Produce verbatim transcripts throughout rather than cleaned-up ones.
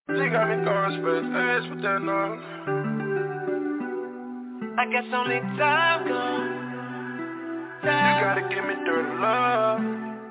She got me going space, fast with that noise. I guess only time goes. You gotta give me dirty love.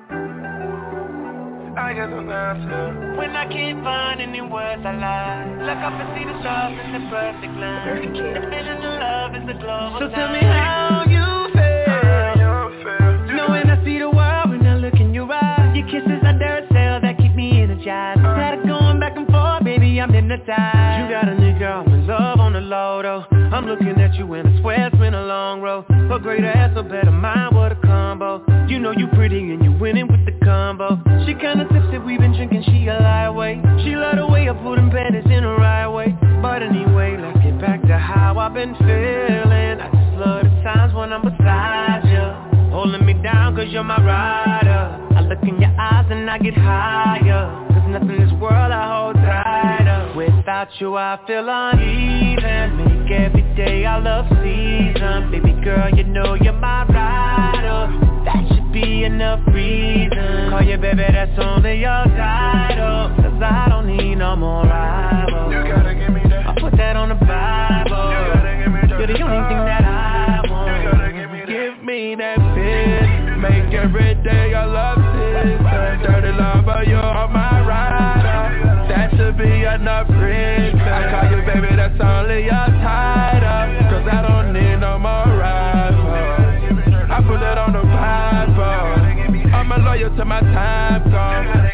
I guess I'm down to. When I can't find any words I lie, look up and see the stars in the perfect line. The feeling of love is a global. So tell me how you feel, how you feel. knowing I see the world when I look in your eyes. Your kisses are Duracell that keep me energized. Tired of going back and forth, baby, I'm hypnotized. You got a nigga, I'm in love on the low though. I'm looking at you and I swear it's been a long road. A greater ass, a better mind, what a combo. You know you pretty and you winning with the combo. She kinda tipsy, we been drinking, she a lightweight. She love the way I put them panties in the right way. But anyway, let's get back to how I've been feeling. I just love the times when I'm beside you, holding me down cause you're my rider. I look in your eyes and I get higher, cause nothing in this world I hold tighter. Without you I feel uneven. Make every day I love season. Baby girl, you know you're my rider. That should be enough reason. Call you baby, that's only your title. Cause I don't need no more rivals. You gotta give me that. I put that on the Bible. You gotta give me that. You're the only thing that I want. You gotta give me that. Give me that fit. Make every day I love this. Dirty lover, you're my rider. That should be enough reason. I call you baby, that's only your title. Cause I don't need no more rivals. I put that on the Bible. I'm a loyal to my time gone.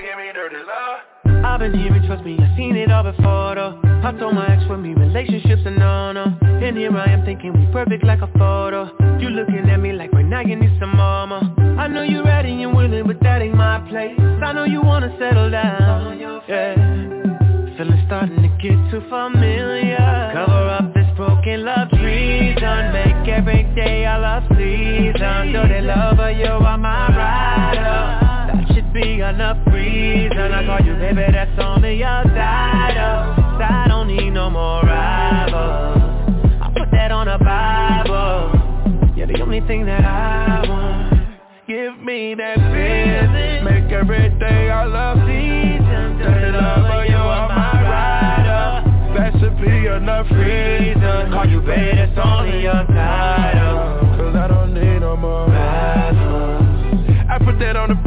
I've been hearing, trust me, I've seen it all before though. I told my ex with me, relationships are no-no. And here I am thinking we perfect like a photo. You looking at me like right now you need some mama. I know you ready and willing, but that ain't my place. I know you wanna settle down, yeah. Feeling starting to get too familiar. Cover up this broken love treason. Make every day I love season. Dirty lover, you are my rider. That should be enough reason. I call you baby, that's only your title. I don't need no more rivals. I put that on the Bible. You're the only thing that I want. Give me that feeling. Make every day I love season. Dirty lover, you are my rider. That should be enough reason. Call you baby, that's only your title. Cause I don't need no more rivals. I put that on the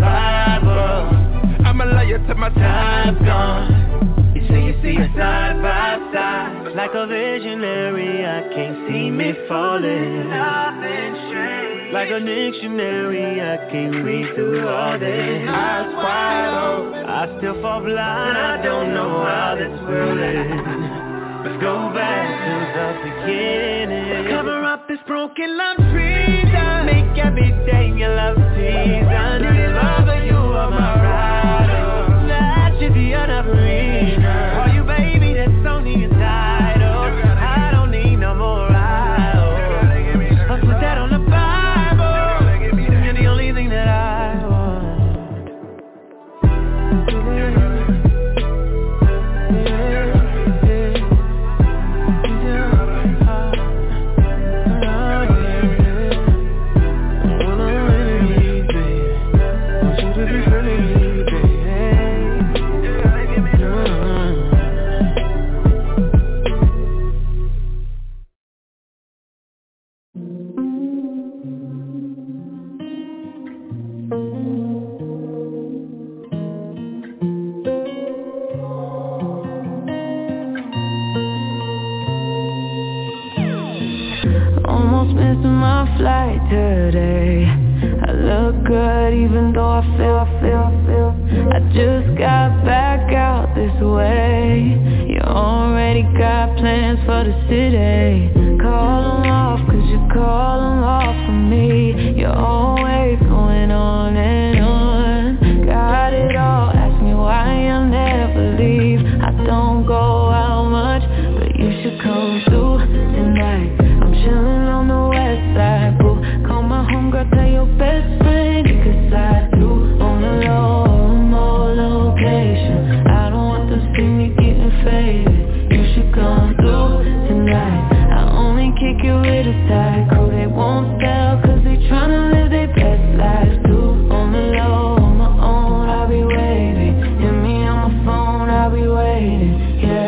Bible. I'ma love you till my time's gone. You say you see us side by side, like a visionary. I can't see me falling. Nothing changed. Like a dictionary, I can't read through all this. Eyes wide open, I still fall blind. I don't know how this world ends. Let's go back to the beginning. Cover up this broken love treason. Make every day your love season. Dirty lover, you are my rider. That should be enough reason. Call you baby, that's only your title. I don't need no more rivals. I put that on the Bible. You're the only thing that I want. Almost missed my flight today. I look good even though I feel, feel, feel. I just got back out this way. You already got plans for the city. Call them off cause you call them off for me. You're always going on and on. Got it all, ask me why I'll never leave. I don't go out much, but you should come through tonight. I'm chillin' on the west side, boo. Call my homegirl, tell your best friend you can slide through on the low, remote location. I don't want them to see me getting faded. You should come through tonight. I only kick it with a tight crew. They won't tell cause they tryna live their best lives too. On the low, on my own, I'll be waiting. Hit me on my phone, I'll be waiting. Yeah.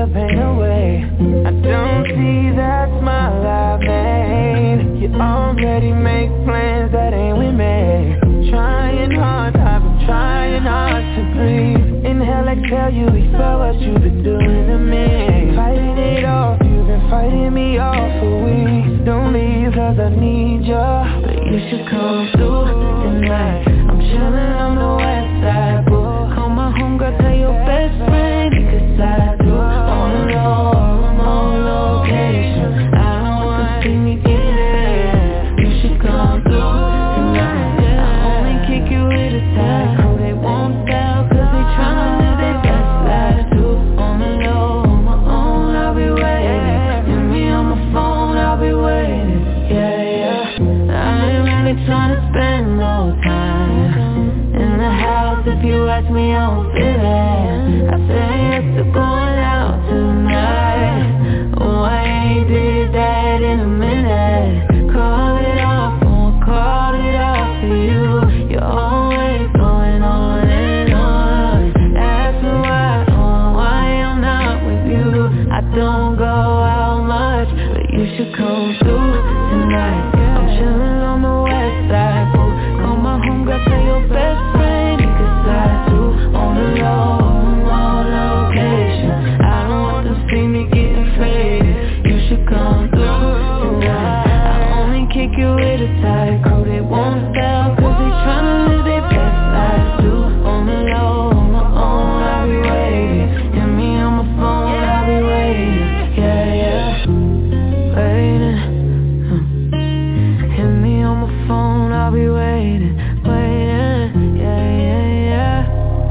the pain away. I don't see that smile I made. You already make plans that ain't with me. Trying hard, I've been trying hard to breathe. Inhale, exhale, you expel what you've been doing to me. Fighting it off, you've been fighting me off for weeks. Don't leave cause I need ya, but you should come through tonight. I'm chillin' on the west side, boo. Call my homegirl, tell your best friend he could slide through. On the low, I'm on location. I don't wanna see me get there. You should come through tonight. I only kick you with a tag. Oh, they won't tell cause they tryna live their best life too. On the low, on my own, I'll be waiting. Hit me on my phone, I'll be waiting. Yeah, yeah. I ain't really tryna spend no time in the house. If you ask me, I don't feel it. I say yes to going out tonight. Oh, I ain't did that in a minute. Call it off, won't call it off for you. You're always going on and on. Ask me why, oh, why I'm not with you. I don't go out much, but you should come through tonight. I'm chillin' on the west side, boo. Call my homegirl, tell your best friend he could slide through. On the low, on location. I don't want to see me getting faded. You should come through tonight. I only kick you with a tight coat. They won't tell cause they tryna live their best life too. On the low, on my own, I'll be waiting. Hit me on my phone, I'll be waiting. Yeah, yeah, waiting. huh. Hit me on my phone, I'll be waiting. Waiting, yeah, yeah, yeah.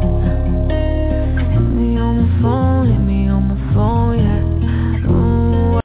Hit me on my phone, hit me on my phone, yeah. Ooh.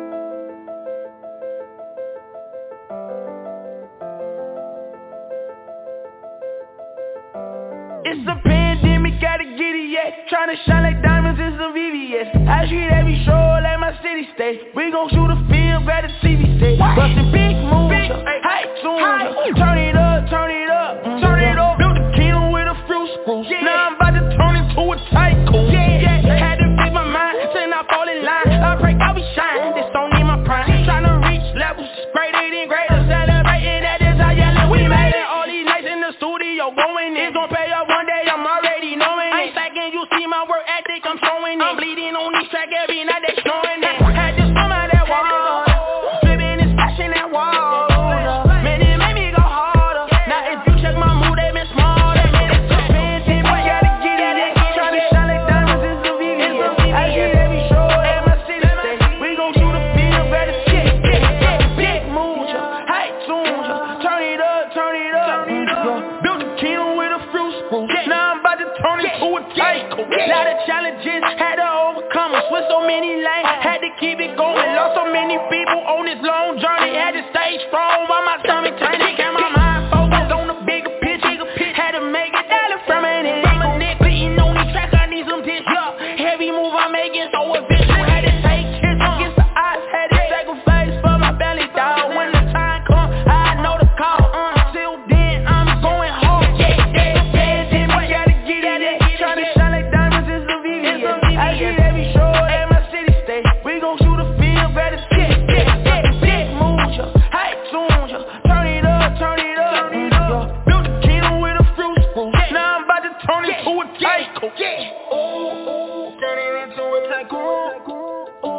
It's a pandemic, gotta get it, yeah. Tryna shine like diamonds in some V V S. I treat every show like my city stage. We gon' shoot a film, grab a T V stage. Bustin' big moves, hype tunes. Turn it up, turn it up, turn it up. Build a kingdom with a few screws. Now I'm about to turn into a tycoon. Yeah, had to fix my mind, till I fall in line. I break, I be shine, this don't need my prime. Tryna reach levels greater than greater. Celebrating that is how yelling we made it. All these nights in the studio going in. It's gon' pay up one day, I'm already knowing it. I ain't slacking, you see my work ethic, I'm showing it. I'm bleeding on these tracks every night, they snowing it. Had to swim out that wall, dripping and splashing that wall. Man, it made me go harder. Now if you check my mood, they been smarter. Man, it's a pandemic, we gotta get it. Tryna shine like diamonds in some V V S. I get every show at my city stage. We gon' shoot a film, better shit. Big moves, hype tunes, turn it up, turn it up. Build a kingdom with a few screws. Now I'm about to turn into a tycoon. Lot of challenges, had to overcome them. Switch so many lanes, had to keep it going. Lost so many people on this long journey. Had to stay strong while my stomach turning. Kept my mind focused on the bigger picture. Had to make it dollar from an end. From a neck, beating on these tracks, I need some tissue. Heavy move I'm making, so official. Had to take hits against the odds. Had to sacrifice for my belly, dog. When the time comes, I know the call. Until then, I'm going hard. Yeah, yeah, yeah, yeah, we gotta get it. Tryna shine like diamonds in some V V S. I get every show at my city stage. We gon' shoot a film, better shit. Yeah, yeah, big moves, hype tunes, turn it up, turn it up. Build a kingdom with a few screws. Now I'm about to turn it to a tycoon. Ooh, ooh, turn it into a tycoon. Ooh,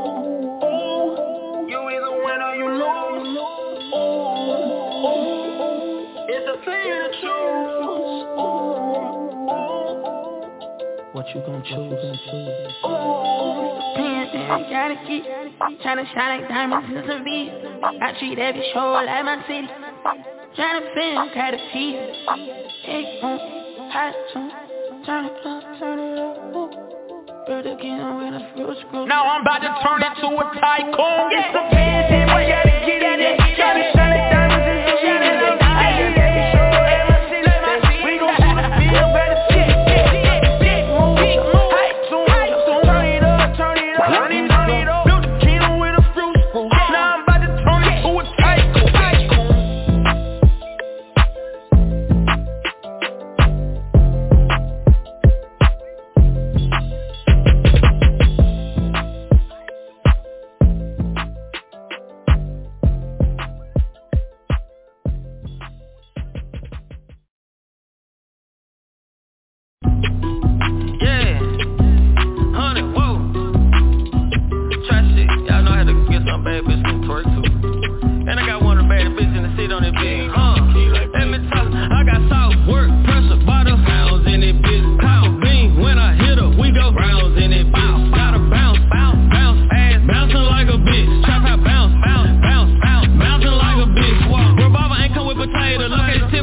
ooh, you either win or you lose. Ooh, ooh, it's a thing to choose. Ooh, ooh, what you gon' choose? Ooh, pandemic, gotta keep tryna shine like diamonds in some V. I treat every show like my city. Tryna film, gotta tease. Hey, boom, hot tune. Turn it up, turn it up. Build again with a few screws. Now I'm about to turn it to a tycoon. It's a pandemic, we gotta get it. Tryna shine like diamonds in some V. I treat every show like my city. We gon' shoot a film, better shit. Big move, hype tune. Turn it up, turn it up. Turn it up. Build a kingdom with a few screws. Now I'm about to turn it to a tycoon.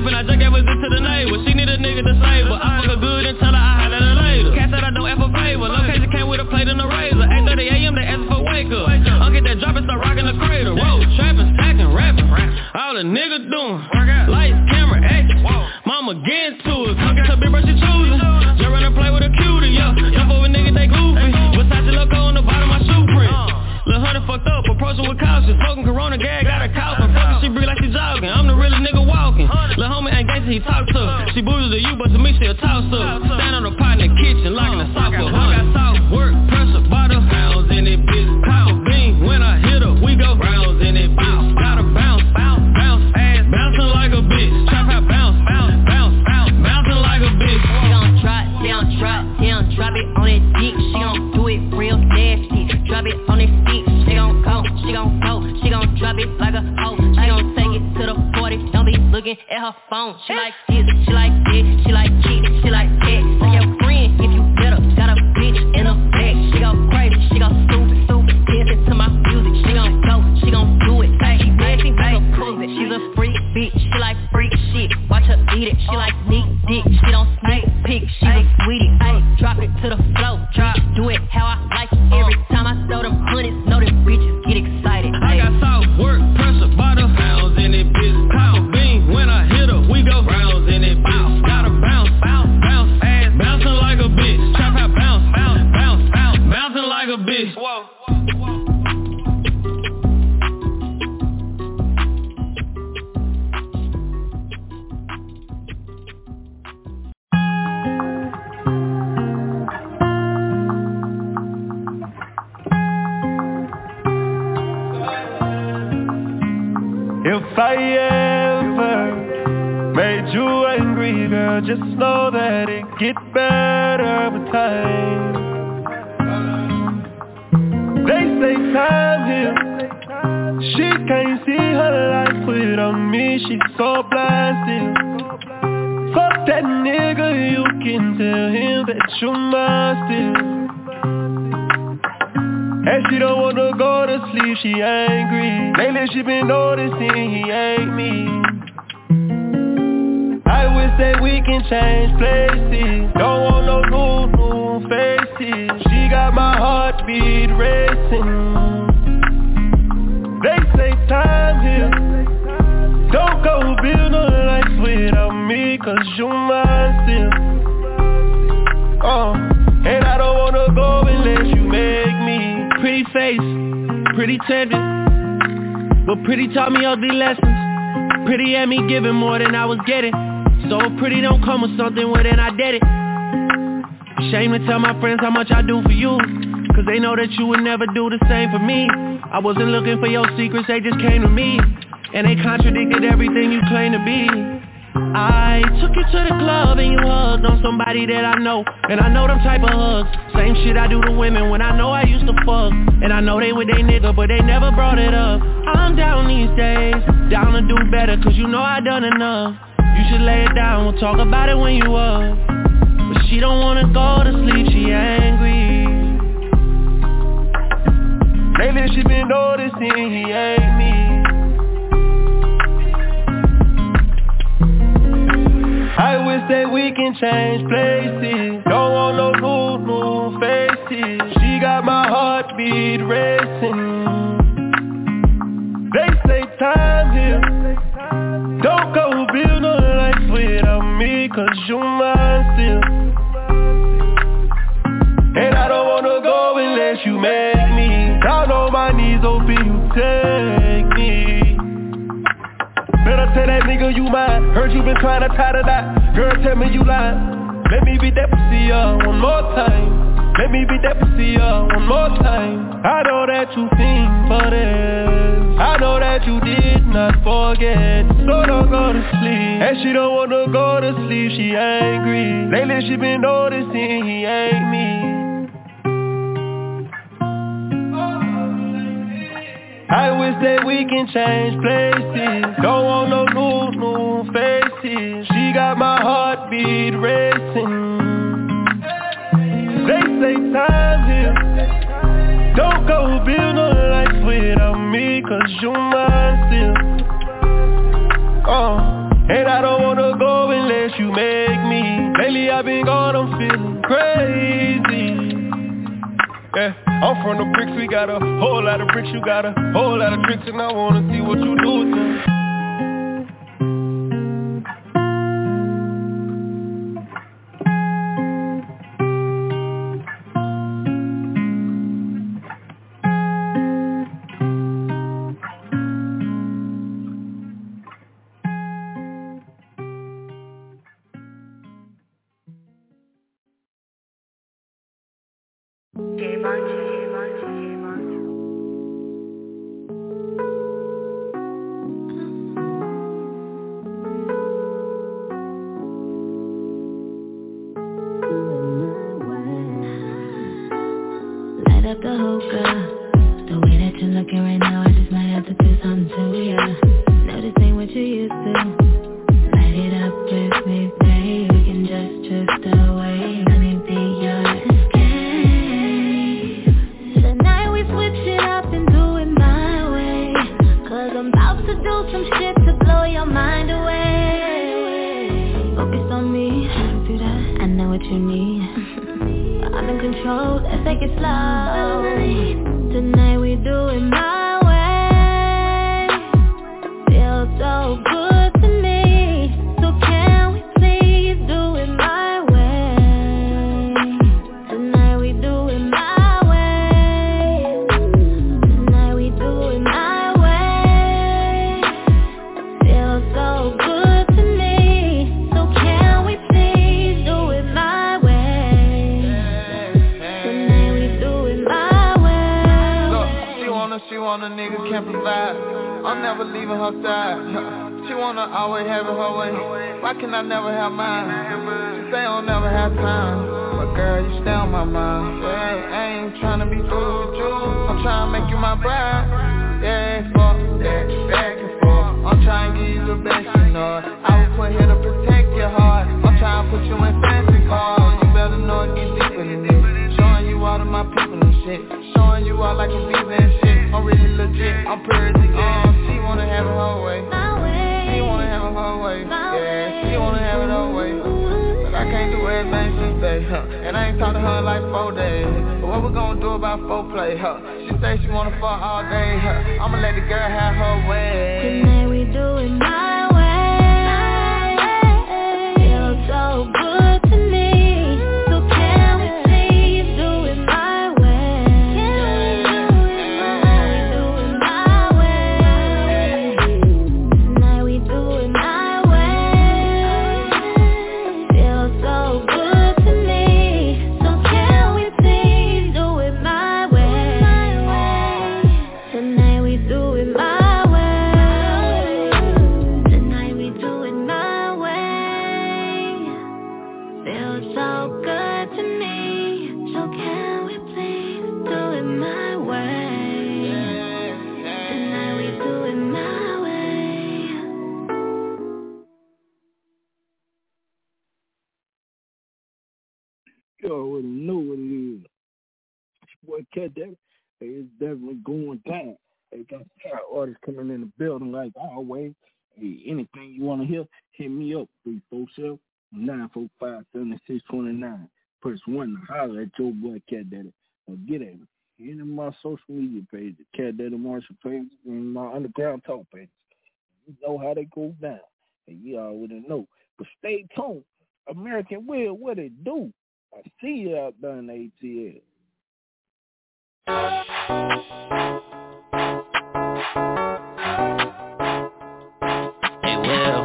and I just gave a zip to the neighbor. She need a nigga to save her. I fuck her good and tell her I holler her later. Cat said I don't ever favor. Location came with a plate and a razor. eight thirty a.m. they asking for wake up. I'll get that drop and start rocking the crater. Whoa, trapping, stacking, rapping. All the niggas doing. Lights, camera, action. Mama getting to it. Cooking to big bro, she choosing. Just run and play with a cutie, yo. Jump over niggas, they goofy. Versace logo on the bottom of my shoe print. Lil' honey fucked up, approaching with caution. Smoking Corona gag, got a coffin. Fucking, she breathe like she jogging. I'm the realest nigga walking. Lil' homie ain't gangsta, he talk to. She bougie to you, but to me she a toss up. Stand on the pot in the kitchen, locking the sofa. I got soft work, pressure, bottle. Rounds in it, bitch. Copper bean, when I hit her, we go. Rounds in it, bounce. Gotta bounce, bounce, bounce. Ass bouncing like a bitch. Trap out, bounce, bounce, bounce, bounce. Bouncing like a bitch. She gon' drop, she gon' drop, she gon' drop it on that dick. She gon' do it real nasty. Drop it on that stick. She gon' go, she gon' go, she gon' drop it like a hoe. She gon' take it to the forty, don't be looking at her phone. She like this, she like this, she like cheat, she like that. Tell your friend if you better, got a bitch in her back. She go crazy, she go stupid, stupid, dancing to my music. She gon' go, she gon' do it. Ay, she nasty, she gon' prove it. She's a freak bitch, she like freak shit. Watch her eat it, she like neat dick. She don't sneak peek, she's a sweetie. Ay, drop it to the floor, drop, do it how I like it. Every time I throw them hundreds, know them bitches get excited. I got soft work, pressure, bottle. Rounds in it, bitch. Copper bean, when I hit her, we go. Rounds in it, bounce. Gotta bounce, bounce, bounce. Ass bouncing like a bitch. Trap out, bounce, bounce, bounce, bounce. Bouncing like a bitch. Whoa. If I ever made you angry, girl, just know that it get better with time. They say time heals. She can't see her life without me, she's so blind still. Fuck that nigga, you can tell him that you mine still. And she don't wanna go to sleep, she angry. Lately she been noticing he ain't me. I wish that we can change places. Don't want no new, new faces. She got my heartbeat racing. They say time heals. Don't go build no life without me, cause you mine still. Oh, and I don't wanna go unless you make me. Pretty face, pretty tempting, but pretty taught me ugly lessons. Pretty had me giving more than I was getting. So pretty don't come with something, well then I did it. Shame to tell my friends how much I do for you, cause they know that you would never do the same for me. I wasn't looking for your secrets, they just came to me. And they contradicted everything you claim to be. I took you to the club and you hugged on somebody that I know. And I know them type of hugs, same shit I do to women when I know I used to fuck. And I know they with they nigga, but they never brought it up. I'm down these days, down to do better, cause you know I done enough. You should lay it down, we'll talk about it when you up. But she don't wanna go to sleep, she angry. Lately she been noticing he ain't me. I wish that we can change places. Don't want no new, new faces. She got my heartbeat racing. They say time heals. Don't go build no life without me, cause you mine still. And I don't wanna go unless you make me. Down on my knees, open you take me. Better tell that nigga you mine. Heard you been trying to tie the knot. Girl, tell me you lying. Let me beat that pussy up one more time. Let me beat that pussy up one more time. I know that you think for this. I know that you did not forget. So don't go to sleep. And she don't wanna go to sleep, she angry. Lately she been noticing he ain't me. I wish that we can change places. Don't want no new, new faces. She got my heartbeat racing. They say time heals. Don't go build no life without me, cause you mine still. Oh, and I don't wanna Lately I've been gone, I'm feeling crazy. Yeah, I'm from the bricks, we got a whole lot of bricks, you got a whole lot of tricks, and I wanna see what you do with them. You already know what it is. Boy, Cat Daddy, hey, it's definitely going down. They got artists coming in the building like always. Hey, anything you want to hear, hit me up, three four seven, nine four five, seven six two nine. Press one to holler at your boy Cat Daddy. Or get at me. Get in my social media page, the Cat Daddy Marshall page, and my Underground Talk page. You know how they go down. And you already know. But stay tuned. American Will, what it do? I see you out there in the A T L. Hey, Will.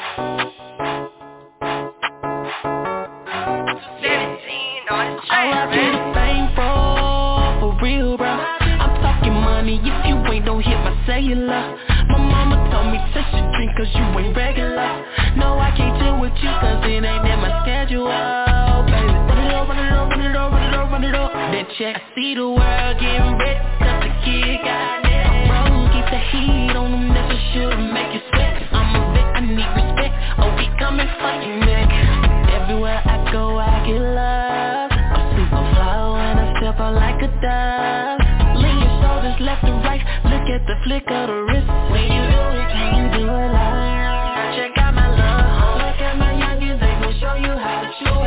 I get a thing for, for real, bro. I'm talking money if you ain't don't hit my cellular. My mama told me touch your drink cause you ain't regular. No, I can't chill with you cause it ain't in my schedule, baby. Run it up, run it up, run it up, run it up, run it up. That check, I see the world getting rich cause the kid got it. Bro, keep the heat on them, that's for sure to make you sweat. I'm a vet, I need respect, oh we coming for you, man. Everywhere I go, I get love. I'm super fly when I step out like a dove. Lean your shoulders left and right, look at the flick of the wrist. When you do it, can you do it like? Check out my love, look at my youngins, they gon' show you how to shoot.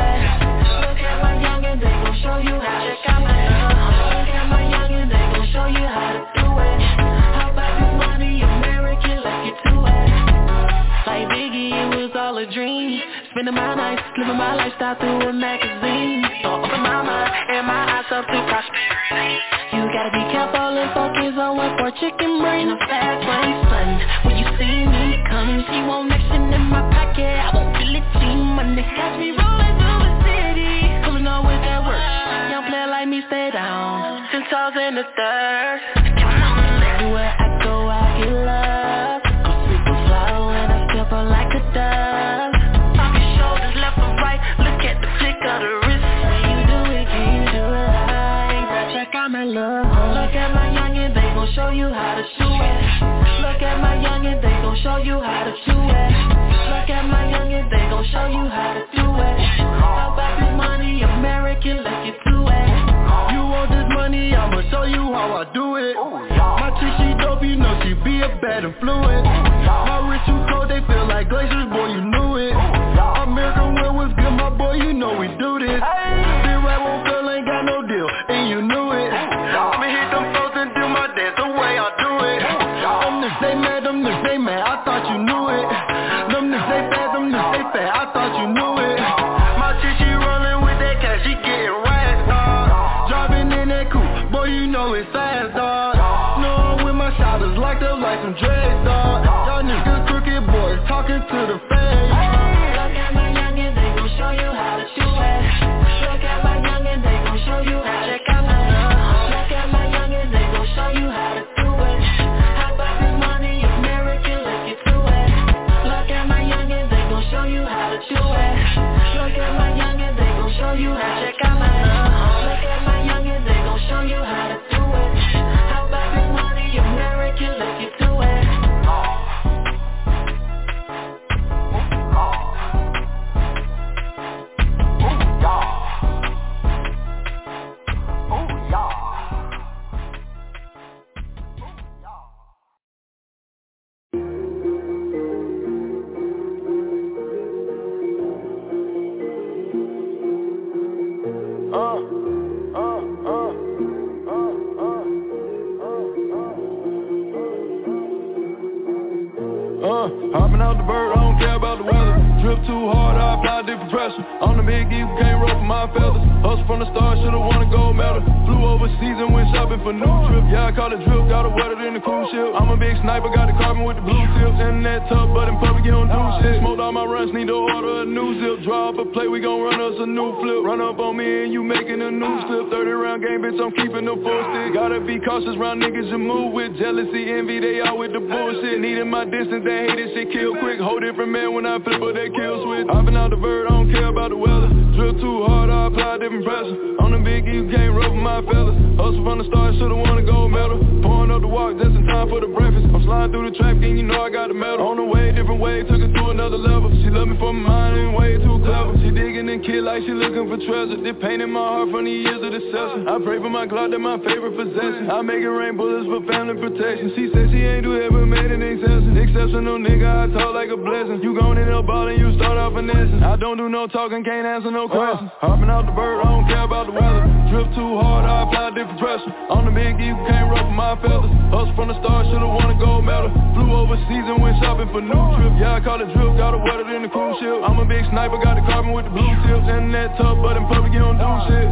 me. Spending my nights, living my lifestyle through a magazine. So open my mind and my eyes up to prosperity. You gotta be careful and focus on what fortune can bring. In a fast way, son, when you see me coming, she won't action in my pocket. I won't feel it, see money. Catch me rolling through the city, pulling on with that work. Young player like me stay down, ten toes in the dirt. Everywhere I go, I get love. I'm super fly when I step up like a dove. Talking shoulders left and right, look at the flick of the wrist. When you do it, can you do it right? Check out my love. Look at my youngin', they gon' show you how to shoot it. Look at my youngin', they gon' show you how to shoot it. Look at my youngin', they gon' show you how to do it. How about this money, American, let's get to it. You want this money, I'ma show you how I do it. My chick, she dope, you know she be a bad influence. My wrist too cold, they feel like glaciers, boy, you knew it. American Will was good, my boy, you know we do this. Big rap won't feel, ain't got no deal, and you knew it. I'ma hit them flows and do my dance the way I do it. Them niggas, they mad, them niggas, they mad, I thought you knew it. Them niggas, they bad, them niggas, they fat, I thought you knew it. My chick, she rollin' with that cash, she getting right, dawg. Driving in that coupe, boy, you know it's fast, dawg. No, I'm with my shotters, locked up like some dreads, dawg. Y'all niggas crooked boys, talking to the feds. Look at my youngin', they gon' show you how to shoot it. Look at my youngin', they gon' show you how to check out my love. Look at my youngin', they gon' show you how to do it. How about this money, American, let's get to it. Look at my youngin', they gon' show you how to do it. Look at my youngin', they gon' show you how to check out my love. Look at my youngin', they gon' show you how to do it. How about this money, American, let's get to it. Uh, hopping out the bird, I don't care about the weather. Drip too hard, I apply different pressure. I'm the big geek, can't roll for my feathers. Hustle from the start, should've won a gold medal. Flew overseas and went shopping for new trip. Yeah, I call it drip, got it wetter than the cruise ship. I'm a big sniper, got the carbon with the blue tips. In that tub, but in public, you don't do shit. Smoked all my runs, need to order a new zip. Draw up a play, we gon' run us a new flip. Run up on me and you making a new slip. thirty round game, bitch, I'm keeping the full stick. Gotta be cautious round niggas you move with. Jealousy, envy, they all with the bullshit. Needing my distance, they hate this shit, kill quick. Whole different man when I flip, but they kill switch. Hopping out the bird, I don't care about the weather. Drip too hard, I apply different pressure. I'm the big you can't roll for my fellas. Hustle from the start, should've won a gold medal. Pouring up the walk, just in time for the breakfast. I'm sliding through the traffic and you know I got the medal. On the way, different way, took her to another level. She love me for my mind and way too clever. She digging and kid like she looking for treasure. They painting my heart from the years of deception. I pray for my Glock, that my favorite possession. I make it rain bullets for family protection. She said she ain't do it, but made an exception. Exceptional nigga, I talk like a blessing. You gon' end up ballin', you start off finessing. I don't do no talking, can't answer no questions. Uh, hopping out the bird, I don't care about the weather. Drip too hard, I apply different pressure. I'm the big you can't roll for my feathers. Hustle from the start, should've won a gold medal. Flew overseas and went shopping for new trip. Yeah, I call it drip, got it wetter than the cruise ship. I'm a big sniper, got the carbon with the blue tips. In that tub, but in public you don't do shit.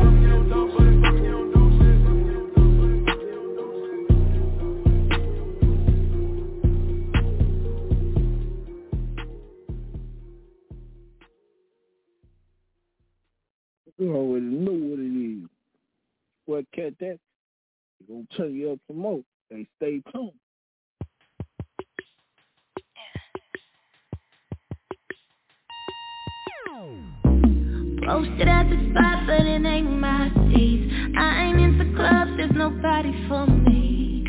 You already know what it is. Well, catch that. We're going to turn you up some more. Hey, stay tuned. Posted at the spot, but it ain't my seat. I ain't into clubs, there's nobody for me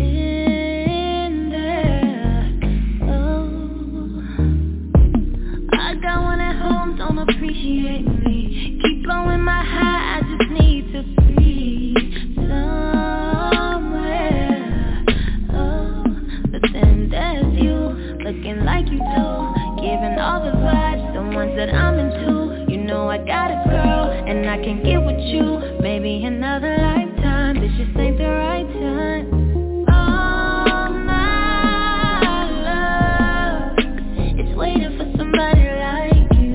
in there. Oh, I got one at home, don't appreciate me. Keep blowing my high, I just need to breathe somewhere. Oh, but then there's you, looking like you do, giving all the vibes, the ones that I'm into. You know I got a girl, and I can get with you. Maybe another lifetime, this just ain't the right time. All my love is waiting for somebody like you.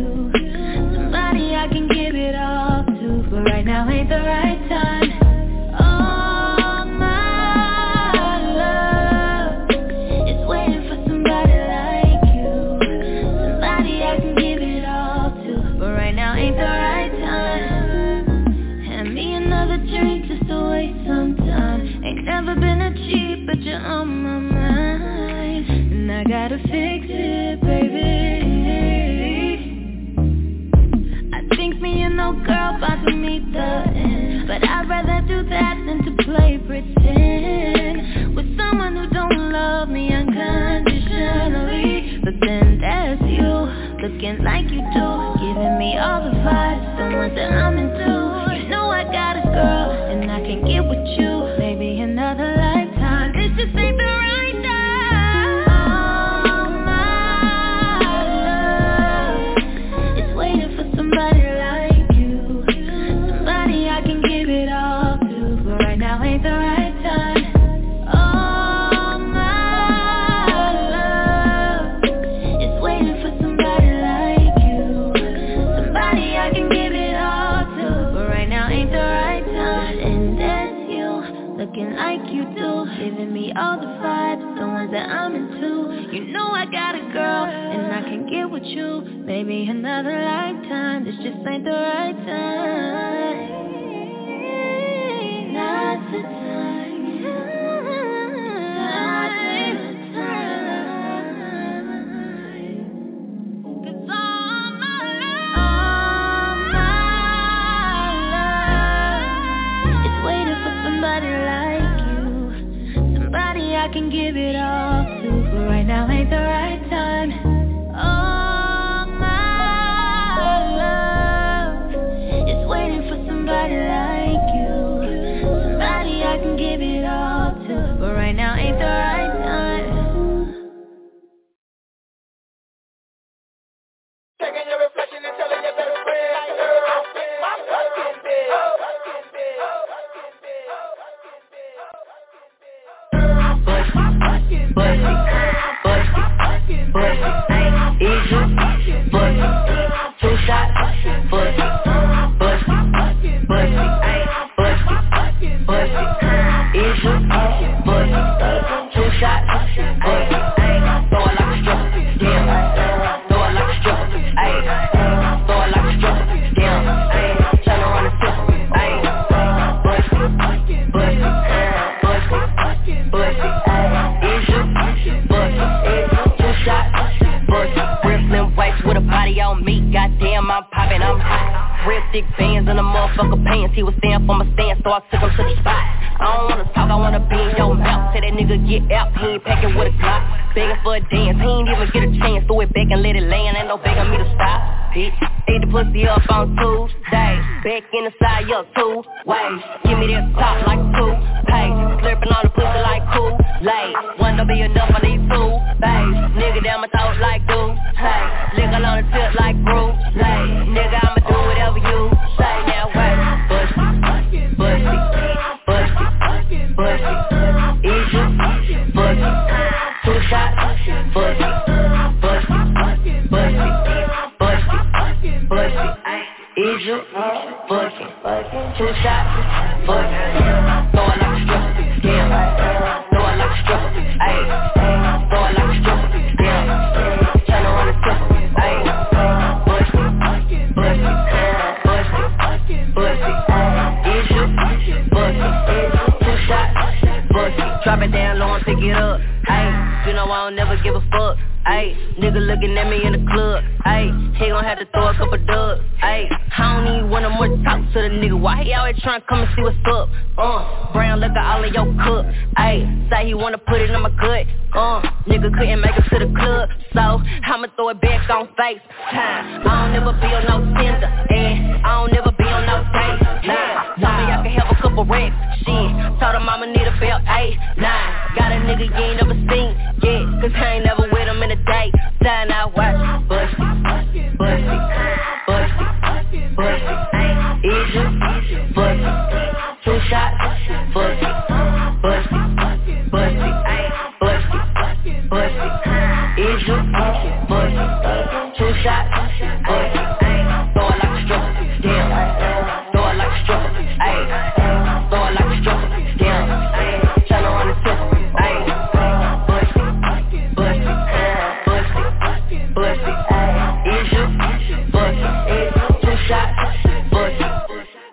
now ain't the right time. All my love is waiting for somebody like you, somebody I can give it all to. But right now ain't the right time. Hand me another drink just to waste some time. Ain't never been a cheat, but you're on my mind, and I gotta fix it, baby. I think me and no girl about to meet the end, but I'd rather do that than to play pretend with someone who don't love me unconditionally. But then there's you, looking like you do, giving me all the vibes, the ones that I'm into. You know I got a girl, and I can get with you, maybe another lifetime. This just ain't the right time. All my love is waiting for somebody like you, somebody I can give it all to. But right now ain't the right time. All my love is waiting for somebody like you, somebody I can give it all to. But right now ain't the right time. And there's you, looking like you do, giving me all the vibes, the ones that I'm into. You know I got a girl, and I can get with you, maybe another lifetime. This just ain't the right time. Not the time. Not the time. 'Cause all my love, all my love is waiting for somebody like you, somebody I can give it all to. But right now ain't the right time. All my love is waiting for somebody like you, somebody I can give it all to. But right now ain't the right time. Taking your reflection and telling your best friend, like, girl, my fucking bed. Bussy, bussy, bussy, ain't easy, bussy, two shots, bussy, bussy, bussy, ain't bussy, bussy, easy, bussy, two shots, bussy, ain't throw it like a stripper, damn, throw it like a stripper, ayy, throw it like a stripper, damn, ayy, turn around and flip, ayy, bussy, bussy, bussy, bussy, easy, bussy, two shots, bussy, real slim waist with a body on me, goddamn I'm poppin', I'm hot. Real thick bands in the motherfucker pants. He was staying for my stand, so I took him to the spot. I don't wanna talk, I wanna be in your mouth. Say that nigga get out, he ain't packing with a Glock. Begging for a dance, he ain't even get a chance. Throw it back and let it land, ain't no begging me to stop. Bitch, eat the pussy up on Tuesday. Back in the side, up two ways. Give me that top like two pays. Slurping on the pussy like Kool-Aid. One don't be enough, I need two bays. Nigga down my throat like do. Hey, liquor on the tip like Bruce. Hey, nigga I'ma do whatever you say. Now wait, bussy, bussy, bussy, bussy, easy, bussy, two shots, bussy, bussy, bussy, bussy, bussy, easy, bussy, two shots, bussy, throw it like a stripper, damn, throw it like a stripper, ayy, throw it like a stripper, damn, turn around and flip, ayy, bussy, bussy, bussy, bussy, easy, bussy, two shots, bussy, drop it down low and pick it up, ayy, you know I don't never give a fuck. Ayy, nigga looking at me in the club. Ayy, he gon' have to throw a couple dubs. Ayy, I don't even wanna more talk to the nigga. Why he always tryna come and see what's up? Uh, brown liquor all in your cup. Ayy, say he wanna put it in my gut. Uh, nigga couldn't make it to the club, so I'ma throw it back on FaceTime. I don't never be on no Tinder, and I don't never be on no date. Nah, told me I can have a couple racks. Shit, told him I'ma need a belt. Eight, nine, got a nigga you ain't never seen yet, cause I ain't never with him in a date. Sign out, watch, bussy, bussy, bussy, bussy, easy, bussy, two shots, bussy, bussy, bussy, bussy, bussy, easy, bussy, two shots, bussy, throw it like a stripper, damn, throw it like a stripper. shot, bullshit.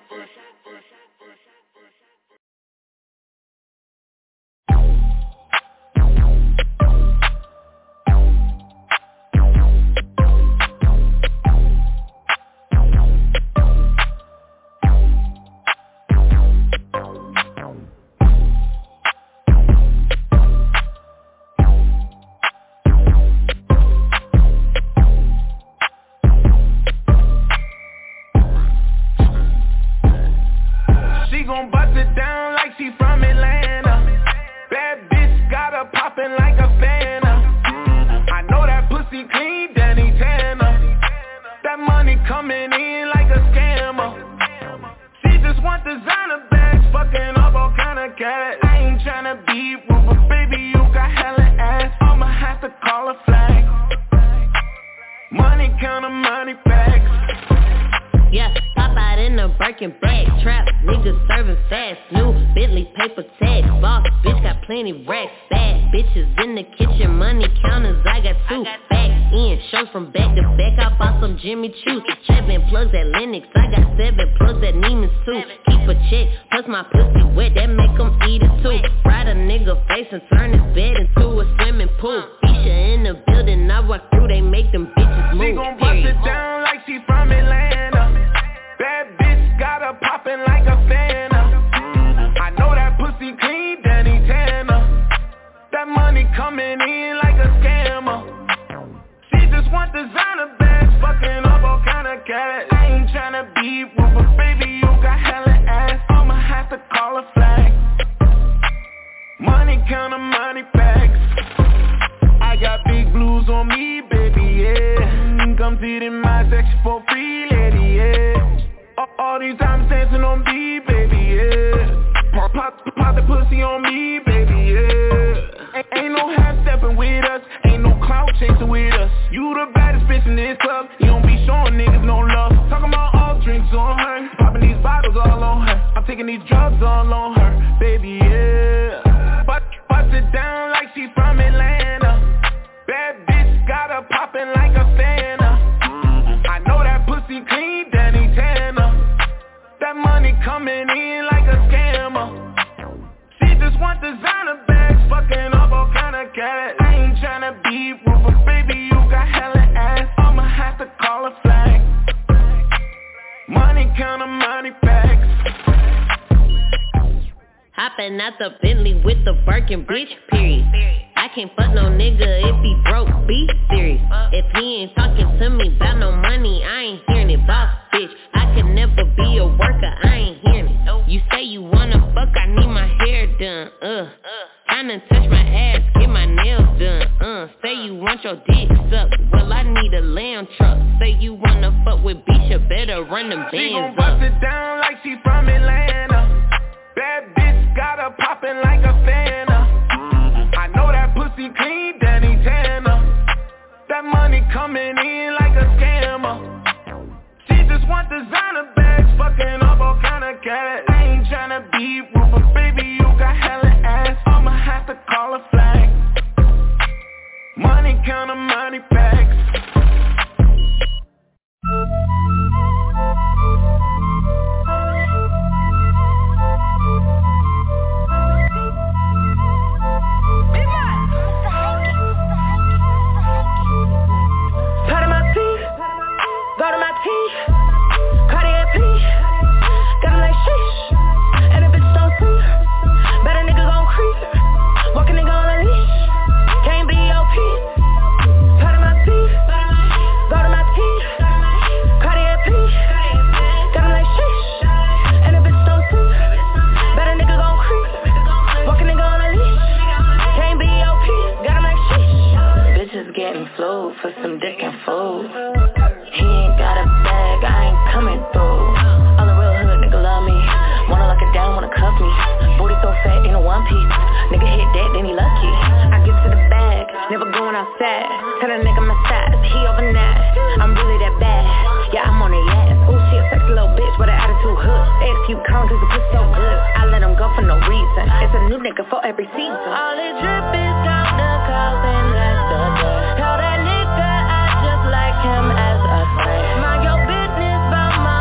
All the drip is got the cause and that's the day. Tell that nigga I just like him as a friend. Mind your business about my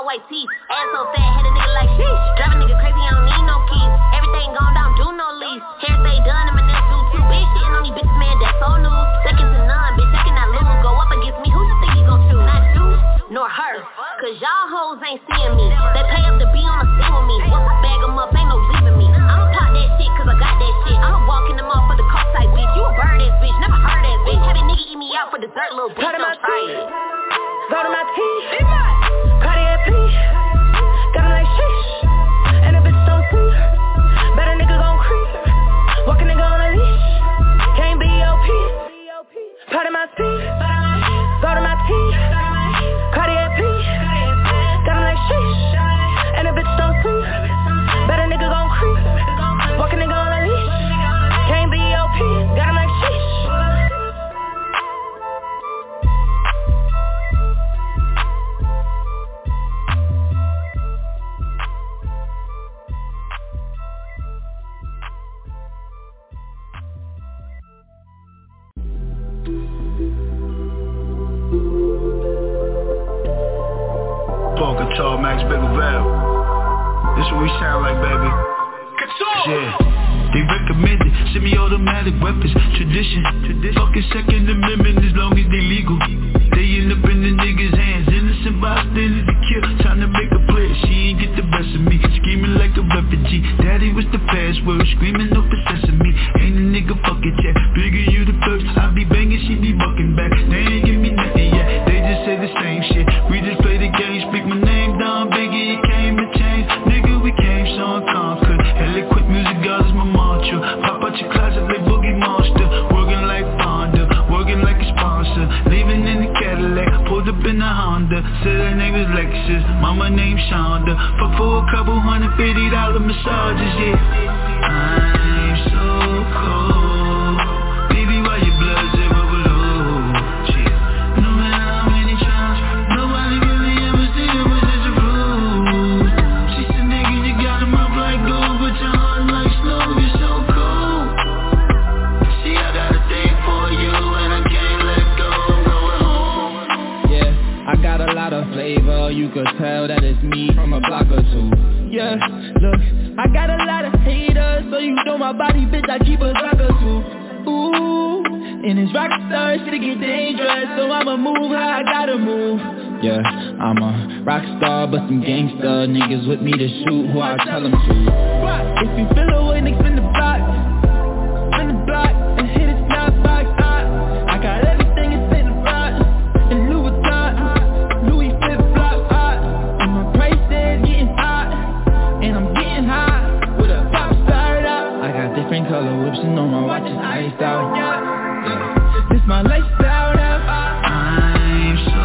white teeth. Ass so fat, hit a nigga like sheesh. Drive a nigga crazy, I don't need no keys. Everything gone down, do no lease. Hair stay done, and my nails do too. Bitch, shitting on these bitches, man, that's so new. Second to none, bitch, I cannot lose. Go up against me, who you think you gon' choose? Not you, nor her, cause y'all hoes ain't seeing me. They pay up to be on the scene with me. Once I bag them up, ain't no leaving me. I'ma pop that shit, cause I got that shit. I'ma walk in the mall for the coat type bitch. You a bird ass bitch, never heard ass bitch. Have a nigga eat me out for dessert, little bitch, don't try it. Go to my teeth, Cartier P, got him like sheesh, and a bitch so sweet, better nigga gon' creep, walk a nigga on a leash, can't be O P, part of my teeth, go to my teeth, Cartier P, got him like sheesh, and a bitch so sweet, better nigga gon' creep, walk a nigga on a leash, can't be O P, got him like sheesh. Paul Control, Max Bigger Valve. This what we sound like, baby. Yeah. They recommended semi-automatic weapons. Tradition, tradition. Fucking Second Amendment as long as they legal. They end up in the niggas' hands. Innocent bystanders to kill. Trying to make a play. She ain't get the best of me. Scheming like a refugee. Daddy was the password. Screaming no for sesame. Ain't a nigga fucking chat. Bigger you the first. I be banging, she be bucking back. They ain't give me nothing yet. They just say the same shit. We just play the game. Speak my name down. Biggie, it came and changed. Nigga, we came, so I conquered. Eloquent music, God is my mantra. Pop out your closet like Boogie Monster. Working like Fonda, working like a sponsor. Leaving in the Cadillac, pulled up in the Honda. Said her name is Lexus, mama named Shonda. Fuck for a couple hundred fifty dollar massages, yeah. I'm so cold. Baby, why your blood's ever blue? Shit. No matter how many times, nobody really ever seen it was just a rule. She said, nigga, you got him up like gold, but your heart like snow, you're so cold. See, I got a thing for you, and I can't let go, I'm going home. Yeah, I got a lot of flavor, you could tell that it's me from a block or two. Yeah, look, I got a lot of haters, so you know my body, bitch, I keep a block or two. Ooh, and this rockstar shit get dangerous, so I'ma move how I gotta move. Yeah, I'm a rock star, but some gangsta niggas with me to shoot who I tell them to. If you feel away, niggas in the block, in the block, and hit a snap box. I, I got everything in Saint Laurent, and Louis Vuitton, Louis flip flop, and my price is getting hot, and I'm getting high with a pop star out. I got different color whips and on my watch is iced out. Yeah, this my lifestyle now. I'm so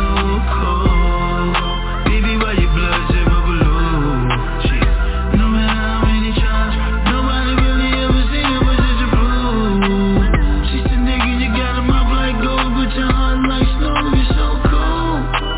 cold. Baby, why your blood's ever blue? Shit. No matter how many times, nobody really ever seen it was just a rule. She said, nigga, you got him up like gold, but your heart like snow, you're so cold.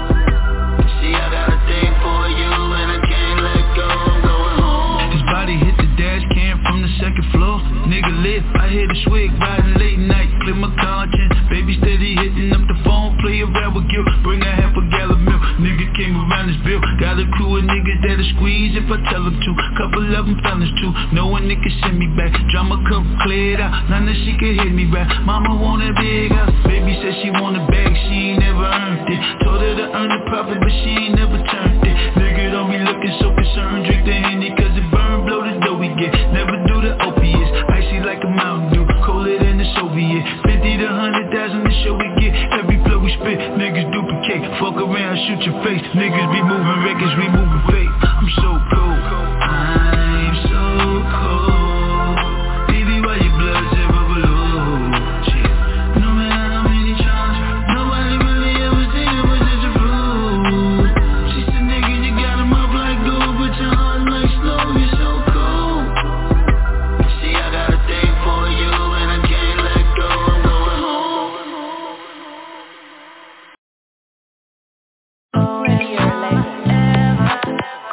See, I got a thing for you, and I can't let go, I'm going home. His body hit the dash cam from the second floor. Nigga lit, I hit a swig, riding late night, clear my conscience. Baby steady hitting up the phone, play around with guilt, bring a half a gallon milk. Nigga came around his bill, got a crew of niggas that'll squeeze if I tell them to. Couple of them fellas too, no one nigga send me back. Drama cup cleared out, now that she can hit me back. Mama want a big house, baby said she want a bag, she ain't never earned it. Told her to earn the profit, but she ain't never turned it. Nigga don't be looking so concerned, drink the Henny cause it burn, blow the dough we get. Never do the opiates, icy like a Mountain Dew, colder than the Soviet. Fifty to hundred thousand the show we get, every flow we spit, niggas duplicate. Fuck around, shoot your face, niggas be moving records, we moving fake. I'm so cold, I'm so cold. Baby, why your blood's ever blue? Shit. No matter how many times, nobody really ever seen it was just a rule. She said, nigga, you got him up like gold, but your heart like snow, you're so cold. See, I got a thing for you, and I can't let go, I'm going home. Oh, and you're like ever.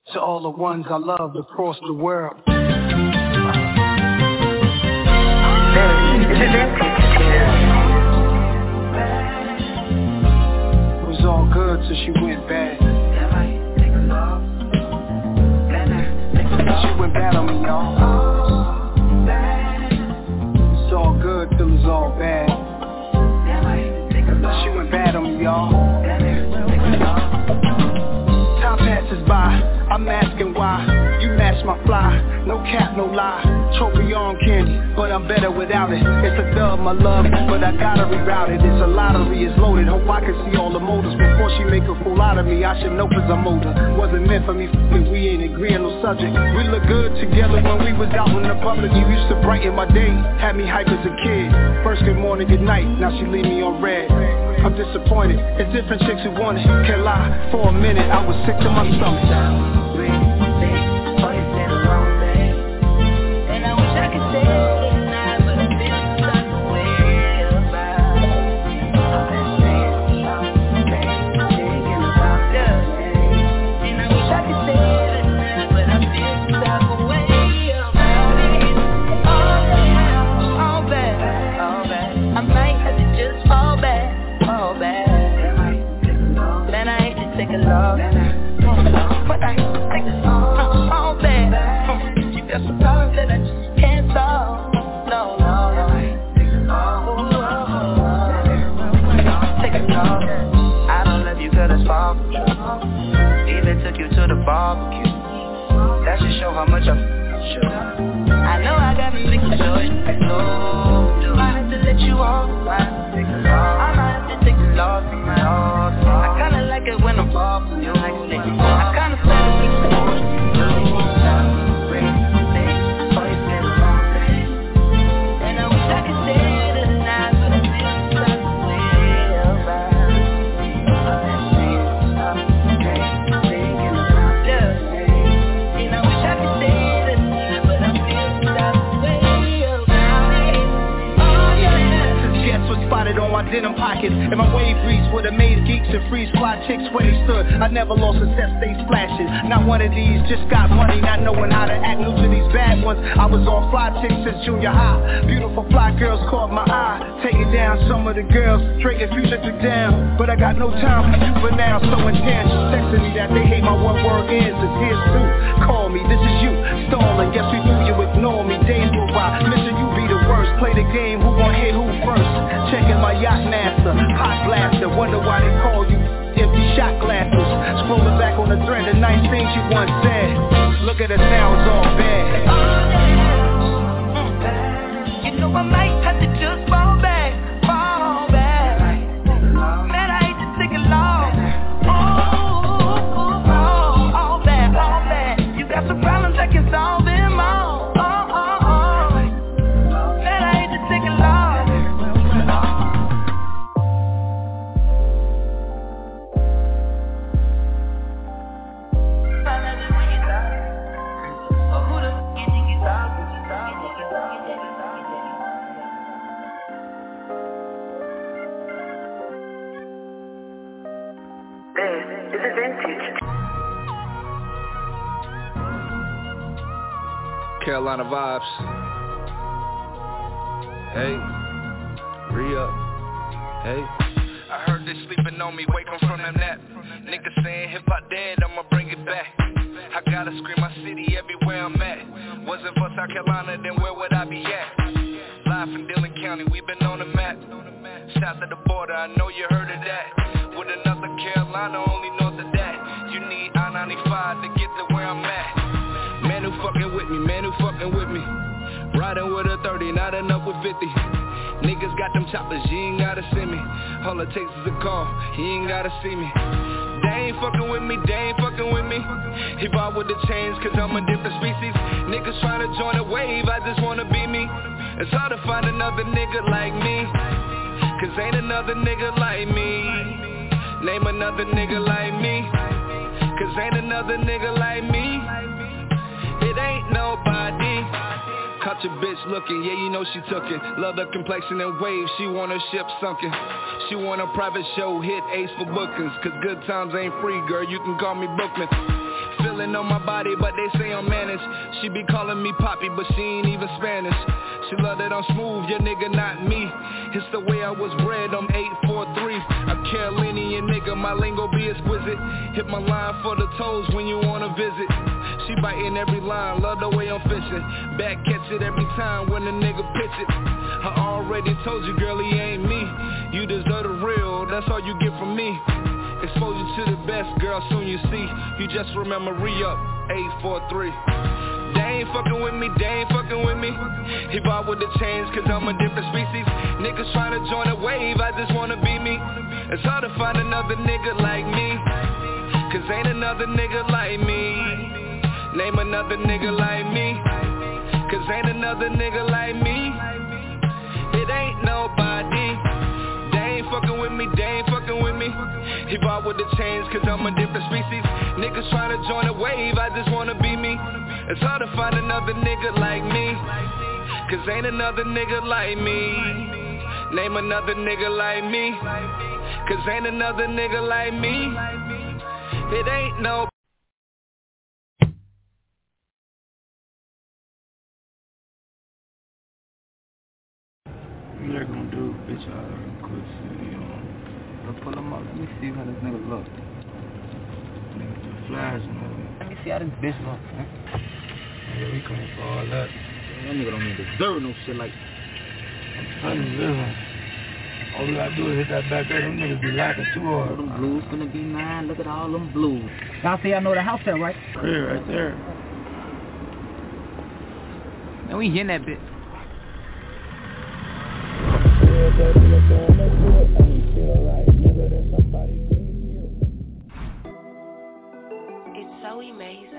To all the ones I love across the world. It was all good till she went bad. She went bad on me, y'all. It's all good till it's all bad. She went bad on me, y'all. Time passes by, I'm asking why. You match my fly, no cap, no lie. Trophy on candy, but I'm better without it. It's a dub, my love, but I gotta reroute it. It's a lottery, it's loaded. Hope I can see all the motives before she make a fool out of me. I should know cause I'm older. Wasn't meant for me, f***ing, we ain't agreeing no subject. We look good together when we was out in the public. You used to brighten my day, had me hype as a kid. First good morning, good night, now she leave me on red. I'm disappointed, it's different chicks who want it. Can't lie, for a minute I was sick to my stomach. Barbecue. That should show how much I'm sure. I know I got to make some choice. No, I have to let you off. I have to take a loss. I might have to take a loss. I kinda like it when I'm off. You like it. I kinda feel it. And I wish I could stay tonight, but I feel stuck on my denim pockets, and my wave reach would have made geeks and freeze fly chicks where they stood. I never lost a test, they splashing. Not one of these, just got money, not knowing how to act. New to these bad ones, I was on fly chicks since junior high. Beautiful fly girls caught my eye, taking down some of the girls, trading future to down. But I got no time for juvenile, so intense. Texting me that they hate my one word answers. Here's two, call me, this is you, stalling. Guess we knew you ignore me, days go by. Mission you be the worst, play the game, who gon' hit who first? Checking my yacht master, hot blaster, wonder why they call you empty shot glasses. Scrolling back on the thread, the nice things you once said. Look at us now, it's all bad. You know I might have to just fall back, fall back. Man, I hate to take it long. Oh, oh, oh, all bad, all bad. You got some problems, I can solve them all. Oh, oh, oh. Man, I hate to take it long. Carolina vibes. Hey, re-up. Hey. I heard they sleeping on me, wake 'em from the nap. Niggas saying hip hop dead, I'ma bring it back. I gotta scream my city everywhere I'm at. Wasn't for South Carolina, then where would I be at? Live in Dillon County, we been on the map. South of the border, I know you heard of that. With another Carolina, only north of that. You need I ninety-five to get to where I'm at. Man who fucking with me, man who fucking with me. Riding with a thirty, not enough with fifty. Niggas got them choppers, you ain't gotta see me. All it takes is a call, he ain't gotta see me. They ain't fucking with me, they ain't fucking with me. He bought with the chains, cause I'm a different species. Niggas trying to join the wave, I just wanna be me. It's hard to find another nigga like me, cause ain't another nigga like me. Name another nigga like me, cause ain't another nigga like me. It ain't nobody. Caught your bitch looking, yeah you know she took it. Love the complexion and waves, she want her ship sunken. She want a private show, hit ace for bookings. Cause good times ain't free, girl, you can call me Bookman. feeling on my body, but they say I'm managed. She be calling me Poppy, but she ain't even Spanish. She love that I'm smooth, your nigga not me. It's the way I was bred, I'm eight four three. A Carolinian nigga, my lingo be exquisite. Hit my line for the toes when you wanna visit. She biting every line, love the way I'm fishing. Back catch it every time when the nigga pitch it. I already told you, girl, he ain't me. You deserve the real, that's all you get from me. Expose you to the best, girl, soon you see. You just remember re-up, eight four three. They ain't fucking with me, they ain't fucking with me. He bought with the chains, cause I'm a different species. Niggas tryna join the wave, I just wanna be me. It's hard to find another nigga like me, cause ain't another nigga like me. Name another nigga like me, cause ain't another nigga like me. It ain't nobody. They ain't fucking with me, they ain't fucking with me. He bought with the chains, cause I'm a different species. Niggas tryna join the wave, I just wanna be me. It's hard to find another nigga like me, cause ain't another nigga like me. Name another nigga like me, cause ain't another nigga like me. It ain't no. They're gonna do, bitch, I quit you know. But pull them up, let me see how this nigga look. Nigga, the flash, man. Let me see how this bitch look, man. Yeah, we coming for all that. That nigga don't even deserve no shit like that. Undeserving. All we gotta do is hit that back there, them niggas be lacking too hard. All them blues gonna be mine, look at all them blues. Y'all see I know the house there, right? Yeah, right there. Man, we hitting that bitch. It's so amazing.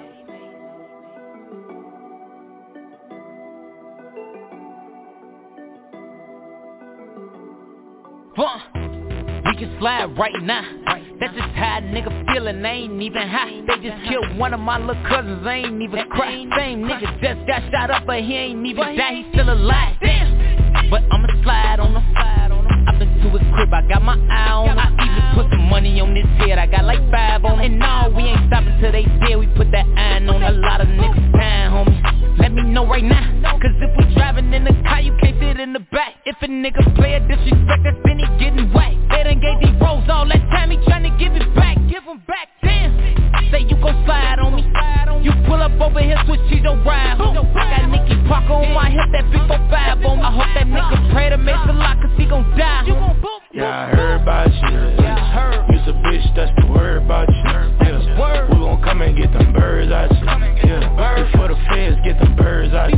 Fuck, we can slide right now. That's just how a nigga feelin', I ain't even high. They just killed one of my little cousins, I ain't even cry. Same nigga just got shot up, but he ain't even die, he still alive. Damn, but I'ma slide on him. I've been to his crib, I got my eye on him. I even put some money on his head, I got like five on him. And no, we ain't stopping till they dead, we put that iron on a lot of niggas time, homie. Let me know right now, cause if we driving in the car, you can't sit in the back. If a nigga play a disrespect us, then he getting whacked. They done gave these rolls all that time, he tryna give it back. Give him back, damn. Say you gon' slide on me. You pull up over here, switch to your ride. I got Nicky Parker on my hip, that big four five on me. I hope that nigga pray to make the lock, cause he gon' die. Yeah, I heard about you. Yeah, I heard. You's a bitch, that's the word about you. Yeah, we gon' come and get them birds out you. Yeah, before the feds get them birds out you.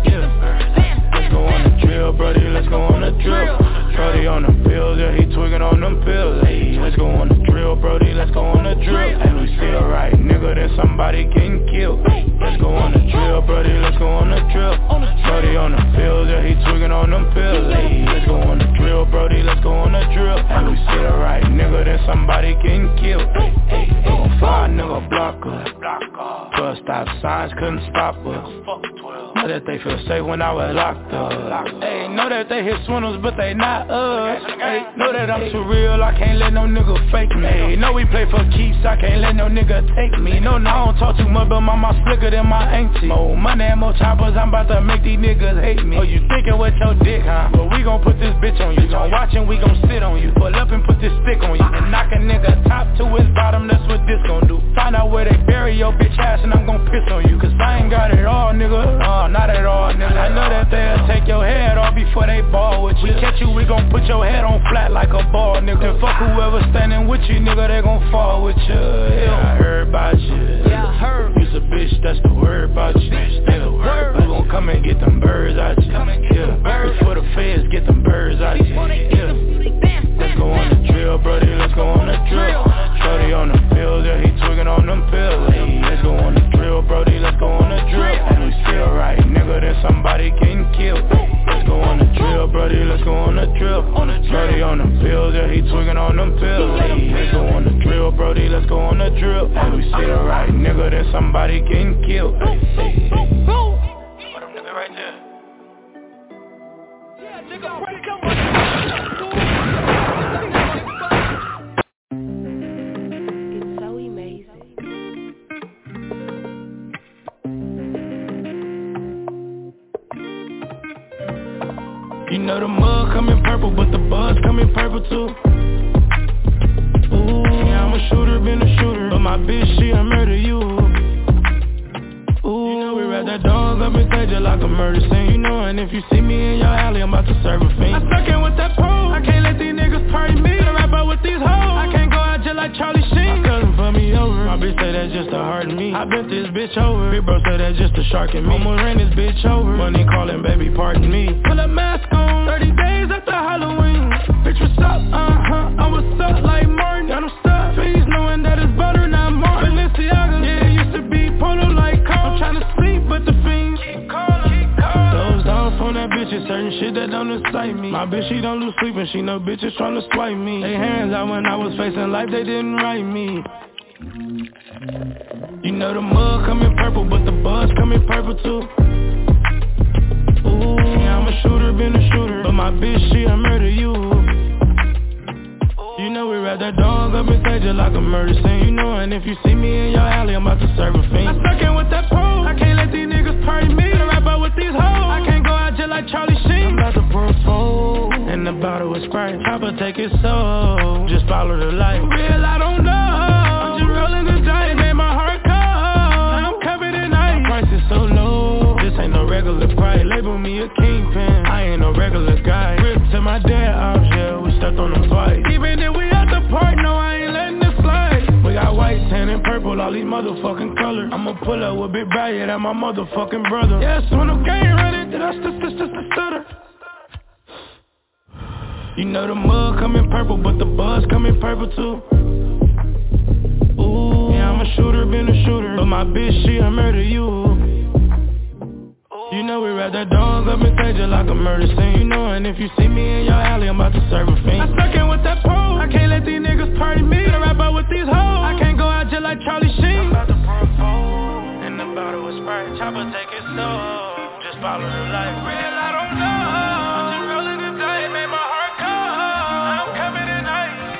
Yeah, let's go on the drill, brody, let's go on the drill. Brody on the pills, yeah, he twiggin' on them pills. Hey, let's go on the drill, brody, let's go on the drill. And we still right, nigga, then somebody getting killed. Let's go on the drill, brody, let's go on the drill. Brody on the pills, yeah, he twiggin' on them pills. Hey, let's go on the drill, brody, let's go on the drill. And we still right, nigga, then somebody getting killed. Hey, hey, hey, five nigga block us. Twelve stop signs couldn't stop us. Know that they feel safe when I was locked up. Hey, know that they hit swindles, but they not us. Hey, know that I'm too real, I can't let no nigga fake me. Hey, know we play for keeps, I can't let no nigga take me. No, no, I don't talk too much, but my mouth slicker than my auntie. More money and more choppers, I'm about to make these niggas hate me. Oh, you thinking with your dick, huh? But we gon' put this bitch on you. Gon' watch and we gon' sit on you. Pull up and put this stick on you. And knock a nigga top to his bottom, that's what this gon' do. Find out where they bury your bitch ass and I'm gon' piss on you. Cause I ain't got it all, nigga. Uh, not at all, nigga. I know that they'll take your head off before they ball with you. We catch you, we gon' put your head on flat like a ball, nigga. Then fuck whoever standing with you, nigga, they gon' fall with you. Yeah, I heard about you. Yeah, I heard. You's a bitch, that's the word about you. Bitch, that's the word. We gon' come and get them birds out you. Yeah, before the feds get them birds out you. Yeah, let's go on the drill, brody, let's go on the drill. Shorty on the pills, yeah, he twiggin' on them pills. Hey, let's go on the drill, brody, let's go on the drill. And we still right, nigga, then somebody getting killed. Let's go on the drill, brody, let's go on the drill. Shorty on the pills, yeah, he twiggin' on them pills. Hey, let's go on the drill, brody, let's go on the drill. And we still right, nigga, then somebody getting killed. Hey, hey, hey. What them nigga right there? Yeah, nigga, ready, come on. It's so amazing. You know the mug come in purple, but the buzz come in purple too. Ooh, yeah, I'm a shooter, been a shooter, but my bitch, she a murder you. Ooh, you know we wrap that dog up and say just like a murder scene. You know, and if you see me in your alley, I'm about to serve a fiend. I stuck in with that pole, I can't let these niggas party me. I rap out with these hoes, I can't go out just like Charlie Sheen. My cousin put me over, my bitch say that's just a heart in me. I bent this bitch over, big bro say that's just a shark in me. I'ma ran this bitch over, money calling, baby, pardon me. Put a mask on, thirty days after Halloween. Bitch, what's up? Uh-huh, I was up like Martin, got him stuck. Please knowing that it's butter, not Martin. Balenciaga, yeah, it used to be polo like Cole. I'm tryna sleep, but the fiends keep calling, keep calling. Those dogs on that bitch is certain shit that don't excite me. My bitch, she don't lose sleep and she know bitches tryna swipe me. They hands out when I was facing life, they didn't write me. You know the mug come in purple, but the buzz come in purple too. Ooh, yeah, I'm a shooter, been a shooter, but my bitch, she a murder you. You know we wrap that dog up and say just like a murder scene. You know, and if you see me in your alley, I'm about to serve a fiend. I stuck in with that pole, I can't let these niggas party me. I rap out with these hoes, I can't go out just like Charlie Sheen. I'm about to pour a fold, and the bottle is Sprite. Chopper take it slow, just follow the light. Real, I don't know, I'm just rolling the dice, made my heart cold. Now I'm covered in ice, my price is so low. This ain't no regular price, label me a kingpin. I ain't no regular guy. Rip to my dad out here, we stepped on them twice. Even if we at the park, no, I ain't letting it slide. We got white, tan, and purple, all these motherfucking colors. I'ma pull up with Big Riot, that my motherfucking brother. Yes, when the game running, then I st st st st stutter. You know the mug come in purple, but the buzz come in purple too. Ooh, yeah, I'm a shooter, been a shooter, but my bitch, she a murder you. You know we wrap that dog up and say just like a murder scene. You know, and if you see me in your alley, I'm about to serve a fiend. I stuck in with that pole, I can't let these niggas party me. I rap out with these hoes, I can't go out just like Charlie Sheen. I'm about to pour a fold, and the bottle is Sprite. Chopper take it slow, just follow the light. Real, I don't know, I'm just rolling the dice, made my heart cold. I'm covered in ice.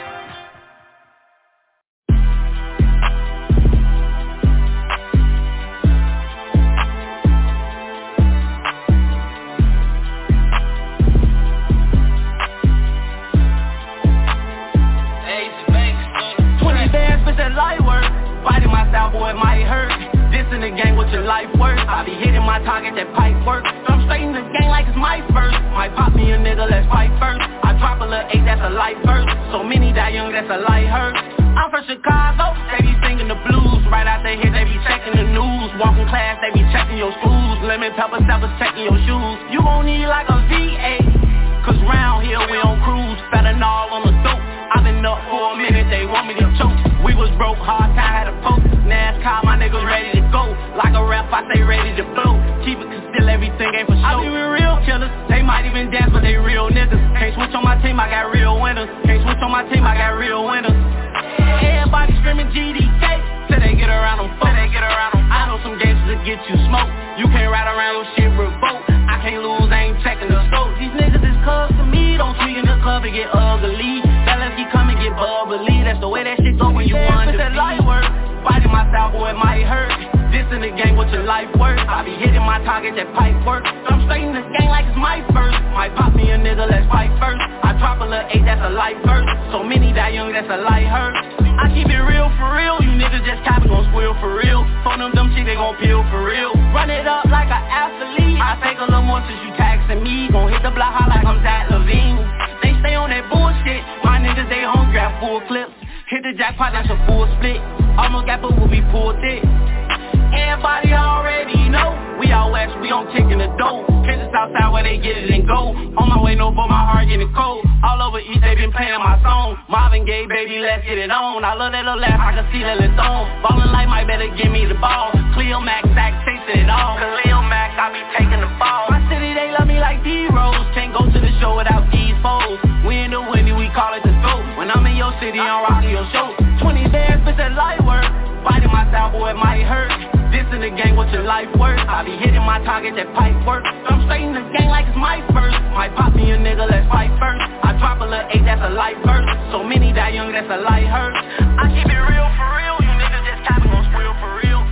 Light work, fighting myself, boy, it might hurt. This in the game, what your life worth? I be hitting my target, that pipe work. I'm straight in the game like it's my first. Might pop me a nigga, let's fight first. I drop a little eight, that's a light verse. So many die young, that's a light hurt. I'm from Chicago, they be singing the blues. Right out there here, they be checking the news. Walking class, they be checking your schools. Lemon pepper steppers checking your shoes. You gon' need like a V eight, cause round here we on cruise. Fentanyl on the dope. I've been up for a minute, they want me to choke. We was broke, hard time, had a poke. NASCAR, my niggas ready to go. Like a rap, I say ready to blow. Keep it, cause still everything ain't for show. I be with real killers, they might even dance, but they real niggas. Can't switch on my team, I got real winners. Can't switch on my team, I got real winners. Everybody screaming G D K, till they get around them folks. They get around them. I know some gangsters that get you smoked. You can't ride around with shit revoked. I can't lose, I ain't checking the scope. These niggas is cuz to me, don't speak in the club and get ugly. Come and get bubbly, that's the way that shit go when you want to that light work. Fighting myself, boy, it might hurt. This in the game, what your life worth? I be hitting my target, that pipe work. I'm straight in the game like it's my first. Might pop me a nigga, let's fight first. I drop a little eight, that's a light verse. So many die young, that's a light hurt. I keep it real for real, you niggas just copy, gon' squeal for real. Phone them dumb shit, they gon' peel for real. Run it up like an athlete. I take a little more since you taxing me. Gon' hit the block hard like I'm Zach Levine. They stay on that bullshit. My niggas, they hungry, grab full clips. Hit the jackpot, that's a full split. Almost got but will be pulled thick. Everybody already know. We out west, we don't kick in the dough. Catch us outside where they get it and go. On my way, no, but my heart getting cold. All over east, they been playing my song. Marvin Gaye, baby, let's get it on. I love that little laugh, I can see that little tone. Ballin' like my better give me the ball. Cleo Max, Zach, chasing it all. Cleo Max, I be taking the ball. My city, they love me like D-Rose. Can't go to the show without these foes. We in the windy, we call it the scope. When I'm in your city, I'm rocking your show. twenty bands, bitch, that light work. Fighting myself, boy, it might hurt. This in the game, what your life worth? I be hitting my target, that pipe work. I'm straight in the game like it's my first. Might pop me a nigga, let's fight first. I drop a little eight, that's a light verse. So many die young, that's a light hurt. I keep it real for real, you niggas just copy, gon' squeal for real.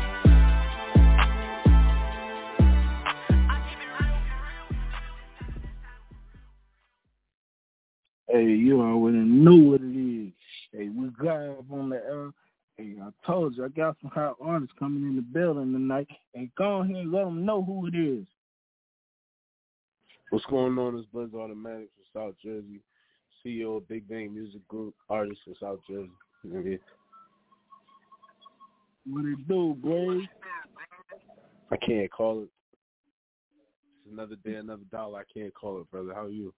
I keep it real for real. Hey, you already knew what it is. Hey, we got up on the air. Hey, I told you, I got some hot artists coming in the building tonight. Hey, go ahead and let them know who it is. What's going on is Blizz Automatic from South Jersey, C E O of Big Bang Music Group, artist from South Jersey. Mm-hmm. What it do, boy? I can't call it. It's another day, another dollar. I can't call it, brother. How are you?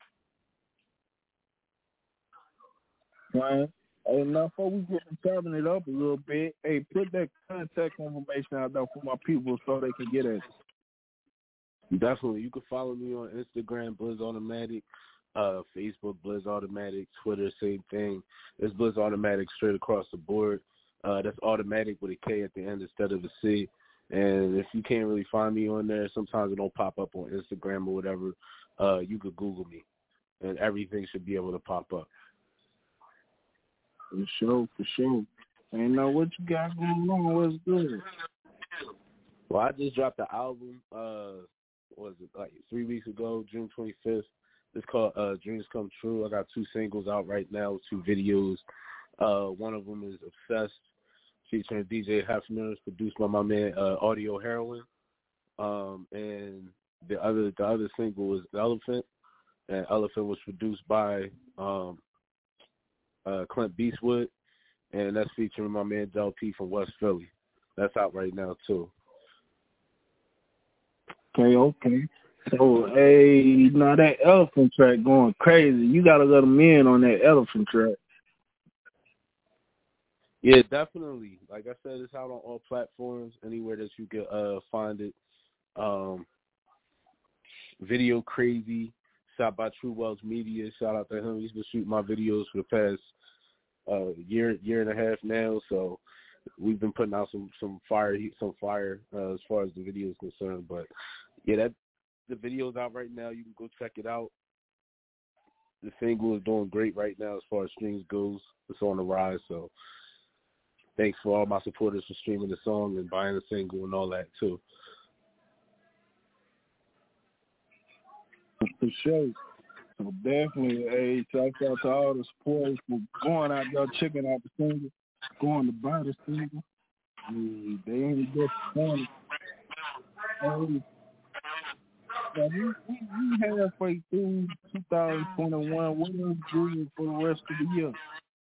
Right. Hey, now, before we get to chopping it up a little bit, hey, put that contact information out there for my people so they can get it. Definitely. You can follow me on Instagram, Blizz Automatic, uh, Facebook, Blizz Automatic, Twitter, same thing. It's Blizz Automatic straight across the board. Uh, that's automatic with a K at the end instead of a C. And if you can't really find me on there, sometimes it don't pop up on Instagram or whatever, uh, you could Google me, and everything should be able to pop up. For sure, for sure. Ain't know what you got going on. What's good? Well, I just dropped the album, uh, what was it, like three weeks ago, June twenty-fifth. It's called uh, Dreams Come True. I got two singles out right now, two videos. Uh, one of them is Obsessed, featuring D J Hefner, produced by my man uh, Audio Heroin. Um, and the other the other single was Elephant, and Elephant was produced by um, uh, Clint Beastwood, and that's featuring my man Del P from West Philly. That's out right now too. Okay, okay. So, hey, now that Elephant track going crazy. You gotta let them in on that Elephant track. Yeah, definitely. Like I said, it's out on all platforms, anywhere that you can uh, find it. Um, Video Crazy, shot by True Wells Media. Shout out to him. He's been shooting my videos for the past uh, year, year and a half now. So we've been putting out some some fire, some fire uh, as far as the video is concerned. But yeah, that the video's out right now. You can go check it out. The single is doing great right now as far as streams goes. It's on the rise. So thanks for all my supporters for streaming the song and buying the single and all that too. For sure. So definitely, hey, shout out to all the supporters for going out there, checking out the single, going to buy the single. Hey, they ain't disappointed. Hey, yeah, we, we, we halfway through two thousand twenty-one. What else do for the rest of the year?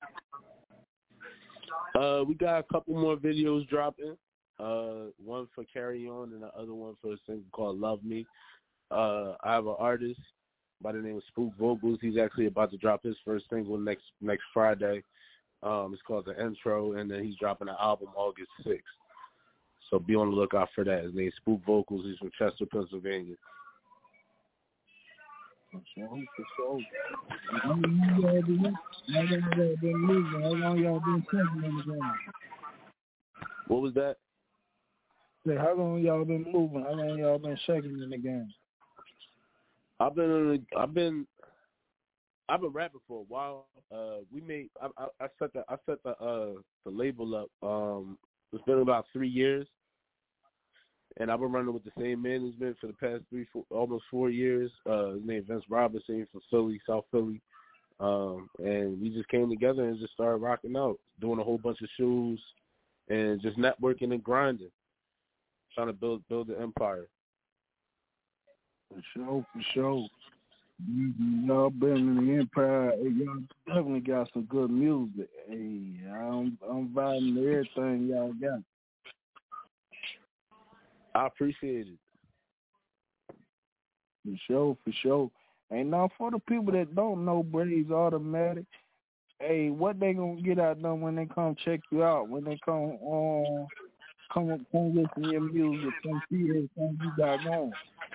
Uh, we got a couple more videos dropping. Uh, one for Carry On and the other one for a single called Love Me. Uh, I have an artist by the name of Spook Vocals. He's actually about to drop his first single next next Friday. Um, it's called The Intro, and then he's dropping an album August sixth. So be on the lookout for that. His name's Spook Vocals. He's from Chester, Pennsylvania. For sure, for sure. How long y'all been, how long y'all been moving? How long y'all been shaking in the game? What was that? Say, how long y'all been moving? How long y'all been shaking in the game? I've been, in the, I've been, I've been rapping for a while. Uh, we made, I, I, I set the, I set the, uh, the label up. Um, it's been about three years. And I've been running with the same management for the past three, four, almost four years. Uh, his name is Vince Robinson from Philly, South Philly. Um, and we just came together and just started rocking out, doing a whole bunch of shows and just networking and grinding, trying to build build the empire. For sure, for sure. Y'all been in the empire. Hey, y'all definitely got some good music. Hey, I'm, I'm vibing to everything y'all got. I appreciate it. For sure, for sure. And now for the people that don't know Blizz Automatic, hey, what they gonna get out there when they come check you out, when they come on, come come listen to your music, come see everything you got going.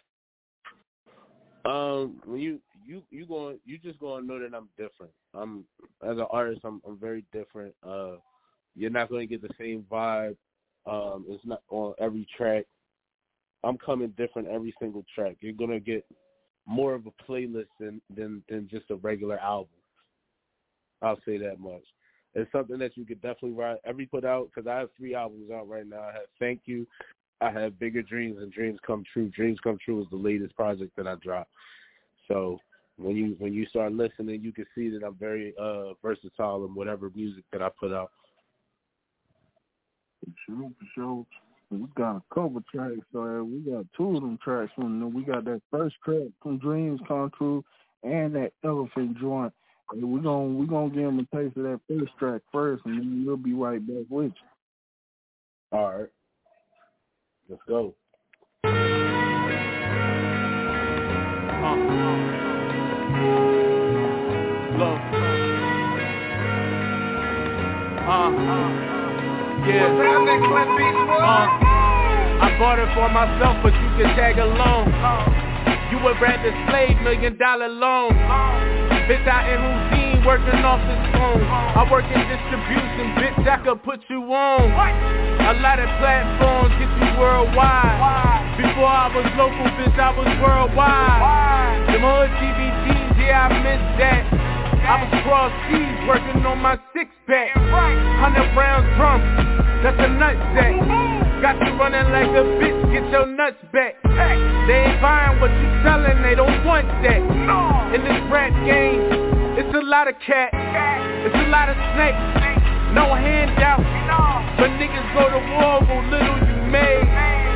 Um, when you you you going you just gonna know that I'm different. I'm as an artist, I'm I'm very different. Uh, you're not gonna get the same vibe. Um, it's not on every track. I'm coming different every single track. You're gonna get more of a playlist than than than just a regular album. I'll say that much. It's something that you could definitely write every put out, because I have three albums out right now. I have Thank You, I have Bigger Dreams, and Dreams Come True. Dreams Come True is the latest project that I dropped. So when you when you start listening, you can see that I'm very uh, versatile in whatever music that I put out. For sure, for sure. We got a couple tracks. Uh, we got two of them tracks from them. We got that first track from Dreams Come True and that Elephant joint. And we're going we gonna give them a taste of that first track first, and then we'll be right back with you. All right. Let's go. Uh, look. Uh, yeah. Uh, I bought it for myself, but you can tag along. You would rather slave million dollar loan. Bitch, I in Houdin working off this phone. I work in distribution, bitch, I could put you on. A lot of platforms get you worldwide. Before I was local, bitch, I was worldwide. Them hood T V Ts, yeah, I missed that. I was cross seas working on my six-pack. Hundred round drum, that's a nutsack. Got you running like a bitch, get your nuts back. They ain't buying what you selling, they don't want that. In this rap game, it's a lot of cat, it's a lot of snakes, no handouts. But niggas go to war with little you made.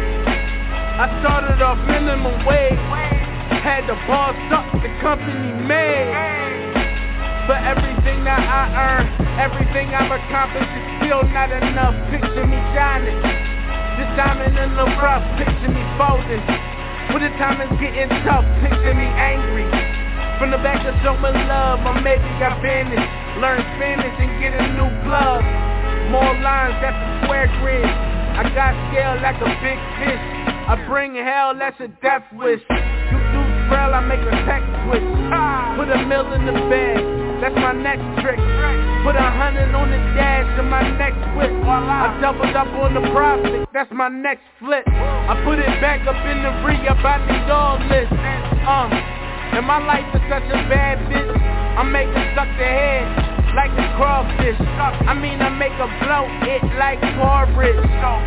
I started off minimum wage, had to boss up the company made. But everything that I earned, everything I've accomplished is still not enough. Picture me shining, this diamond in the rough. Picture me folding, when the time is getting tough. Picture me angry, from the back to show my love. Or maybe I vanished, learn Spanish and get a new plug. More lines, that's a square grid. I got scale like a big fish. I bring hell, that's a death wish. You do spell, I make a text switch. Put a mill in the bag, that's my next trick. Put a hundred on the dash of my next whip. I doubled up on the profit, that's my next flip. I put it back up in the re-up, I need all this. Um, and my life is such a bad bitch, I make her suck the head like a crawfish. I mean I make her blow it like porridge.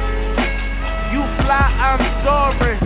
You fly, I'm soaring.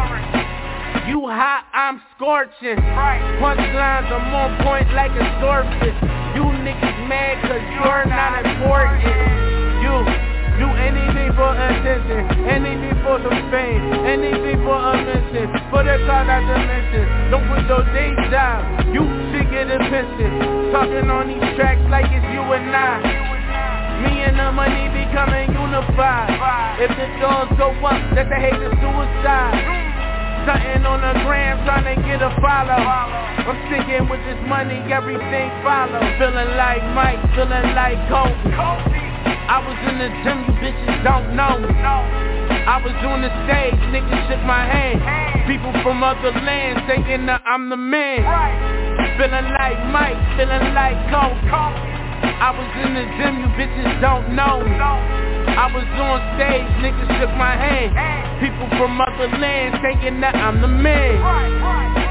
You hot, I'm scorching. Punchlines, I'm on point like a swordfish. You niggas mad cause you're not important. You do anything for attention, anything for some fame, anything for a mention, for the cloud I dimension. Don't put your day job, you should get a pension. Talking on these tracks like it's you and I. Me and the money becoming unified. If the doors go up, that's a hater suicide. Something on the gram trying to get a follow. I'm sticking with this money, everything follow. Feeling like Mike, feeling like Kobe. I was in the gym, you bitches don't know me. I was on the stage, niggas shook my hand. People from other lands thinking that I'm the man. Feeling like Mike, feeling like Kobe. I was in the gym, you bitches don't know me. I was on stage, niggas shook my hand. People from other lands thinking that I'm the man.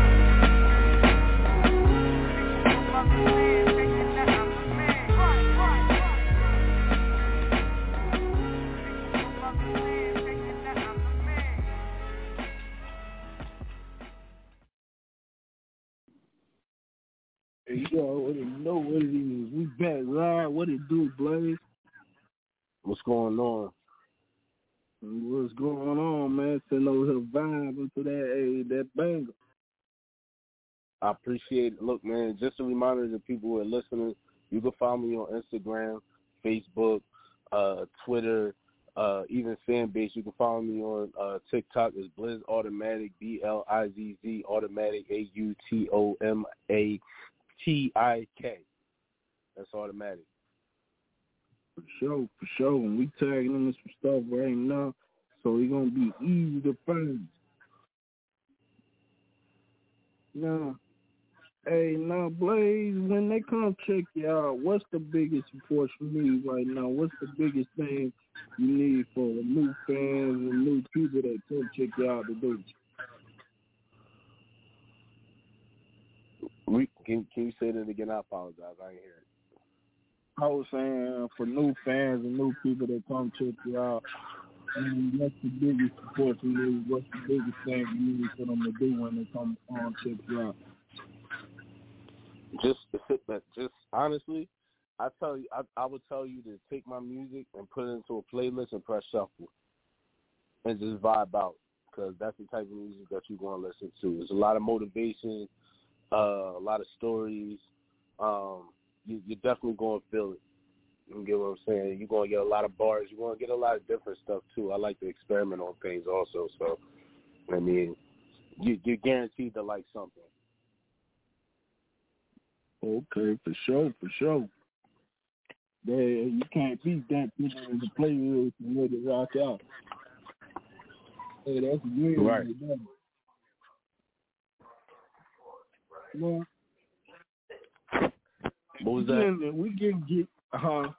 Hey, you already know what it is. We back live. What it do, Blaze? What's going on? What's going on, man? Send over here vibing to that, hey, that banger. I appreciate it. Look, man, just a reminder to people who are listening, you can follow me on Instagram, Facebook, uh, Twitter, uh, even Fanbase. You can follow me on uh, TikTok. It's Blizz Automatic, B L I Z Z Automatic, A U T O M A T I K. That's automatic. For sure, for sure. And we tagging them in some stuff right now, so it's going to be easy to find. Now, hey, now, Blaze, when they come check you out, what's the biggest support for me right now? What's the biggest thing you need for new fans and new people that come check you out to do? We, can, can you say that again? I apologize. I didn't hear it. I was saying for new fans and new people that come check you out, I mean, what's the biggest support you need? What's the biggest thing you need for them to do when they come on check you out? Just to sit back, just honestly, I tell you, I, I would tell you to take my music and put it into a playlist and press shuffle, and just vibe out, because that's the type of music that you're going to listen to. There's a lot of motivation, uh, a lot of stories. Um, you, you're definitely going to feel it. You get what I'm saying? You're going to get a lot of bars. You're going to get a lot of different stuff, too. I like to experiment on things also. So, I mean, you, you're guaranteed to like something. Okay, for sure, for sure. They, you can't beat that people in the playlist and let it rock out. Hey, that's good. Right. Well, what was that? We can get, huh?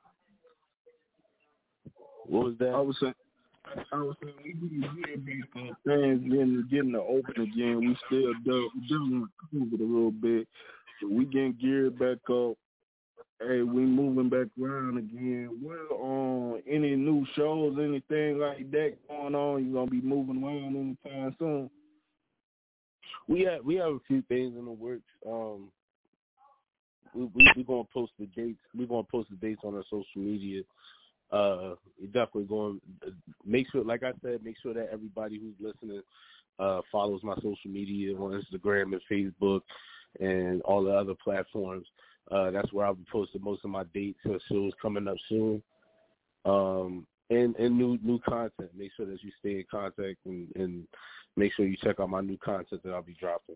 What was that? I was saying, I was saying we can get because fans getting getting to open again. We still do doing it a little bit, so we getting geared back up. Hey, we moving back around again. Well, on any new shows, anything like that going on, you gonna be moving around anytime soon? We have we have a few things in the works. Um, we we we gonna post the dates. We're gonna post the dates on our social media. Uh, you're definitely going to make sure, like I said, make sure that everybody who's listening uh, follows my social media on Instagram and Facebook and all the other platforms. Uh, that's where I'll be posting most of my dates and shows coming up soon. Um, and, and new new content. Make sure that you stay in contact and, and make sure you check out my new content that I'll be dropping.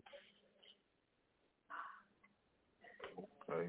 Okay.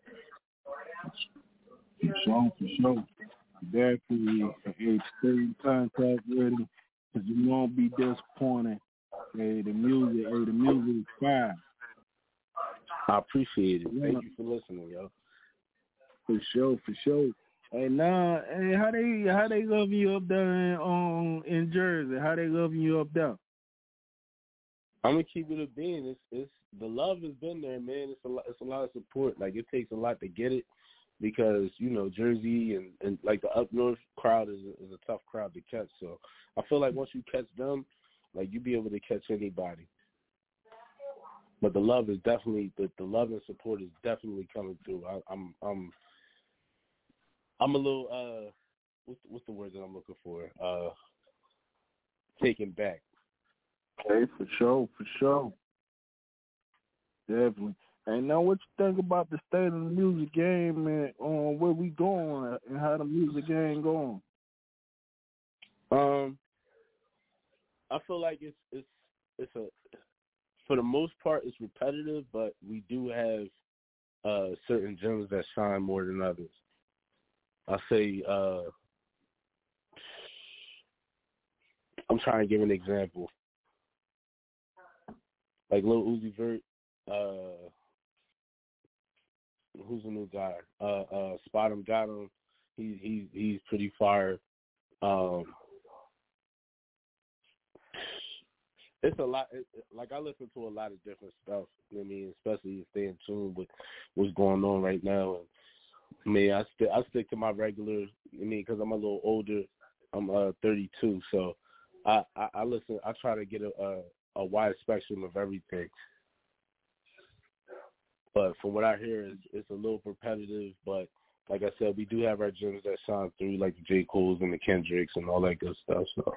For sure, for sure. Definitely, hey, stay in contact with him because you won't be disappointed. Hey, the music, hey, the music is fire. I appreciate it. Yeah. Thank you for listening, yo. For sure, for sure. Hey, now, hey, how they how they love you up there in um in Jersey? How they love you up there? I'm gonna keep it a being. It's it's the love has been there, man. It's a lot. It's a lot of support. Like it takes a lot to get it. Because, you know, Jersey and, and like the up north crowd is a, is a tough crowd to catch. So I feel like once you catch them, like you'll be able to catch anybody. But the love is definitely the, the love and support is definitely coming through. I, I'm I'm I'm a little uh what's the, what's the word that I'm looking for? Uh, taken back. Okay, for sure, for sure, definitely. And now, what you think about the state of the music game and um, where we going and how the music game going? Um, I feel like it's it's it's a for the most part it's repetitive, but we do have uh, certain gems that shine more than others. I say uh, I'm trying to give an example, like Lil Uzi Vert. Uh, Who's the new guy? Uh, uh, Spot him, got him. He's he's he's pretty fire. Um, it's a lot. It, like I listen to a lot of different stuff. You know what I mean, especially to stay in tune with what's going on right now. And I mean, I stick I stick to my regular. I mean, because I'm a little older. I'm uh, thirty-two, so I, I, I listen. I try to get a, a a wide spectrum of everything. But from what I hear, it's, it's a little repetitive. But like I said, we do have our gems that shine through, like the J. Cole's and the Kendricks and all that good stuff. So.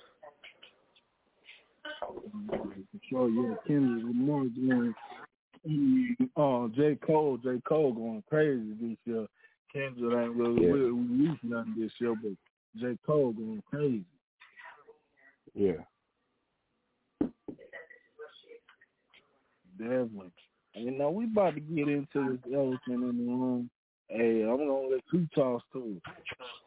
For sure, yeah, Kendrick Lamar doing. Oh, J. Cole, J. Cole going crazy this year. Kendrick ain't really yeah. released nothing this year, but J. Cole going crazy. Yeah. Definitely. You know, we about to get into this elephant in the room. Hey, I'm going to let you toss to it.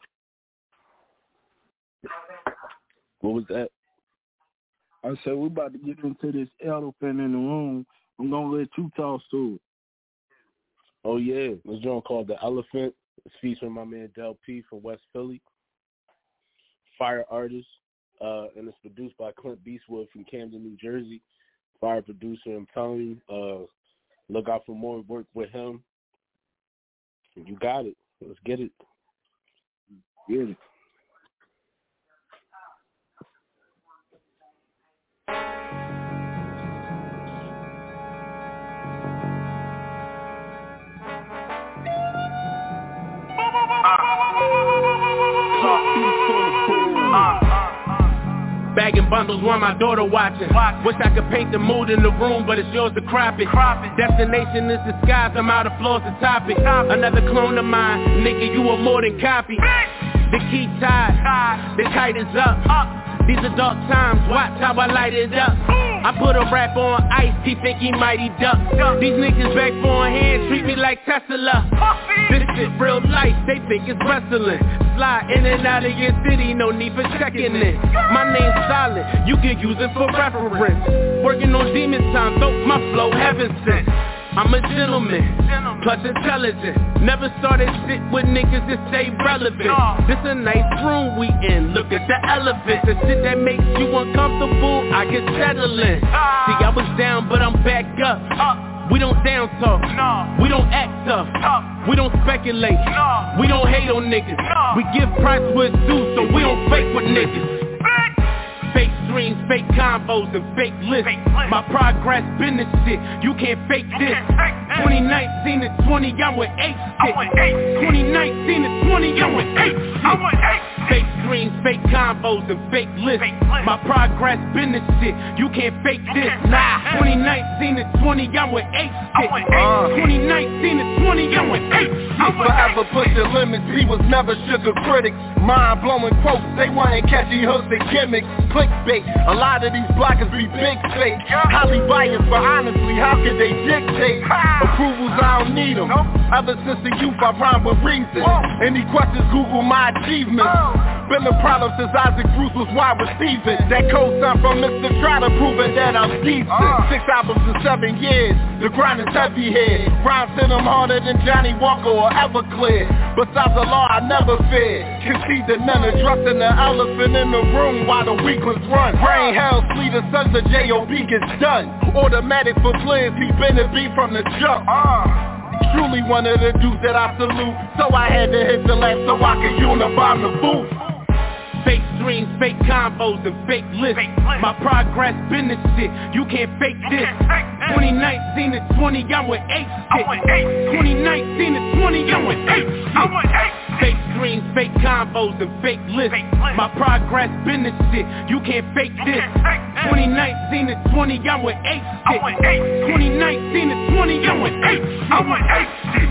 What was that? I said we about to get into this elephant in the room. I'm going to let you toss to it. Oh, yeah. This joint called The Elephant. It's featuring my man Del P from West Philly. Fire artist. Uh, and it's produced by Clint Beastwood from Camden, New Jersey. Fire producer, I'm telling you. Uh, Look out for more work with him. You got it. Let's get it. Get it. candles while my daughter watching. Wish I could paint the mood in the room, but it's yours to crop it. Destination is the skies, I'm out of floors to top it. Another clone of mine, nigga, you are more than copy. The key tied, the kite is up. These are dark times, watch how I light it up. I put a rap on ice, he think he mighty duck. These niggas back for a hand, treat me like Tesla. This shit real life, they think it's wrestling. Slide in and out of your city, no need for checking it. My name's solid, you can use it for reference. Working on demon time, though my flow heaven sent. I'm a gentleman, plus intelligent. Never started shit with niggas that stay relevant. This a nice room we in, look at the elephant. The shit that makes you uncomfortable, I can settle in. See, I was down, but I'm back up. We don't down talk, we don't act tough, we don't speculate, we don't hate on niggas. We give price with due, so we don't fake with niggas. Fake streams, fake combos, and fake lists. My progress been this shit, you can't fake this. twenty nineteen to twenty, I'm with eight shit. twenty nineteen to twenty, I'm with eight shit. Fake streams, fake combos, and fake lists. My progress been this shit, you can't fake this. Nah, twenty nineteen to twenty, I'm with eight shit. twenty nineteen to twenty, I'm with eight shit. Forever pushing limits, he was never sugar critics. Mind-blowing quotes, they wanted catchy hooks and gimmicks. Clickbait, a lot of these blockers be big fake. Highly biased, but honestly, how could they dictate? Approvals, I don't need them. Ever since the youth, I rhyme with reason. Any questions, Google my achievements. Been a problem since Isaac Bruce was wide receiving. That co-sign from Mister Trotter proving that I'm decent. Six albums in seven years, the grind is heavy here. Rhymes hit them harder than Johnny Walker or Everclear. Besides the law, I never feared. Concede that none addressing the elephant in the room while the weaklings run. Brain hell, sleet as soon as the J O B gets done. Automatic for players, he been a beat from the jump. Truly one of the dudes that I salute. So I had to hit the left so I could unibomb the booth. Fake streams, fake combos, and fake lists. My progress been this shit, you can't fake this. twenty nineteen to twenty, I'm with eight shit. twenty nineteen to twenty, I'm with eight shit. Fake streams, fake combos, and fake lists. My progress been this shit, you can't fake this. twenty nineteen to twenty, I'm with eight shit. twenty nineteen to twenty, I'm with eight shit.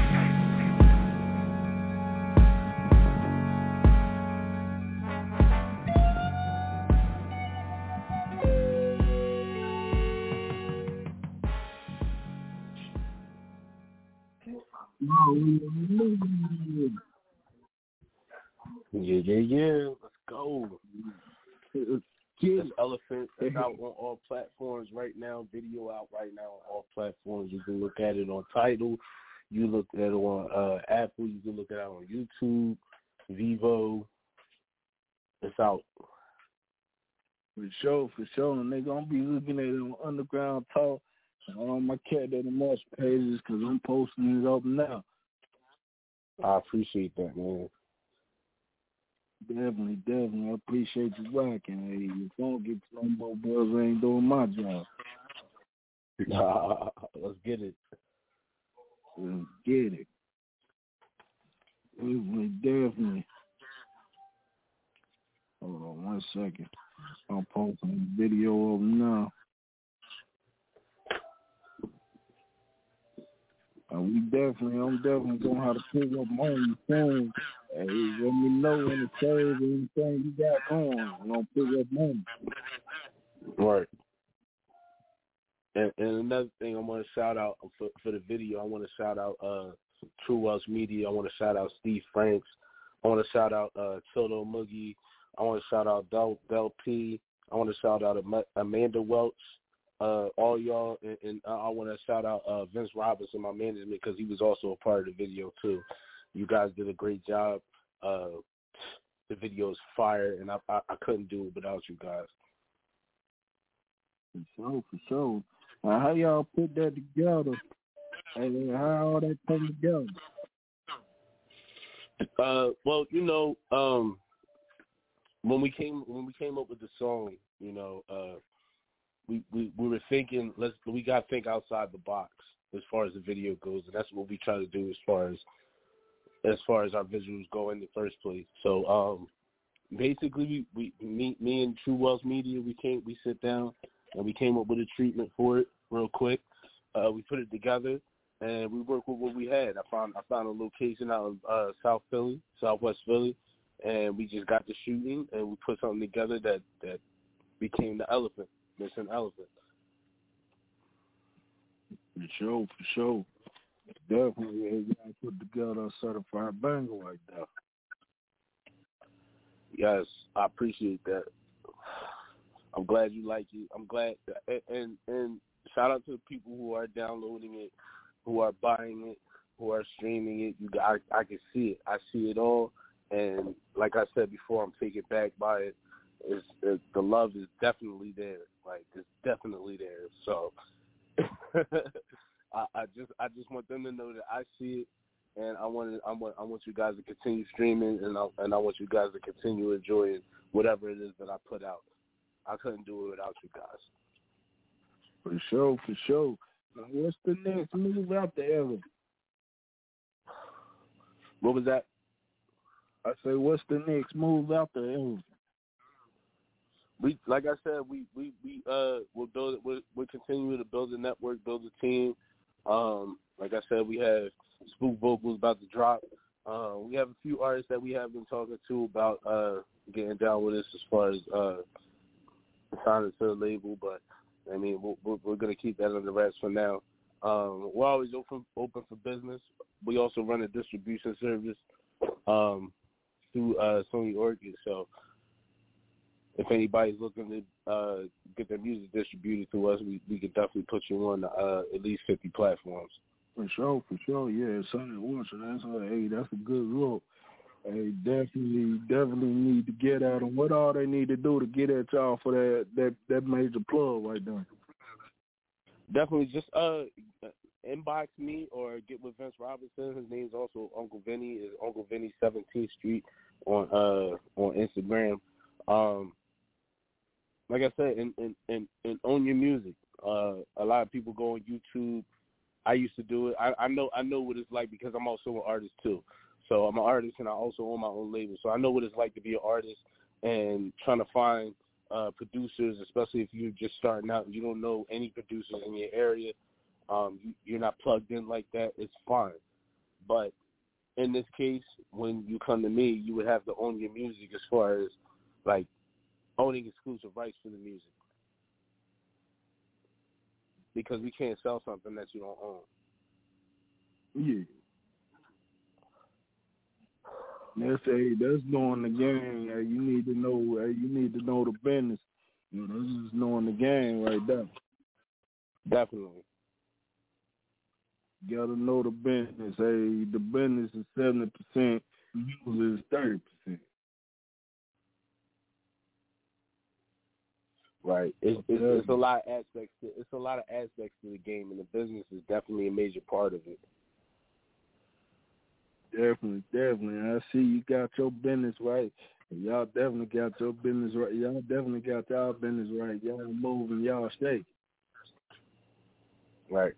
Yeah, yeah, yeah. Let's go. This Elephant is out on all platforms right now. Video out right now on all platforms. You can look at it on Tidal. You look at it on uh, Apple. You can look at it on YouTube, Vivo. It's out. For sure, for sure. And they're going to be looking at it on Underground Talk and on my Cat Daddy Moss pages because I'm posting it up now. I appreciate that, man. Definitely, definitely. I appreciate you rocking. Hey, if I don't get to no more boys, I ain't doing my job. Nah, let's get it. Let's get it. Definitely, definitely. Hold on one second. I'm posting the video up now. Uh, we definitely, I'm definitely gonna have to pick up on the phone. Hey, let me know when it says anything you got going. I'm gonna pick up on it. Right. And, and another thing I want to shout out for, for the video, I want to shout out uh, True Welsh Media. I want to shout out Steve Franks. I want to shout out uh, Toto Moogie. I want to shout out Del, Del P. I want to shout out Amanda Welch. Uh, all y'all, and, and I want to shout out uh, Vince Robinson, my management, because he was also a part of the video too. You guys did a great job. Uh, the video is fire, and I, I I couldn't do it without you guys. For sure, for sure. Now, how y'all put that together? And how all that come together? Uh, well, you know, um, when we came when we came up with the song, you know, uh, we, we we were thinking let's we got to think outside the box as far as the video goes, and that's what we try to do as far as as far as our visuals go in the first place. So um, basically, we, we me, me and True Wealth Media, we came, we sit down, and we came up with a treatment for it real quick. Uh, we put it together, and we worked with what we had. I found I found a location out in uh, South Philly, Southwest Philly, and we just got the shooting, and we put something together that, that became the Elephant, Missing Elephant. For sure, for sure. Definitely, you gotta put together a certified banger like that. Yes, I appreciate that. I'm glad you like it. I'm glad, that, and and shout out to the people who are downloading it, who are buying it, who are streaming it. You, I, I can see it. I see it all, and like I said before, I'm taken back by it. It's, it the love is definitely there. Like it's definitely there. So. I, I just I just want them to know that I see it, and I want I want I want you guys to continue streaming, and I, and I want you guys to continue enjoying whatever it is that I put out. I couldn't do it without you guys. For sure, for sure. Now, what's the next move out the Elephant? What was that? I say, what's the next move out the Elephant? We, like I said, we we we uh we'll build we'll, we'll continue to build a network, build a team. Um, like I said, we have Spook Vocals about to drop. Uh, we have a few artists that we have been talking to about uh getting down with us as far as uh signing to the label, but I mean we're, we're, we're gonna keep that under wraps for now. Um, we're always open open for business. We also run a distribution service um through uh Sony Orchid, so. If anybody's looking to uh, get their music distributed through us, we, we can definitely put you on uh, at least fifty platforms. For sure, for sure, yeah. Sony Orchard, that's a, hey, that's a good look. Hey, definitely, definitely need to get at them. What all they need to do to get at y'all for that that, that major plug right there? Definitely, just uh, inbox me or get with Vince Robinson. His name's also Uncle Vinny. Is Uncle Vinny seventeenth Street on uh on Instagram. Um. Like I said, and, and, and, and own your music. Uh, a lot of people go on YouTube. I used to do it. I, I know I know what it's like because I'm also an artist too. So I'm an artist and I also own my own label. So I know what it's like to be an artist and trying to find uh, producers, especially if you're just starting out and you don't know any producers in your area. Um, you, you're not plugged in like that. It's fine. But in this case, when you come to me, you would have to own your music as far as like owning exclusive rights for the music, because we can't sell something that you don't own. Yeah. That's a that's knowing the game. Hey, you need to know. Hey, you need to know the business. You know, this is knowing the game right there. Definitely. You gotta know the business. Hey, the business is seventy percent. Usually is thirty percent. Right. It's, it's, it's a lot of aspects. To, it's a lot of aspects to the game, and the business is definitely a major part of it. Definitely, definitely. I see you got your business right. Y'all definitely got your business right. Y'all definitely got y'all business right. Y'all moving, y'all shake. Right.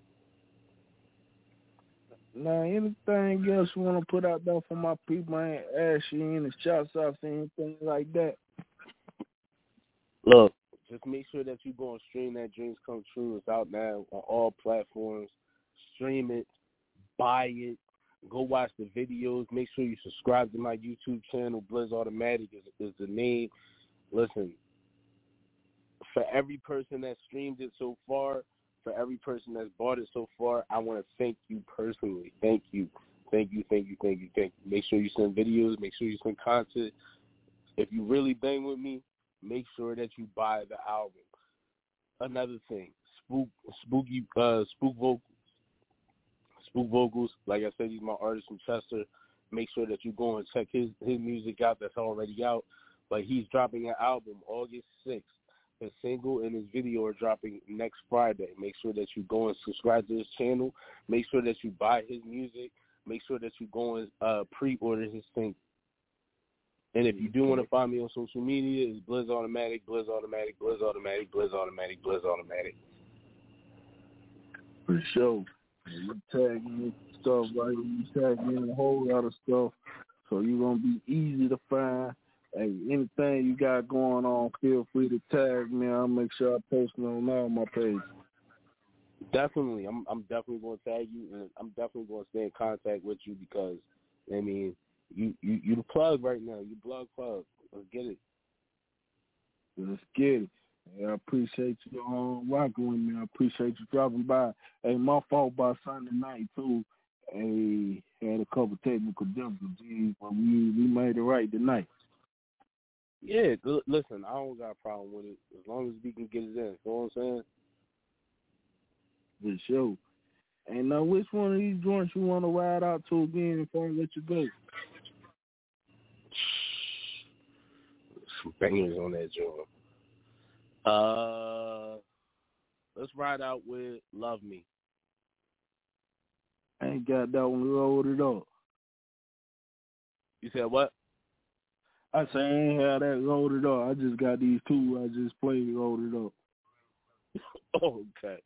Now, anything else you want to put out there for my people? I ain't ask you any shots out, anything like that. Look. Just make sure that you go and stream that Dreams Come True. It's out now on all platforms. Stream it, buy it, go watch the videos. Make sure you subscribe to my YouTube channel. Blizz Automatic is, is the name. Listen, for every person that streamed it so far, for every person that's bought it so far, I want to thank you personally. Thank you. Thank you, thank you, thank you, thank you. Make sure you send videos. Make sure you send content. If you really bang with me, make sure that you buy the album. Another thing, Spook, Spooky, uh, Spook Vocals, Spook Vocals. Like I said, he's my artist from Chester. Make sure that you go and check his his music out. That's already out. But he's dropping an album August sixth. His single and his video are dropping next Friday. Make sure that you go and subscribe to his channel. Make sure that you buy his music. Make sure that you go and uh, pre-order his single. And if you do want to find me on social media, it's Blizz Automatic, Blizz Automatic, Blizz Automatic, Blizz Automatic, Blizz Automatic. For sure. You tag me stuff, right? You tag me in a whole lot of stuff. So you're going to be easy to find. Hey, anything you got going on, feel free to tag me. I'll make sure I post it on all my pages. Definitely, I'm I'm definitely going to tag you, and I'm definitely going to stay in contact with you because, I mean, you you you the plug right now. You blog plug. Let's get it. Let's get it. Hey, I appreciate you um, rocking with me. I appreciate you dropping by. Hey, my fault by Sunday night too. Hey, had a couple technical difficulties, but we we made it right tonight. Yeah, l- listen, I don't got a problem with it as long as we can get it in. You know what I'm saying? For sure. And now, which one of these joints you want to ride out to again before I let you go? Some bangers on that joint. Uh, let's ride out with "Love Me." I ain't got that one loaded up. You said what? I say I ain't had that loaded up. I just got these two. I just played loaded up. Oh, okay.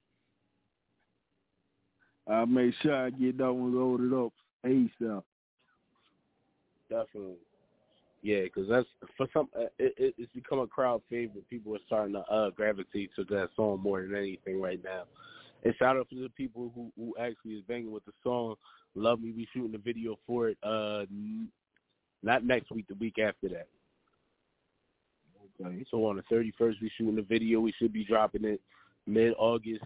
I make sure I get that one loaded up ASAP. Definitely. Yeah, because that's for some. It, it, it's become a crowd favorite. People are starting to uh, gravitate to that song more than anything right now. And shout out to the people who, who actually is banging with the song. Love Me. We shooting a video for it. Uh, not next week, the week after that. Okay. So on the thirty-first, we shooting the video. We should be dropping it mid-August.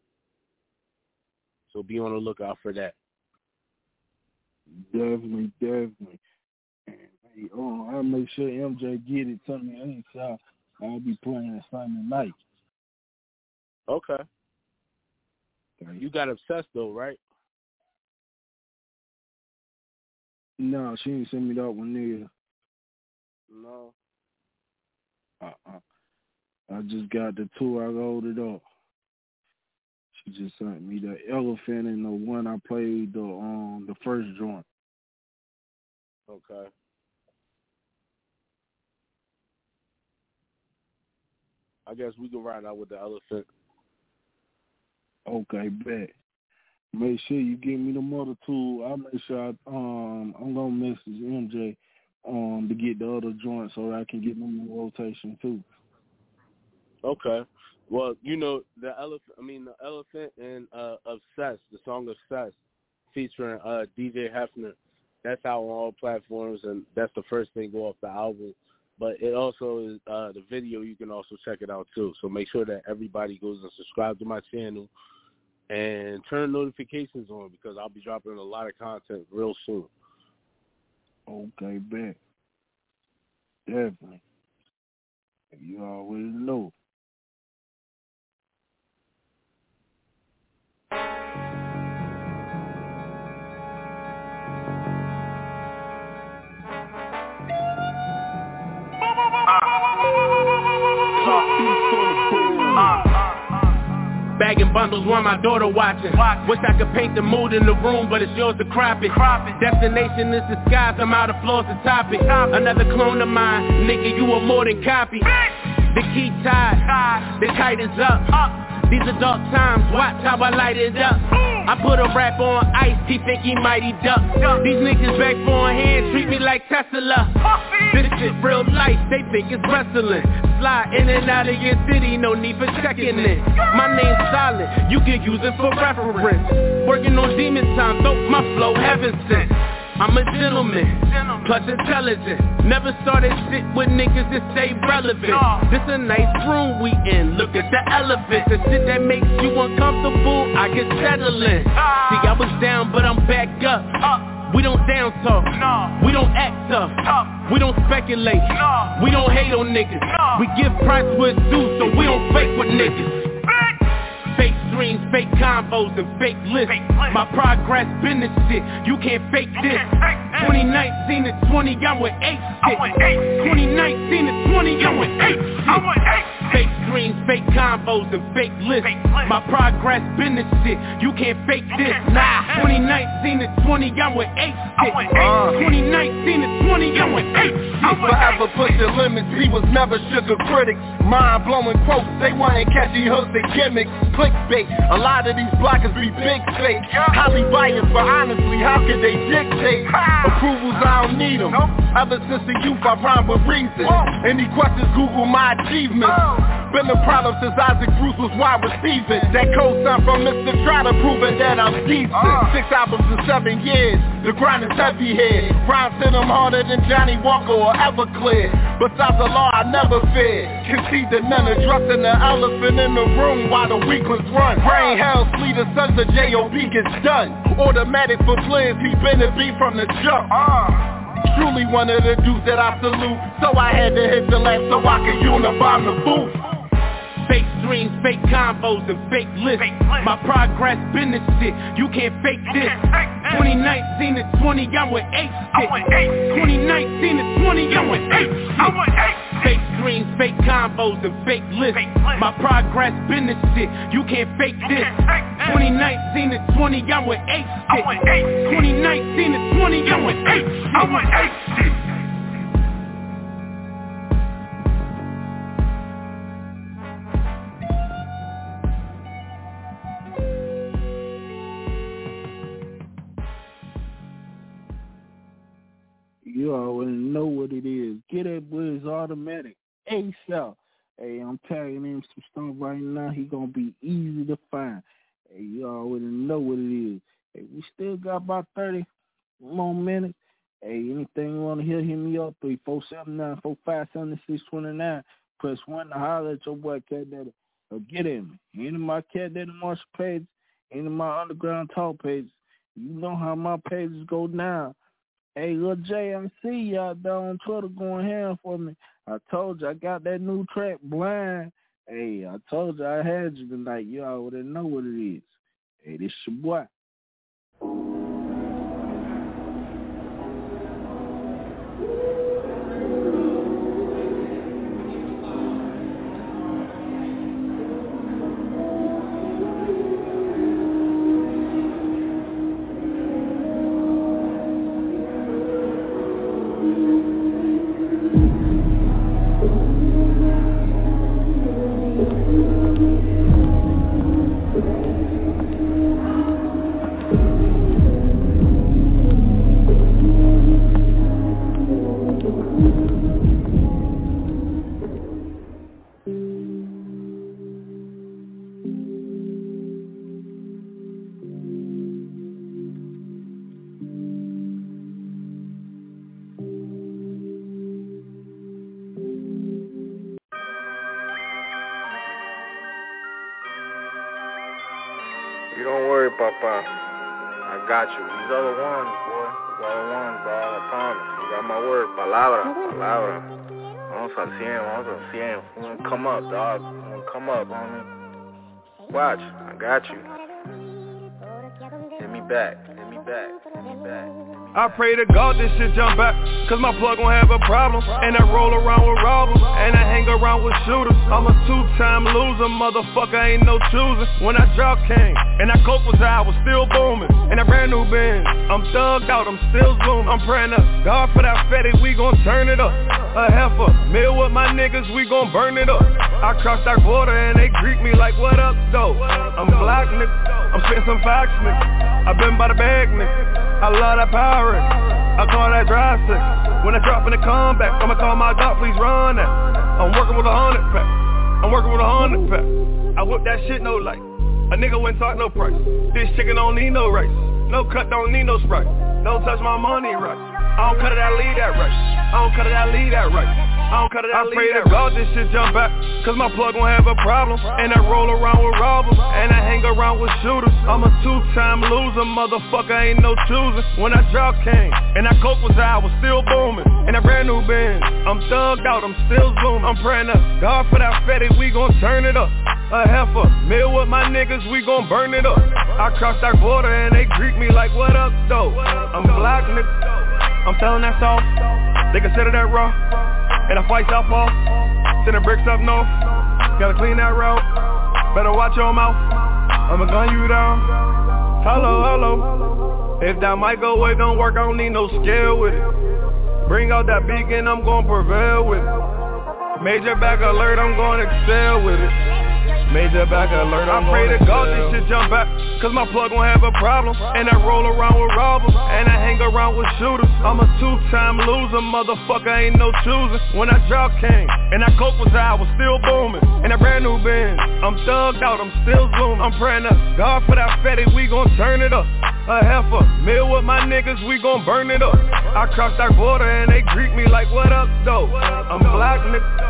So be on the lookout for that. Definitely, definitely. And, hey, oh, I'll make sure M J get it to me anytime. I'll be playing it Sunday night. Okay. You got Obsessed though, right? No, she didn't send me that one either. No. Uh-uh. I just got the two I loaded up. She just sent me the Elephant and the one I played the um the first joint. Okay. I guess we can ride out with the Elephant. Okay, bet. Make sure you give me the other two. I'll make sure I, um I'm gonna message M J um to get the other joints so that I can get them in rotation too. Okay. Well, you know the elephant. I mean the Elephant and uh, Obsessed, the song Obsessed, featuring uh, D J Hefner. That's out on all platforms, and that's the first thing go off the album. But it also is uh, the video. You can also check it out too. So make sure that everybody goes and subscribe to my channel and turn notifications on because I'll be dropping a lot of content real soon. Okay, bet. Definitely. You already know. Bagging bundles while my daughter watching. Wish I could paint the mood in the room, but it's yours to crop it. Destination is the skies, I'm out of floors to top it. Another clone of mine, nigga, you a more than copy. The key tied, the kite is up. These are dark times, watch how I light it up. I put a rap on ice, he think he mighty duck. These niggas back for a hand, treat me like Tesla. This shit real life, they think it's wrestling. Slide in and out of your city, no need for checking it. My name's solid, you can use it for reference. Working on demon time, though my flow heaven sent. I'm a gentleman, plus intelligent. Never started shit with niggas that stay relevant. This a nice room we in, look at the elephant. The shit that makes you uncomfortable, I can settle in. See, I was down, but I'm back up. We don't down talk, we don't act tough, we don't speculate, we don't hate on niggas. We give price with due, so we don't fake with niggas. Fake dreams, fake combos, and fake lists. My progress been this shit, you can't fake this. twenty nineteen to twenty, I'm with eight shit. twenty nineteen to twenty, I'm with eight shit. Fake dreams, fake combos, and fake lists. My progress been this shit, you can't fake this. Nah, twenty nineteen to twenty, I'm with eight shit. twenty nineteen to twenty, I'm with eight shit. Forever pushing limits, he was never sugar critics. Mind-blowing quotes, they wanting catchy hooks and gimmicks. Clickbait, a lot of these blockers be big fake. Highly biased, but honestly, how could they dictate? Approvals, I don't need them. Ever since the youth, I rhyme with reason. Any questions, Google my achievements. Been a problem since Isaac Bruce was wide receiving. That co-sign from Mister Trotter proving that I'm decent. Six albums in seven years, the grind is heavy here. Rhymes hit them harder than Johnny Walker or Everclear. Besides the law, I never fear. Concede that none addressing the elephant in the room while the weaklings run. Brain hell, flee the sons of J O B gets done. Automatic for players, he been a beat from the jump. Truly one of the dudes that I salute. So I had to hit the last so I could unibomb the booth. Fake dreams, fake combos, and fake lists. My progress been this shit, you can't fake this. twenty nineteen to twenty, I'm with eight shit. twenty nineteen to twenty, I'm with eight shit. Fake dreams, fake combos, and fake lists. My progress been this shit, you can't fake this. twenty nineteen to twenty, I'm with eight shit. twenty nineteen to twenty, I'm with eight shit. I'm with eight shit. You already know what it is. Get that boy is automatic. A$AP. Hey, I'm tagging him some stuff right now. He gonna be easy to find. Hey, you already know what it is. Hey, we still got about thirty more minutes. Hey, anything you wanna hear, hit me up. three four seven nine, four five seven six two nine. Press one to holler at your boy Cat Daddy. Or get in me. Any of my Cat Daddy Marshall pages, any of my Underground Talk pages. You know how my pages go down. Hey, Lil J, I see y'all down on Twitter going ham for me. I told you I got that new track, Blind. Hey, I told you I had you tonight. You already know what it is. Hey, this your boy. Papa. I got you. These are the ones, boy. These are the ones, dog. I promise. You got my word. Palabra. Palabra. Vamos al cien. Vamos al cien. I'm gonna come up, dog. I'm gonna come up, homie. Watch. I got you. Hit me back. Hit me back. Hit me back. I pray to God this shit jump back, cause my plug gon' have a problem. And I roll around with robbers, and I hang around with shooters. I'm a two-time loser, motherfucker, ain't no choosing. When I drop came, and I coke was out, I was still booming. And that brand new Benz, I'm thugged out, I'm still zooming. I'm praying to God for that fatty, we gon' turn it up. A heifer, meal with my niggas, we gon' burn it up. I crossed that border and they greet me like, what up, though? I'm black, nigga, I'm spitting some facts, nigga. I been by the bag, nigga. I love that power. I call that dry six. When I drop in the comeback, I'ma call my dog, please run that. I'm working with a hundred pack. I'm working with a hundred pack. I whip that shit no light. A nigga wouldn't talk no price. This chicken don't need no rice. No cut, don't need no Sprite. Don't touch my money right. I don't cut it, I leave that right. I don't cut it, I leave that right. I don't cut it, I, I pray to God this shit jump back, cause my plug gon' have a problem. And I roll around with robbers, and I hang around with shooters. I'm a two-time loser, motherfucker, ain't no choosing. When I drop came, and I coke was out, I was still booming. And that brand new Benz, I'm thugged out, I'm still zooming. I'm praying to God for that fatty, we gon' turn it up. A heifer, meal with my niggas, we gon' burn it up. I crossed that border and they greet me like, what up, though? I'm black, nigga, I'm telling that soft. They consider that raw. And I fight southpaw, sending bricks up north. Gotta clean that road. Better watch your mouth. I'ma gun you down. Hello, hello. If that microwave don't work, I don't need no skill with it. Bring out that beacon, I'm gon' prevail with it. Major back alert, I'm gon' excel with it. Major back alert, I pray to God this shit jump back, cause my plug gon' have a problem. And I roll around with robbers, and I hang around with shooters. I'm a two-time loser, motherfucker, ain't no choosing. When I drop came, and I coke was high, I was still booming. In a brand new Benz, I'm thugged out, I'm still zooming. I'm praying to God for that fatty, we gon' turn it up. A heifer, meal with my niggas, we gon' burn it up. I crossed our border and they greet me like, what up, though? I'm black, nigga.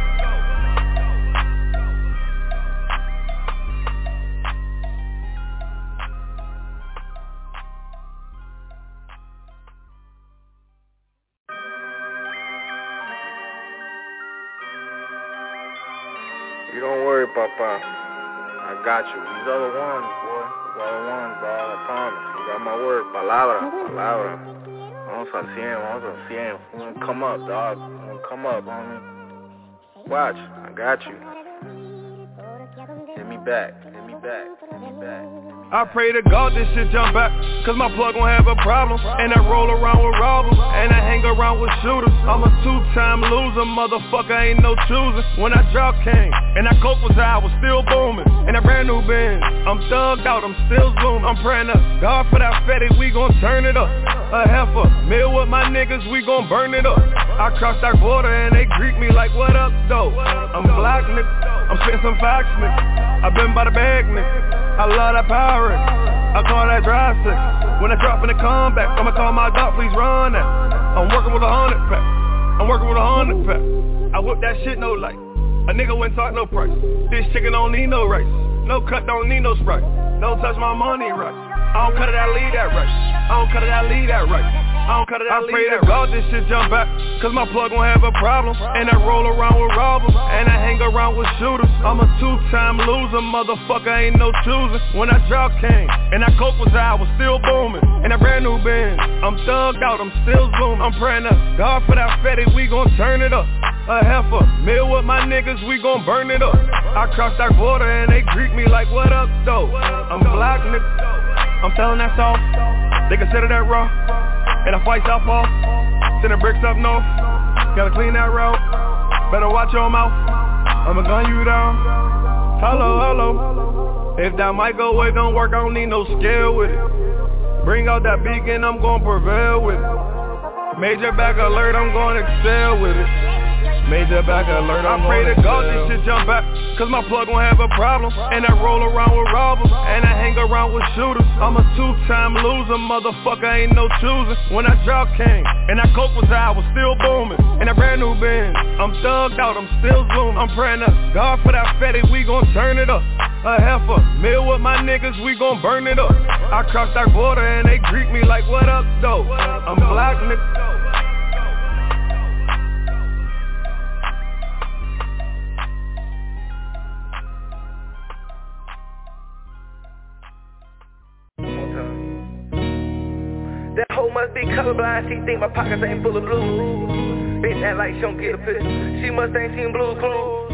You don't worry, Papa. I got you. These other ones, boy. These other ones, dog. I promise. You got my word. Palabra. Palabra. Vamos al cien. Vamos al cien. We're gonna come up, dog. We're gonna come up, homie. Watch. I got you. Hit me back. Hit me back. Hit me back. I pray to God this shit jump back, cause my plug gon' have a problem. And I roll around with robbers, and I hang around with shooters. I'm a two-time loser, motherfucker, ain't no choosing. When I drop came, and I coke was high, I was still booming. In a brand new Benz, I'm thugged out, I'm still zooming. I'm praying to God for that fatty, we gon' turn it up. A heifer, meal with my niggas, we gon' burn it up. I crossed our border and they greet me like, what up, though? I'm black, nigga, I'm spitting some facts, nigga. I been by the bag, nigga. I love that power. I call that dry six. When I drop in the comeback, I'ma call my dog, please run that. I'm working with a hundred pack. I'm working with a hundred pack. I whip that shit, no light. A nigga wouldn't talk no price. This chicken don't need no rice. No cut, don't need no Sprite. Don't touch my money right. I don't cut it, I leave that right. I don't cut it, I leave that right. I don't cut it, I leave that right. I pray to God this shit jump back, cause my plug gon' have a problem. And I roll around with robbers, and I hang around with shooters. I'm a two-time loser, motherfucker, ain't no choosing. When I drop came, and I coke was high, I was still booming. In a brand new Benz, I'm thugged out, I'm still zooming. I'm praying to God for that fatty, we gon' turn it up. A heifer, meal with my niggas, we gon' burn it up. I crossed our border and they greet me like, what up, though? I'm black, nigga. I'm selling that sauce, they consider that raw. And I fight southpaw, sending bricks up north. Gotta clean that road, better watch your mouth. I'ma gun you down. Hello, hello. If that microwave don't work, I don't need no skill with it. Bring out that beacon, I'm gon' prevail with it. Major back alert, I'm gon' excel with it. Major back alert, I pray to God this shit jump back, cause my plug gon' have a problem. And I roll around with robbers, and I hang around with shooters. I'm a two-time loser, motherfucker, ain't no choosing. When I drop came, and I coke was high, I was still booming. In a brand new Benz, I'm thugged out, I'm still zooming. I'm praying to God for that fatty, we gon' turn it up. A heifer, meal with my niggas, we gon' burn it up. I crossed our border and they greet me like, what up, though? I'm black, nigga. That hoe must be colorblind, she think my pockets ain't full of blues. Bitch act like she don't get a picture, she must ain't seen Blue's Clues.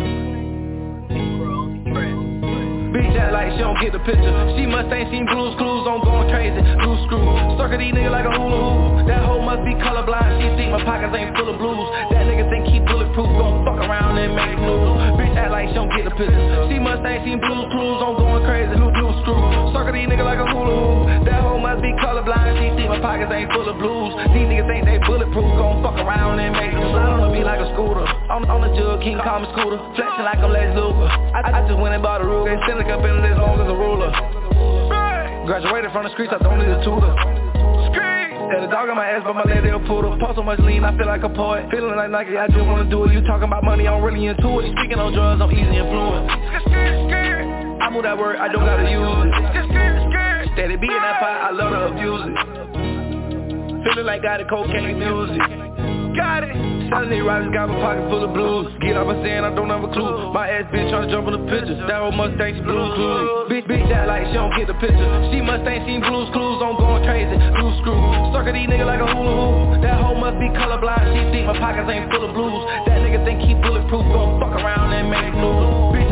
Bitch act like she don't get the picture, she must ain't seen Blue's Clues. I'm going crazy, blue screw, circle these niggas like a hula hoop. That hoe must be colorblind, she think my pockets ain't full of blues. That nigga think he bulletproof, gon' fuck around and make news. Bitch act like she don't get the picture, she must ain't seen Blue's Clues. I'm going crazy, blue, blue screw, circle these niggas like a hula hoop. That hoe must be colorblind, she think my pockets ain't full of blues. These niggas think they bulletproof, gon' fuck around and make news. I don't know, be like a scooter, on, on the jug, King call me scooter, flexing like I'm Lex Luger. I, I just went and bought a Ruger, send a cup in it as long as a ruler. Graduated from the streets, I don't need a tutor. Had a dog on my ass, but my lady a poodle. Pour so much lean, I feel like a poet. Feeling like Nike, I just wanna do it. You talking about money, I'm really into it. Speaking on drugs, I'm easy influence. I move that word, I don't gotta use it. Steady beating that pot, I love to abuse it. Feeling like got a cocaine music. Got it. Sunday riders got my pocket full of blues. Get off a stand, I don't have a clue. My ass bitch tryna jump in the pictures. That old Mustang, she Blue's Clues. Bitch, bitch act like she don't get the picture. She must ain't seen Blue's Clues. I'm going crazy, blue screw, circle these niggas like a hula hoop. That hoe must be colorblind. She think my pockets ain't full of blues. That nigga think he bulletproof. Gon' fuck around and make news.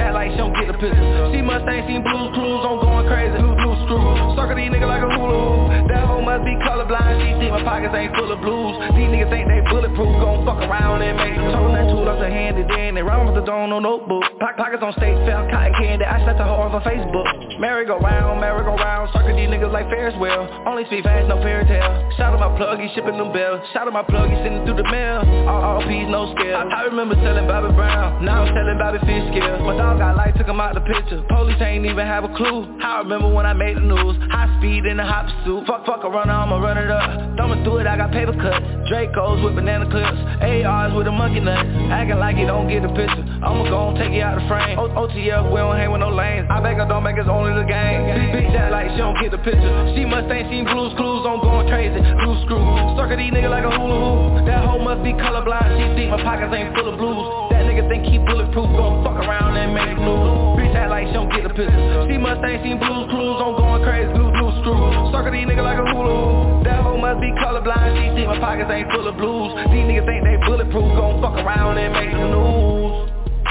act like she don't get the picture. She must ain't seen Blue's Clues, I'm going crazy, blue, blue screw. Circle these niggas like a hula hoop. That hoe must be colorblind, she think my pockets ain't full of blues. These niggas think they bulletproof, gon' fuck around and make them told that tool up to hand it in. They run with the dome, no notebook. Pockets on state fair, cotton candy, I shot the hoe off of Facebook. Merry go round, merry go round, circle these niggas like Ferris wheel. Only speak fast, no fairy tale. Shout out my plug, he shipping them bills. Shout out my plug, he sending through the mail. All, all P's, no scale. I, I remember telling Bobby Brown, now I'm telling Bobby Fish Scale. My dog got light, took him out the picture. Police ain't even have a clue. I remember when I made the news. High speed in a hot pursuit. Fuck, fuck a runner, I'ma run it up. Thumbing through it, I got paper cut. Dracos with banana clips. A Rs with a monkey nut. Acting like you don't get the picture. I'ma gon' take you out of frame. O- OTF, we don't hang with no lanes. I beg her, don't make us only the game. Bitch that like she don't get the picture. She must ain't seen Blue's Clues, I'm going crazy. Blue screw. Circle these niggas like a hula hoop. That hoe must be colorblind. She think my pockets ain't full of blues. That nigga think he bulletproof, gon' fuck around and make news. Bitch act like she don't get the picture. She must ain't seen Blue's Clues, I'm going crazy. Blue, blue screw. Circle these niggas like a hula hoop. That hoe must be colorblind. She think my pockets ain't full of blues. These niggas think they bulletproof, gon' fuck around and make the news.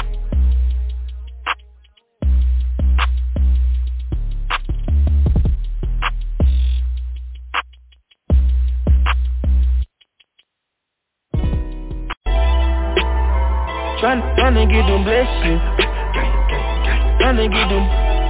Tryna, tryna get them blessings. Tryna get them.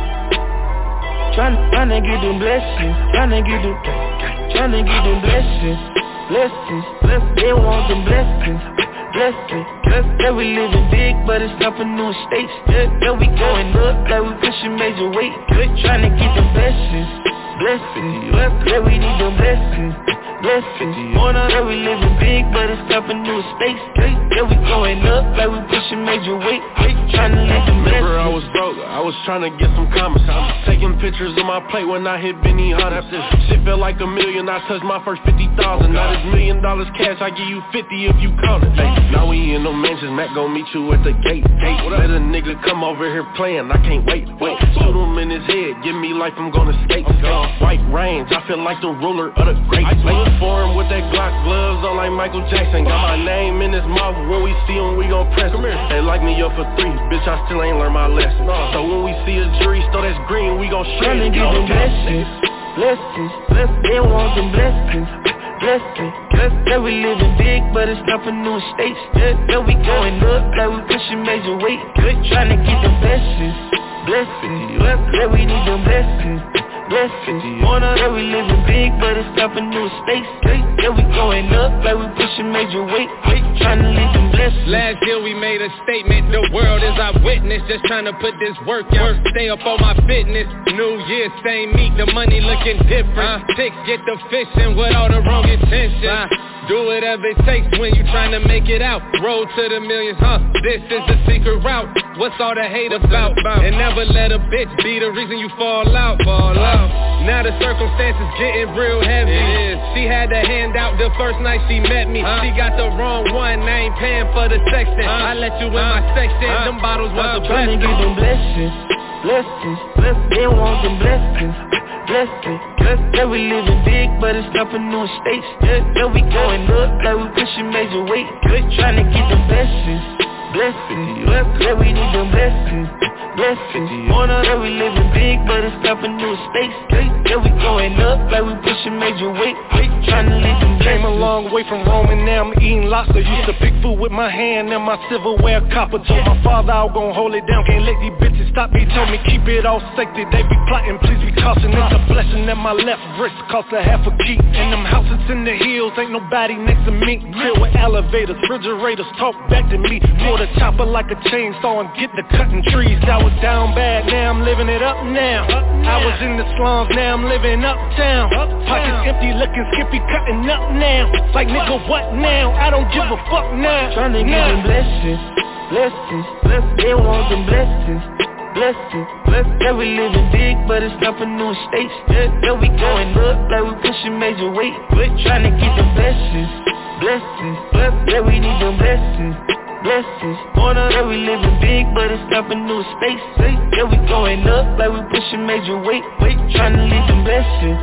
Tryna, tryna get them blessings. Tryna get them. Tryna get them blessings. Blessings, blessings. They want them blessings. Blessings, blessings. Yeah, we living big, but it's not for new estates. Yeah, yeah, we going up like we pushing major weight. Tryna get them blessings. Blessings, blessings. Yeah, we need them blessings. Blessings, yeah, we living big, but it's not for new estates. Yeah, we going up like we pushing major weight. Tryna live them blessings. Remember I was broke, I was trying to get some commas. I was taking pictures of my plate when I hit Benny Hunt. After shit felt like a million, I touched my first fifty thousand. Now this million dollars cash, I give you fifty if you count it. Hey, now we in no mansions, Mac gon' meet you at the gate. Hey, let a nigga come over here playing, I can't wait. Wait, shoot him in his head, give me life, I'm gonna skate. White range, I feel like the ruler of the great. For him with that Glock gloves on like Michael Jackson. Got my name in his mouth, when we see him, we gon' press him. They like me up for three, bitch, I still ain't learned my lesson. So when we see a jury store that's green, we gon' shred it. Tryna get them blessings, blessings, blessings. They want them blessings, blessings, blessings. Yeah, we living big, but it's not for new estates. Yeah, yeah, we going up like we pushing major weight. Tryna get them blessings, blessings, blessings. Yeah, we need them blessings. Blessings, yeah, we living big, but it's not for new estates. Yeah, we going up like we pushing major weight. Tryna leave them blessings. Last year we made a statement, the world is our witness. Just tryna put this work out, stay up on my fitness. New year, same meat, the money looking different. Six, get the fishing with all the wrong intentions. Do whatever it takes when you tryna make it out. Road to the millions, huh? This is the secret route. What's all the hate about? And never let a bitch be the reason you fall out. Fall out. Now the circumstances getting real heavy. She had to hand out the first night she met me. Huh? She got the wrong one, I ain't paying for the section. Huh? I let you in huh? my section. Huh? Them bottles was a blessing. Tryna get them blessings, blessings, blessings. They want them blessings, blessings, blessings. Yeah, we living big, but it's not for new estates. Yeah, yeah, we going up like we pushing major weight. Tryna get them blessings, blessings, blessings. Yeah, we need them blessings. Blessings, yeah, we living big, but it's not for new estates. Yeah, we going up like we pushing major weight. Tryna leave them blessings. Came a long way from Rome and now I'm eating lobster. Used to pick food with my hand and my silverware copper. Told my father I was gon' hold it down, can't let these bitches stop me. Told me keep it all sacred, they be plotting, please be caution. It's a blessing that my left wrist cost a half a key. And them houses in the hills, ain't nobody next to me. Filled with elevators, refrigerators, talk back to me. Pull the chopper like a chainsaw and get the cutting trees. I was down bad, now I'm living it up now. I was in the slums, now I'm living uptown. Pockets empty, looking skippy, cutting up now. Like nigga, what now? I don't give a fuck now. Tryna get them blessings, blessings, blessings. They want them blessings, blessings, blessings. Yeah, we living big, but it's not for new estates. Yeah, yeah, we going up like we pushing major weight. Tryna get them blessings, blessings, blessings. Yeah, we need them blessings. Blessings, yeah, we living big, but it's not for new estates. Yeah, we going up like we pushing major weight. Tryna leave them blessings,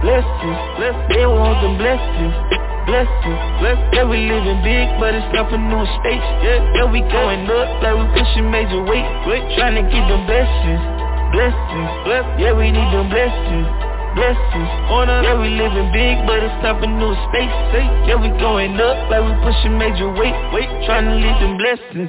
blessings. They want them blessings, blessings. Yeah, we living big, but it's time for new estates. Yeah, we going up like we pushing major weight. Trying to get them blessings, blessings. Yeah, we need them blessings, blessings. Yeah, we living big, but it's time for new space. Yeah, we going up like we pushing major weight. Trying to leave them blessings.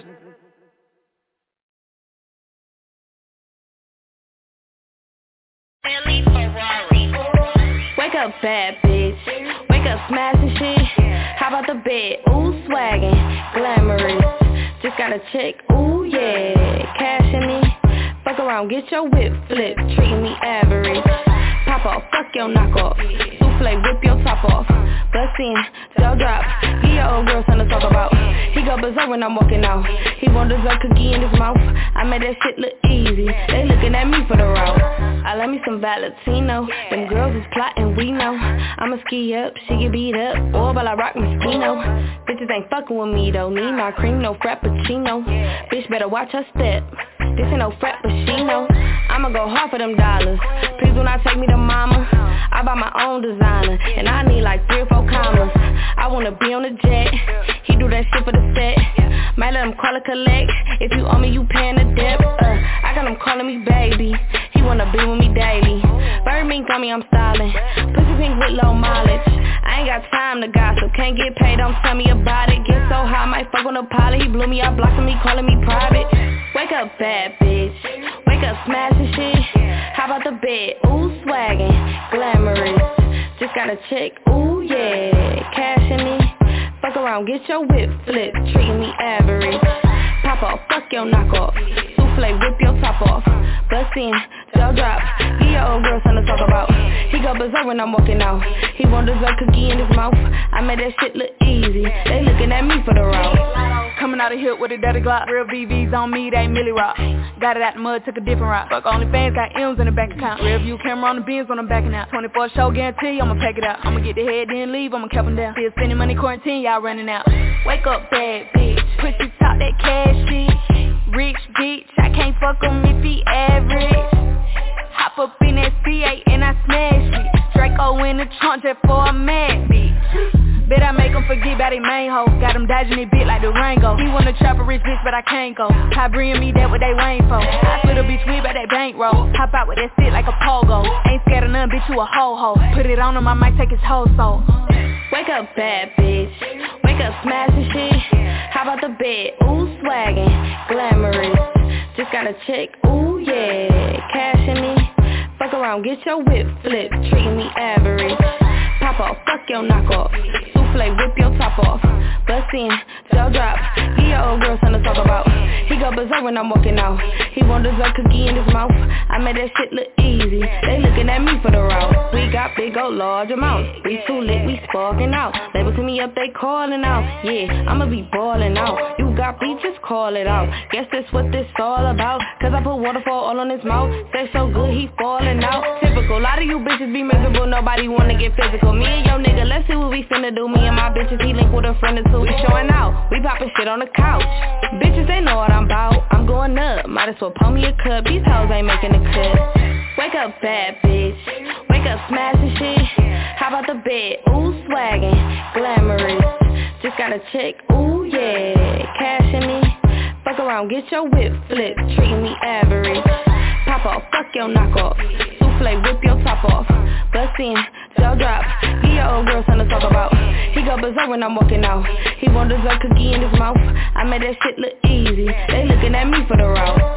Wake up, bad bitch. Wake up, smashing shit. How about the bed? Ooh, swaggin', glamorous. Just got a check. Ooh, yeah, cash in me. Fuck around, get your whip flip. Treating me average. Pop off, fuck your knockoff. Souffle, whip your top off. Bust in, jaw drop. He your old girl, something to talk about. He go berserk when I'm walking out. He want dessert cookie in his mouth. I made that shit look easy. They looking at me for the route. I love me some Valentino. Them girls is plotting, we know. I'ma ski up, she get beat up. Or while I rock Moschino. Bitches ain't fucking with me though. Need my cream, no frappuccino. Bitch better watch her step. This ain't no frappuccino. I'ma go hard for them dollars. Please do not take me to mama. I buy my own designer, and I need like three or four commas. I wanna be on the jet. He do that shit for the set. Might let him call it collect. If you owe me, you paying the debt. Uh, I got him calling me baby. He wanna be with me daily. Bird mink on me, I'm styling. Pussy pink with low mileage. I ain't got time to gossip. Can't get paid, don't tell me about it. Get so high, might fuck on a pilot. He blew me out, blocking me, calling me private. Wake up, bad bitch. Wake up, smashing shit. How about the bed? Ooh, swaggin', glamorous. Just got a check. Ooh, yeah, cash in me. Fuck around, get your whip flip. Treating me average. Pop off, fuck your knockoff. Souffle, whip your top off. Bust in, jaw drop. He your old girl, something to talk about. He go berserk when I'm walking out. He want dessert cookie in his mouth. I made that shit look easy. They looking at me for the route. Coming out of here with a dirty Glock. Real V Vs on me, they Millie Rock. Got it out the mud, took a different route. Fuck OnlyFans, got M's in the bank account. Real view camera on the bins when I'm backing out. twenty-four show guarantee, I'ma pack it out. I'ma get the head, then leave, I'ma cap them down. Still spending money quarantine, y'all running out. Wake up, bad bitch. Pussy talk that cash shit. Rich bitch, I can't fuck him if he average. Hop up in that C eight and I smash it. Draco in the trunk just for a mad bitch. Bet I make him forget about his main hoe. Got him dodging it bit like Durango. He wanna trap a rich bitch but I can't go. High bring me that what they waiting for. I split a bitch with by that bankroll. Hop out with that shit like a pogo. Ain't scared of none, bitch, you a ho-ho. Put it on him, I might take his whole soul. Wake up, bad bitch. Wake up, smashing shit. How about the bed? Ooh, swaggin', glamorous. Just got a check. Ooh, yeah, cash in me. Fuck around, get your whip flip. Treating me average. Pop off, fuck your knockoff. Souffle, whip your top off. Bust in, jaw drop. He your old girl, something to talk about. He go berserk when I'm walking out. He want dessert cookie in his mouth. I made that shit look easy. They looking at me for the route. We got big old large amounts. We too lit, we sparking out. Label to me up, they calling out. Yeah, I'ma be balling out. You got beat, just call it out. Guess that's what this all about. Cause I put waterfall all on his mouth. Say so good, he falling out. Typical, a lot of you bitches be miserable. Nobody wanna get physical. Me and your nigga, let's see what we finna do. Me and my bitches, he link with a friend or two. We showing out, we popping shit on the couch. Bitches, they know what I'm about. I'm going up, might as well pour me a cup. These hoes ain't making a cut. Wake up, bad bitch. Wake up, smashing shit. How about the bed? Ooh, swaggin', glamorous. Just got a check. Ooh, yeah, cash in me. Fuck around, get your whip flip. Treating me average. Pop off, fuck your knockoff. Souffle, whip your top off. Bust in, jaw drop. He your old girl, something to talk about. He go berserk when I'm walking out. He want dessert cookie in his mouth. I made that shit look easy. They looking at me for the route.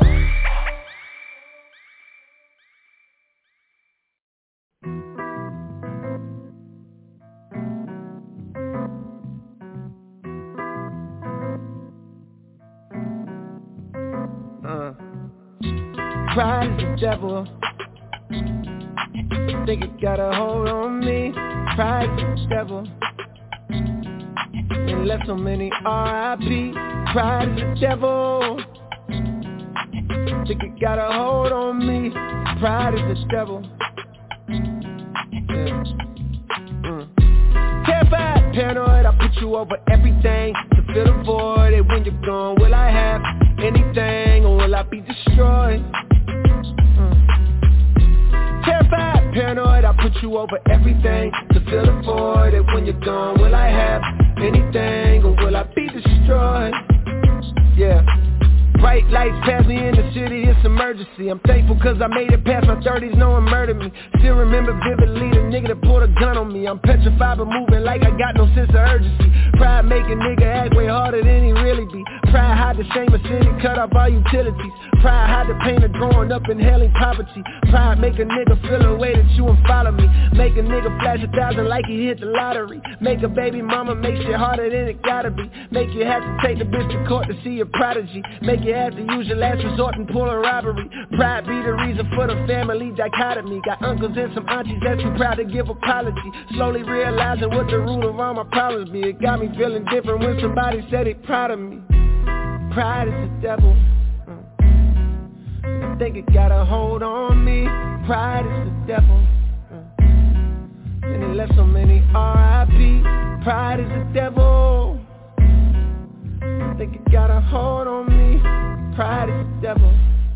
Uh, pride is the devil. Think it got a hold on me. Pride is the devil. And left so many R I P. Pride is the devil. Think it got a hold on me. Pride is the devil. Yeah. Mm. Terrified, paranoid, I put you over everything to fill the void. And when you're gone, will I have anything or will I be destroyed? Mm. Terrified, paranoid, I put you over everything to fill the void. And when you're gone, will I have anything or will I be destroyed? Yeah. Bright lights pass me in the city, it's emergency. I'm thankful cause I made it past my thirties, no one murdered me. Still remember vividly the nigga that pulled a gun on me. I'm petrified but moving like I got no sense of urgency. Pride make a nigga act way harder than he really be. Pride hide the shame of city, cut off all utilities. Pride hide the pain of growing up inhaling poverty. Pride make a nigga feel a way that you won't follow me. Make a nigga flash a thousand like he hit the lottery. Make a baby mama make shit harder than it gotta be. Make you have to take the bitch to court to see your prodigy. Make you have to use your last resort and pull a robbery. Pride be the reason for the family dichotomy. Got uncles and some aunties that too proud to give apology. Slowly realizing what the root of all my problems be. It got me feeling different when somebody said they proud of me. Pride is the devil. Mm. I think it got a hold on me. Pride is the devil. Mm. And it left so many R I P. Pride is the devil. I think it got a hold on me. Pride is the devil.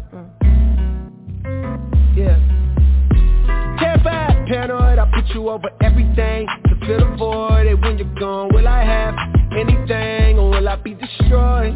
Mm. Yeah. Terrified, paranoid, I put you over everything to fill the void. And when you're gone, will I have anything or will I be destroyed?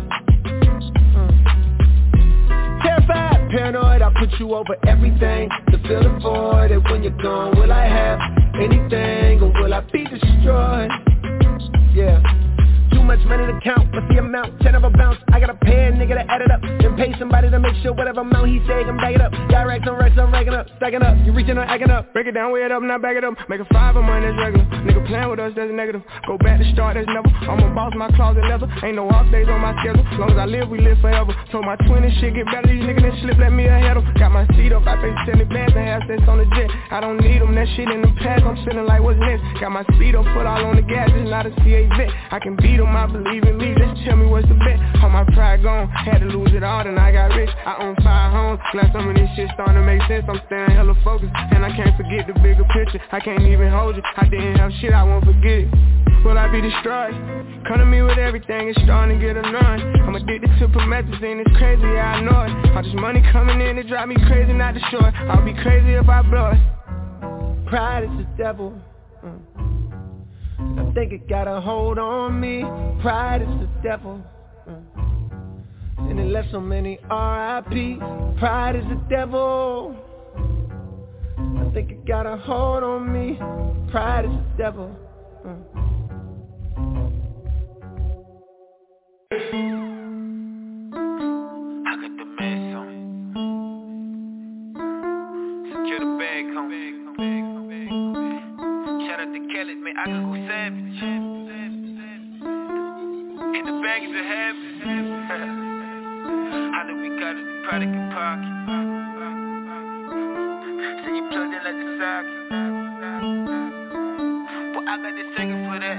Mm. Terrified, paranoid, I put you over everything to fill the void. And when you're gone, will I have anything or will I be destroyed? Yeah. Too much money to count, but the amount, ten of a bounce. I gotta pay a nigga to add it up, then pay somebody to make sure whatever amount he say, can back it up. Got racks on racks, I'm racking up, stacking up. You reaching or acting up, break it down, weigh it up, now back it up. Make a five of mine, that's regular. Nigga playing with us, that's negative. Go back to start, that's never. I'm a boss, my closet leather. Ain't no off days on my schedule. Long as I live, we live forever. Told my twin and shit get better, these niggas that slip, let me ahead of. Got my seat up, I pay seventy bands and half cents on the jet. I don't need them, that shit in the past, I'm feeling like what's next. Got my speed up, foot all on the gas, it's not a C A vet. I can beat them, I believe in me. Just tell me what's the bet. All my pride gone, had to lose it all, then I got rich. I own five homes, glad some of this shit starting to make sense. I'm staying hella focused, and I can't forget the bigger picture. I can't even hold it, I didn't have shit, I won't forget it. Will I be destroyed? Come to me with everything, it's starting to get annoying. I'm addicted to promethazine, it's crazy, yeah, I know it. All this money coming in, it drive me crazy, not to show it. I'll be crazy if I blow it. Pride is the devil. Mm. I think it got a hold on me. Pride is the devil. Mm. And it left so many R I P. Pride is the devil. I think it got a hold on me. Pride is the devil. Mm. I got the mess on it. Secure the bag, homie. Shout out to Kelly, man, I can go savage. And the bag is a habit. I know we got it, the product in pocket. So you plugged in like the socket. Well, I got the second for that.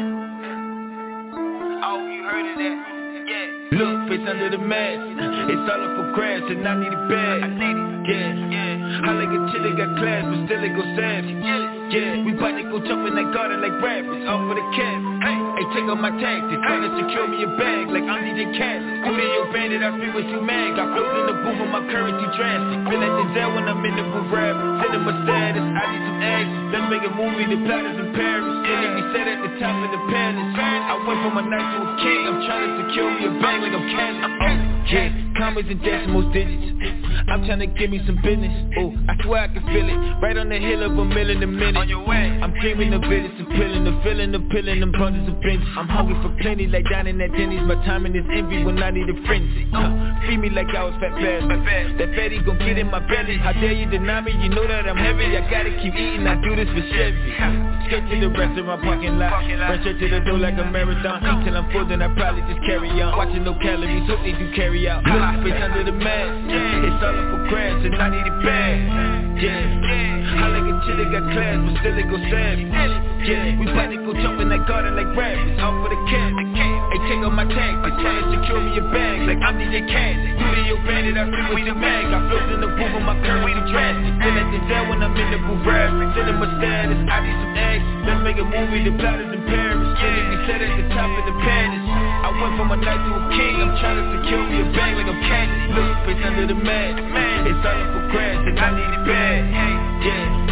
Oh, you heard of that? Yeah. Look, face under the mask. It's all up for grabs and I need it bad. I need it. Yeah, yeah. I like a chick that got class, but still they go savage. Yeah, we bout to go jump in that garden like rappers, all for the cat. Hey, hey, take out my tactics, tryna secure me a bag like I'm D J Khaled. I'm in your bandit, I feel with you mad. Got flows in the booth and my currency drastic. Feel like Denzel when I'm in the booth rapping. Sending my status, I need some action. Let's make a movie, the plot is in Paris. And then we set at the top of the palace. I went from a knight to a king. I'm tryna secure me a bag like I'm Khaled. Oh, yeah, commas and decimals digits. I'm tryna give me some business. Oh, I swear I can feel it. Right on the hill of a million a minute. On your way. I'm creaming the business and peeling the feeling, the peeling, them bundles of benches. I'm hungry for plenty, like dining at Denny's. My timing is envy when I need a frenzy. Uh, feed me like I was fat fast. That fatty gon' get in my belly. How dare you deny me? You know that I'm heavy. I gotta keep eating. I do this for Chevy. Straight to the restaurant parking lot. Run straight to the door like a marathon. Eat till I'm full, then I probably just carry on. Watching no calories, hope they do carry out. Look, face under the mask. It's all up for grabs and I need it bad. Yeah, I like a chick that got class, but still they go savage. Yeah, we bout to go jump in that garden like rappers, all for the cat. Hey, take out my tag, I try to secure me a bag like I'm D J Khaled. You be your bandit, I feel with the mag. I flows in the booth with my currency drastic. Feel like Denzel when I'm in the booth rapping. Sending my status, I need some action. Let's make a movie, the plot is in Paris. And if we set at the top of the palace, I went from a knight to a king. I'm trying to secure me a bag like I'm Khaled. Look, face under the mask. It's all up for grabs and I need it bad. Yeah,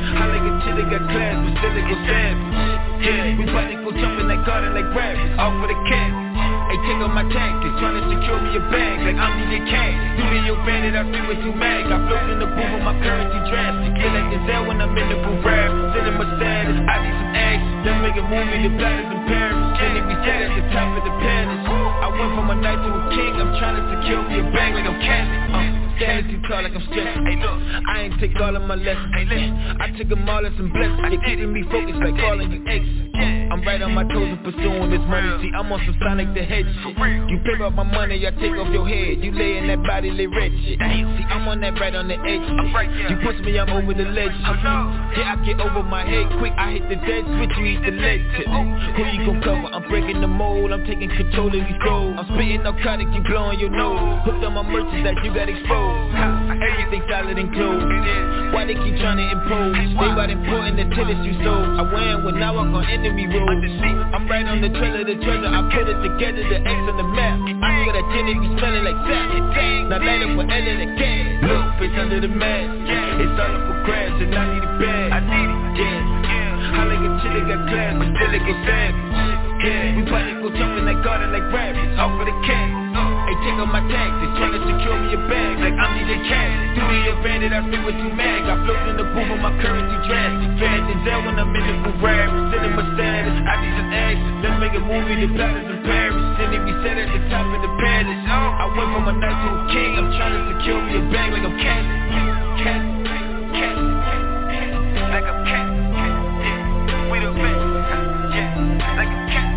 I like a chick that got class, but still it go savage. Yeah, we bout to go jump in that garden like rabbits, off with a cat. Hey, take on my tactics, tryna secure me a bag like I'm D J Cat. Do me your bandit, I feel with you mag. I float in the booth with my currency drastic. Feel like Denzel when I'm in the booth rap. Sending my status, I need some action. Let's make a movie, the platters in Paris. Can it be set at the top of the palace? I went from a knight to a king, I'm tryna secure me a bag like I'm Catholic. Uh, Standing too tall like I'm stressed. Hey look, I ain't take all of my lessons. Hey listen, I took them all as some blessings. You're keeping me focused like calling you exes. I'm right on my toes and pursuing this money. See, I'm on some Sonic the Hedge shit. You pay up my money, I take off your head. You lay in that body, lay red shit. See, I'm on that right on the edge shit. You push me, I'm over the ledge shit. Yeah, I get over my head quick. I hit the dead switch, you eat the leg tip. Who you gon' cover? I'm breaking the mold. I'm taking control of these goals. I'm spitting narcotic, you blowing your nose. Hooked on my merchants that you got exposed. Everything solid and closed. Why they keep trying to impose? They about important until it's you sold. I win when I walk on enemy road. I'm right on the trail of the treasure. I put it together, the X on the map. I feel that gin, it be smelling like salad. Now light up for L in the gas. Look, face under the mask. It's all up for crash and I need a bag. I need it, yeah. I like a chick that got class, but still it go savage. Yeah, we bout to go jump in that garden like rabbits, off with a cat. Hey, take on my tactics, tryna secure me a bag like I'm D J Cat. Do me a bandit, I feel with you mag. I float in the booth with my currency drastic. Feel like Denzel when I'm in the booth rap. Sending my status, I need some action. Let's make a movie, the platters in Paris. Then it be set at the top of the palace. I went from a knight to a king. I'm tryna secure me a bag like I'm Catholic. Catholic, Catholic, like I'm Catholic. Yeah, we the best. Yeah, like I'm Catholic.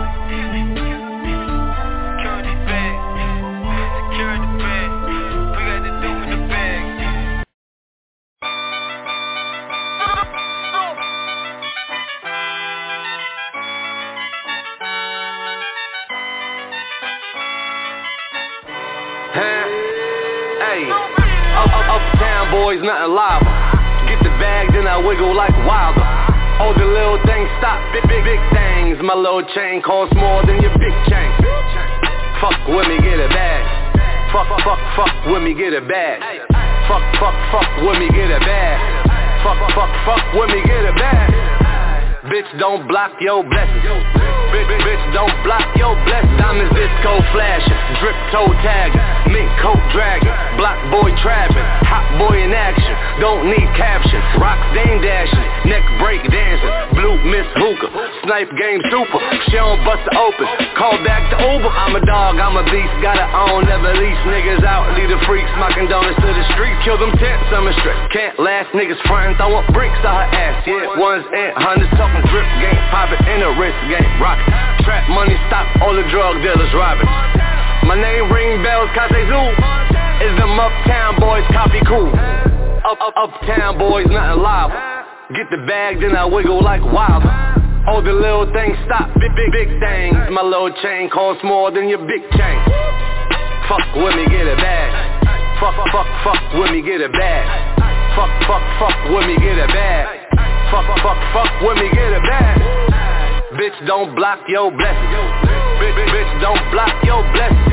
Uptown boys, nothing lava. Get the bag, then I wiggle like Wilder. All the little things stop, big, big, big things. My little chain costs more than your big chain. Fuck with me, get a bag. Fuck, fuck, fuck with me, get a bag. Fuck, fuck, fuck with me, get a bag. Fuck, fuck, fuck with me, get a bag. Bitch, don't block your blessings. Bitch, bitch, don't block your blessings. Diamonds disco flashing, drip toe tagging, mink coat dragging, block boy trapping, hot boy in action. Don't need caption, rocks dame dashing, neck break dancing, blue miss hookah, snipe game super. She don't bust it open, call back to Uber. I'm a dog, I'm a beast, gotta own, never lease niggas out. Lead the freaks, knocking donuts to the street, kill them tents, I'm a strip. Can't last niggas frontin', throwing bricks to her ass. Yeah, ones and hundreds talking drip game, poppin' in a wrist game, rock. Trap money stop, all the drug dealers robbing. My name ring bells, Kazoo. Is them uptown boys copy cool? Up, up, uptown boys, nothing live. Get the bag, then I wiggle like Wilder. All the little things stop, big, big, big things. My little chain costs more than your big chain. Fuck with me, get a bag. Fuck, fuck, fuck with me, get a bag. Fuck, fuck, fuck with me, get a bag. Fuck, fuck, fuck with me, get a bag. Bitch, don't block your blessings. Bitch, bitch, don't block your blessings.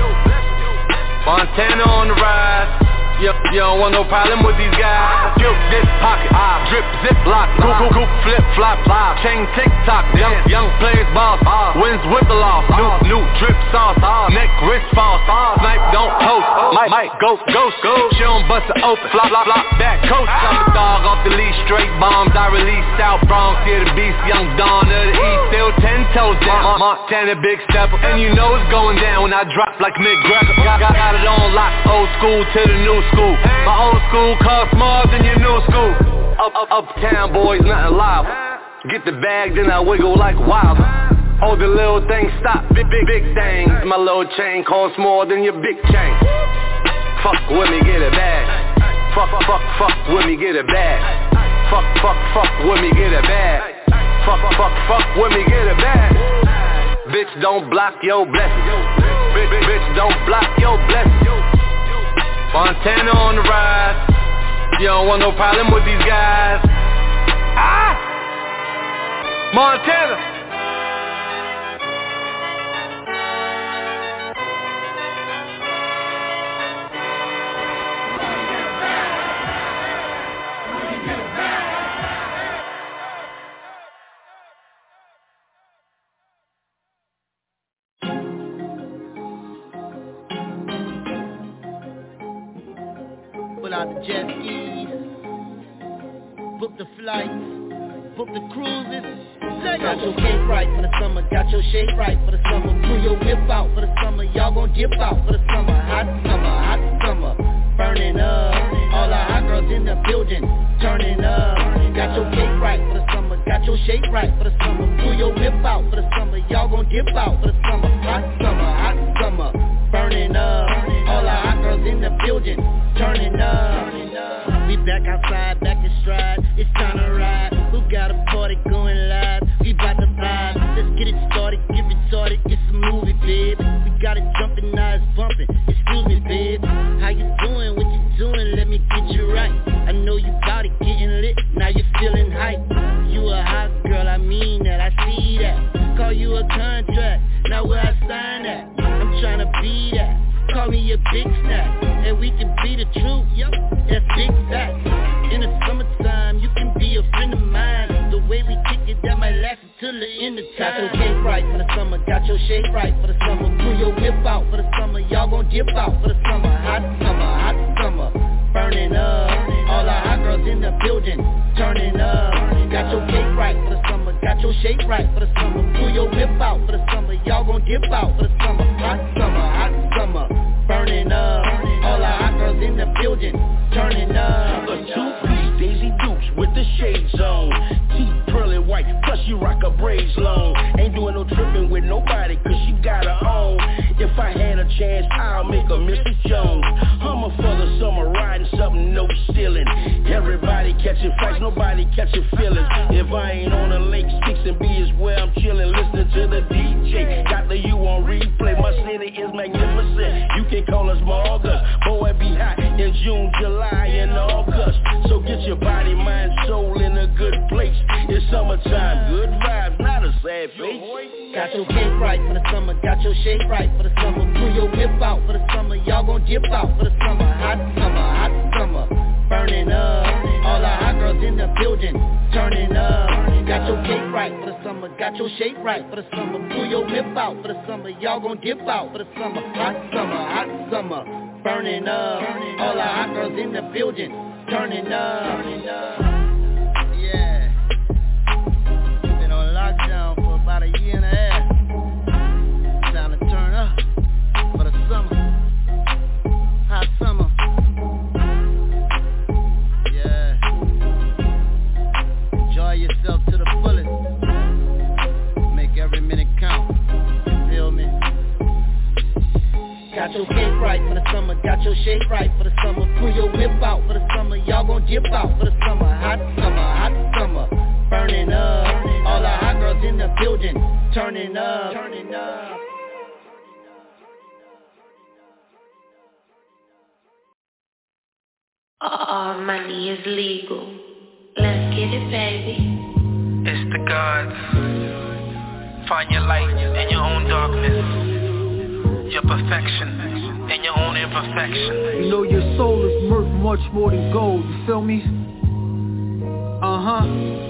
Montana on the rise. You, you don't want no problem with these guys. Skip this pocket, ah, drip, zip, lock, goop, goop, goop, flip, flop, live, chain, tick, tock, young, young players, boss, ah, wins with the loss, new, new drip sauce, ah, neck, wrist, false, ah, snipe, don't toast, mic, mic, ghost, ghost, ghost, she don't bust it open, flop, flop, flop, back coast, I'm a dog off the leash, straight bombs, I release South Bronx, yeah, the beast, young Dawn of the East, still ten toes down, Montana, big stepper, and you know it's going down when I drop like McGregor, got, got, got it on lock, old school to the new school. My old school costs more than your new school. Up, up, uptown boys, nothing live. Get the bag, then I wiggle like Wilder. All the little things stop, big, big, big things. My little chain costs more than your big chain. Fuck with me, get a bag. Fuck, fuck, fuck with me, get a bag. Fuck, fuck, fuck with me, get a bag. Fuck, fuck, fuck with me, get a bag. Bitch, don't block your blessings. Bitch, bitch, don't block your blessings. Montana on the rise. You don't want no problem with these guys. Ah! Montana. pull out the jet skis, book the flights, book the cruises. Got your cake right for the summer, got your shake right for the summer. Pull your whip out for the summer, y'all gon' dip out for the summer. Hot summer, hot summer, burning up. All the hot girls in the building, turning up. Got your cake right for the summer, got your shake right for the summer. Pull your whip out for the summer, y'all gon' dip out for the summer. Hot summer, hot summer, burning up. All the hot girls in the building, turning up. We back outside, back in stride, it's time to ride. Who got a party going live? We bout to vibe, let's get it started, get retarded, it's a movie, babe. We got it jumping, now it's bumping, excuse me, babe. How you doing, what you doing, let me get you right. I know you bout it, getting lit, now you feeling hype. You a hot girl, I mean that, I see that. Call you a contract, now where I sign that. I'm tryna be that, call me a big snack. And we can be the truth, yup, that's big facts. In the summertime, you can be a friend of mine. The way we kick it, that might last until the end of time. Got your cake right for the summer, got your shake right for the summer. Pull your whip out for the summer, y'all gon' dip out for the summer. Hot summer, hot summer, burning up. All the hot girls in the building, turning up. Got your cake right for the summer, got your shake right for the summer. Pull your whip out for the summer, y'all gon' dip out for the summer. Hot summer, hot summer, burning up. All the hot girls in the building, turning up. A two-piece Daisy Dukes with the shades on, teeth pearly white, plus she rock her braids long. Ain't doing no tripping with nobody, cause she got her own. If I had a chance, I'll make her Mister Jones. Hummer for the summer, riding something, no stealing. Everybody catching fights, nobody catching feelings. If I ain't on the lake, six and B is where I'm chilling, listening to the D J. Got the U on replay, my city is magnificent. You can call us August, boy it be hot in June, July, and August. So get your body, mind, soul in a good place. It's summertime, good vibes, not a sad face. Got your cake right for the summer, got your shake right for the summer. Pull your whip out for the summer, y'all gon' dip out for the summer. Hot summer, hot summer, burning up. All the hot girls in the building, turning up. Got your cake right for the summer, got your shake right for the summer. Pull your whip out for the summer, y'all gon' dip out for the summer. Hot summer, hot summer, burning up. All the hot girls in the building, turning up. Yeah, been on lockdown for about a year and a half. Time to turn up for the summer, hot summer. Yeah, enjoy yourself to the fullest. Make every minute count. You feel me? Got your cake right for the summer, got your shake right for the summer. Pull your whip out for the summer, y'all gon' dip out for the summer. Hot summer, hot summer, burning up. All the hot girls in the building, turning up, turning up. All money is legal. Let's get it, baby. It's the gods. Find your light in your own darkness. Your perfection and your own imperfection. You know your soul is worth much more than gold, you feel me? Uh-huh.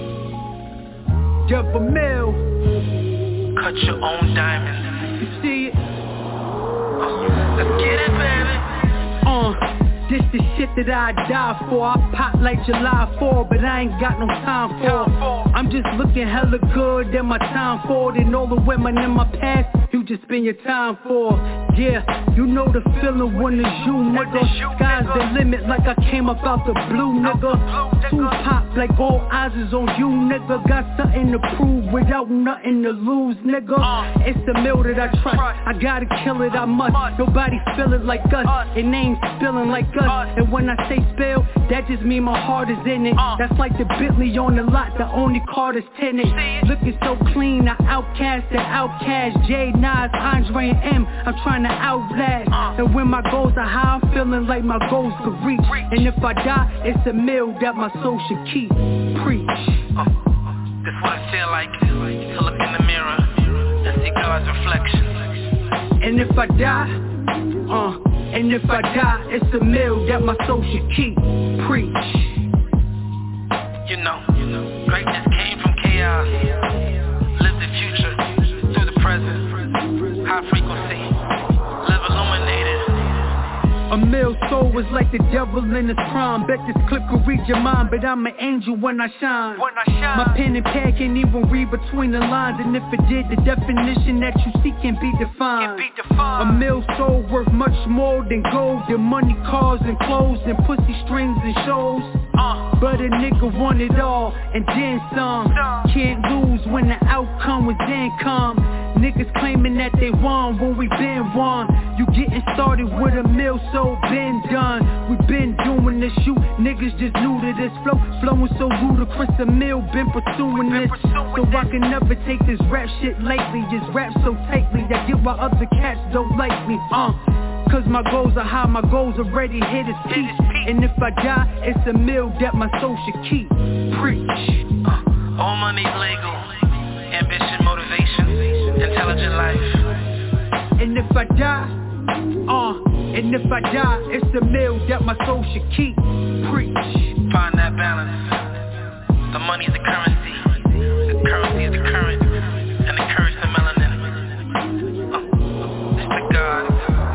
Jeff Mill. Cut your own diamonds. You see it? Uh, let's get it, baby. Uh, this the shit that I die for. I pop like July fourth, but I ain't got no time for. I'm just looking hella good and my time for it. And all the women in my past, you just spend your time for. Yeah, you know the feeling when it's you, nigga. Sky's the limit like I came up out the blue, nigga. Two pop like all eyes is on you, nigga. Got something to prove without nothing to lose, nigga. It's the mill that I trust. I gotta kill it, I must. Nobody feel it like us. It ain't spilling like us. And when I say spill, that just mean my heart is in it. That's like the Bentley on the lot, the only car that's tinted. Looking so clean, I outcast the outcast. J, Nas, Andre, and M, I'm trying to outlast. And when my goals are high, I'm feeling like my goals could reach. And if I die, it's a meal that my soul should keep. Preach. Uh, this what it feel like to look in the mirror and see God's reflection. And if I die, uh, and if I die, it's a meal that my soul should keep. Preach. You know, greatness came from chaos. Live the future through the present. High frequency, live illuminated. A mill so is like the devil in his prime. Bet this clip could read your mind, but I'm an angel when I shine. When I shine. My pen and pad can't even read between the lines, and if it did, the definition that you see can be defined. Can be defined. A mill soul worth much more than gold, than money, cars, and clothes, and pussy strings and shows. Uh. But a nigga want it all, and then some. Can't lose when the outcome was income. Niggas claiming that they won when we been won. You getting started with a mill, so been done. We been doing this, you niggas just new to this flow. Flowing so ludicrous, a mill been pursuing this. So I can never take this rap shit lately. Just rap so tightly, I get why other cats don't like me, uh Cause my goals are high, my goals already hit its peak. And if I die, it's a meal that my soul should keep. Preach. uh, All money's legal. Ambition, motivation, intelligent life. And if I die, uh, and if I die, it's a meal that my soul should keep. Preach. Find that balance. The money's the currency. The currency is the current. And the curse the melanin. Uh, it's the God.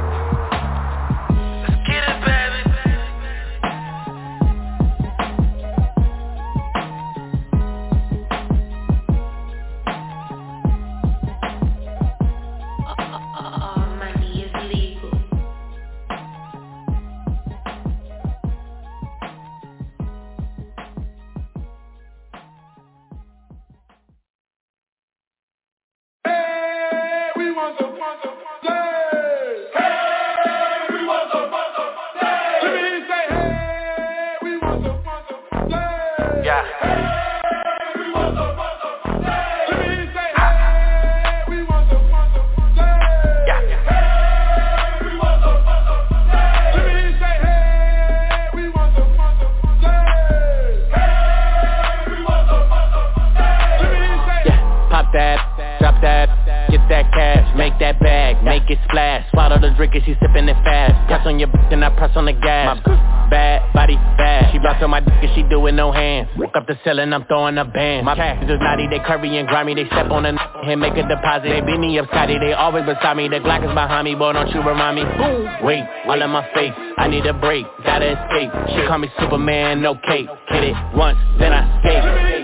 She sippin' it fast. Press on your b***h and I press on the gas. My bad body bad. She bounce on my dick and she do it no hands. Walk up the ceiling, I'm throwing up bands. My cash is naughty, they curvy and grimy. They step on the n*** and make a deposit. They beat me up Scotty, they always beside me. The Glock is behind me, boy, don't you remind me. Boom, wait, all in my face. I need a break, gotta escape. She call me Superman, no cape. Hit it once, then I skate.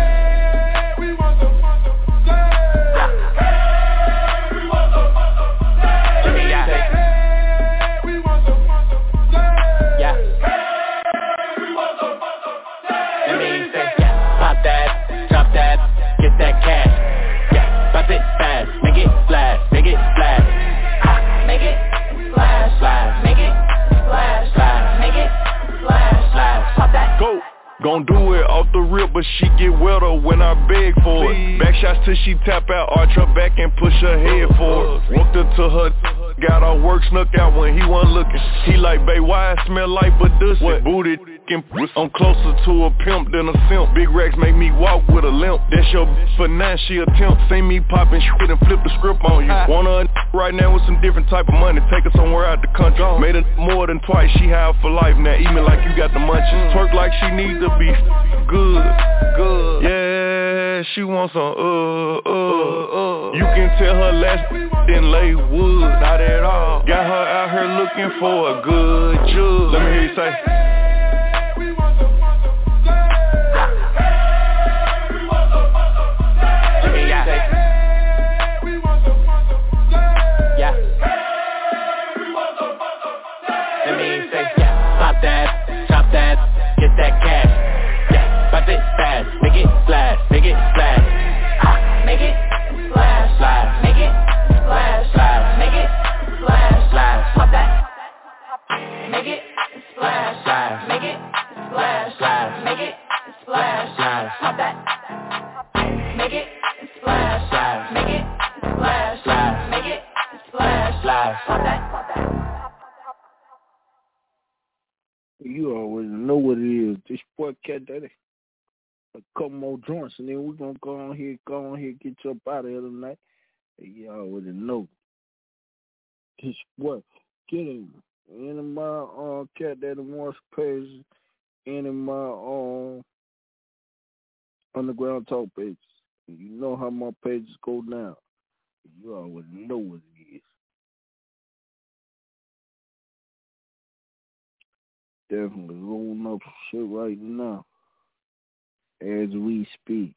Gon' do it off the rip, but she get wetter when I beg for it. Back shots till she tap out, arch her back and push her head forward. Walked her to her, got our work snuck out when he wasn't looking. He like, babe, why I smell like Badussy? Booted, I'm closer to a pimp than a simp. Big racks make me walk with a limp. That's your bitch for nine, she attempt. See me poppin' shit and flip the script on you. Want her right now with some different type of money. Take her somewhere out the country. Made her more than twice, she high for life. Now eat me like you got the munchies. Twerk like she need to be good, good. Yeah, she wants some uh, uh, uh. You can tell her last didn't lay wood, not at all. Got her out here looking for a good judge. Let me hear you say. That cash, yeah, bust it fast, make it splash, make it splash, ah, make it splash, splash, make it splash, splash, make it splash, splash, pop that, make it splash, splash, make it splash, splash, make it splash, splash, pop that, make it splash, splash, make it splash, splash, make it splash, splash, pop that. You always know what it is. This boy Cat Daddy. A couple more joints, and then we're gonna go on here, go on here, get you up out of here tonight. You already know. This boy, get him. Any of my uh, Cat Daddy Morris pages, any of my uh, Underground Talk pages. You know how my pages go down. You already know what it is. definitely rolling up some shit right now as we speak.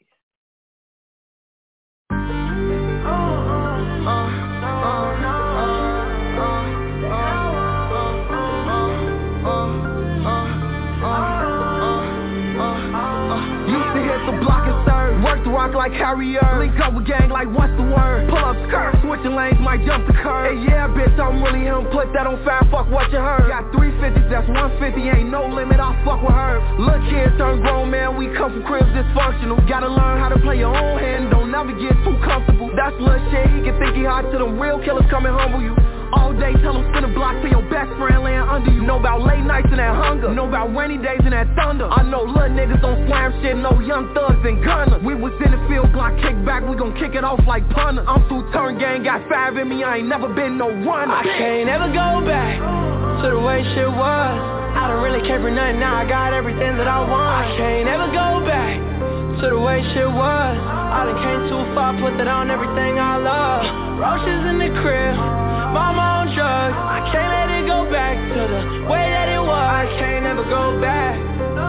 Work the rock like Harrier. Link up with gang like what's the word? Pull up skirt, switching lanes, might jump the curve. Hey yeah, bitch, I'm really him. Put that on fire, fuck what you heard. Got three fifties, that's one fifty, ain't no limit, I'll fuck with her. Look kids turn grown, man, we come from cribs dysfunctional. Gotta learn how to play your own hand, don't never get too comfortable. That's little shit, he can think he hot till them real killers come and humble you. All day, tell them spin a block till your best friend laying under you. Know about late nights and that hunger. Know about rainy days and that thunder. I know little niggas don't slam shit, no young thugs and gunners. We was in the field, Glock kick back, we gon' kick it off like punters. I'm through turn gang, got five in me, I ain't never been no runner. I can't ever go back to the way shit was. I don't really care for nothing, now I got everything that I want. I can't ever go back to the way shit was. I done came too far, put that on everything I love. Roaches in the crib, mama on drugs. I can't let it go back to the way that it was. I can't never go back.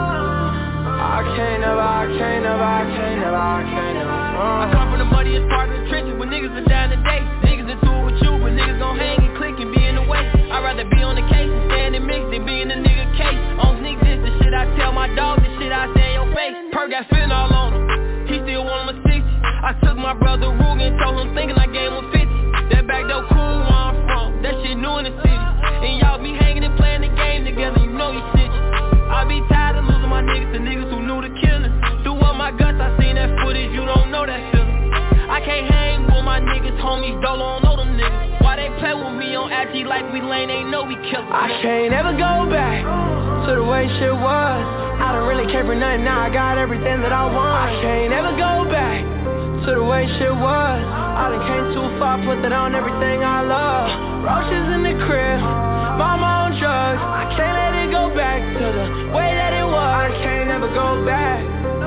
I can't never, I can't never, I can't never, I can't never. Uh. I come from the muddiest part of the trenches where niggas been down today. Niggas into it with you, but niggas gon' hang and click and be in the way. I'd rather be on the case and stand and mix than be in the nigga case. On sneak this, the shit I tell my dog, the shit I say in your face. Perk got fentanyl on him, he still want him a sixty. I took my brother Rugen, told him thinking I gave him a fifty. That back door cool where I'm from, that shit new in the city. And y'all be hanging and playing the game together, you know you snitch. I be tired of losing my niggas to niggas who knew the killing. Through all my guts, I seen that footage, you don't know that feeling. I can't hang with my niggas, homies, Dolo don't know them niggas. Why they play with me on I G like we lame, they know we killin'. I can't ever go back to the way shit was. I don't really care for nothing, now I got everything that I want. I can't ever go back to the way shit was. I done came too far, put that on everything I love. Roaches in the crib, mama on drugs. I can't let it go back to the way that it was. I can't never go back.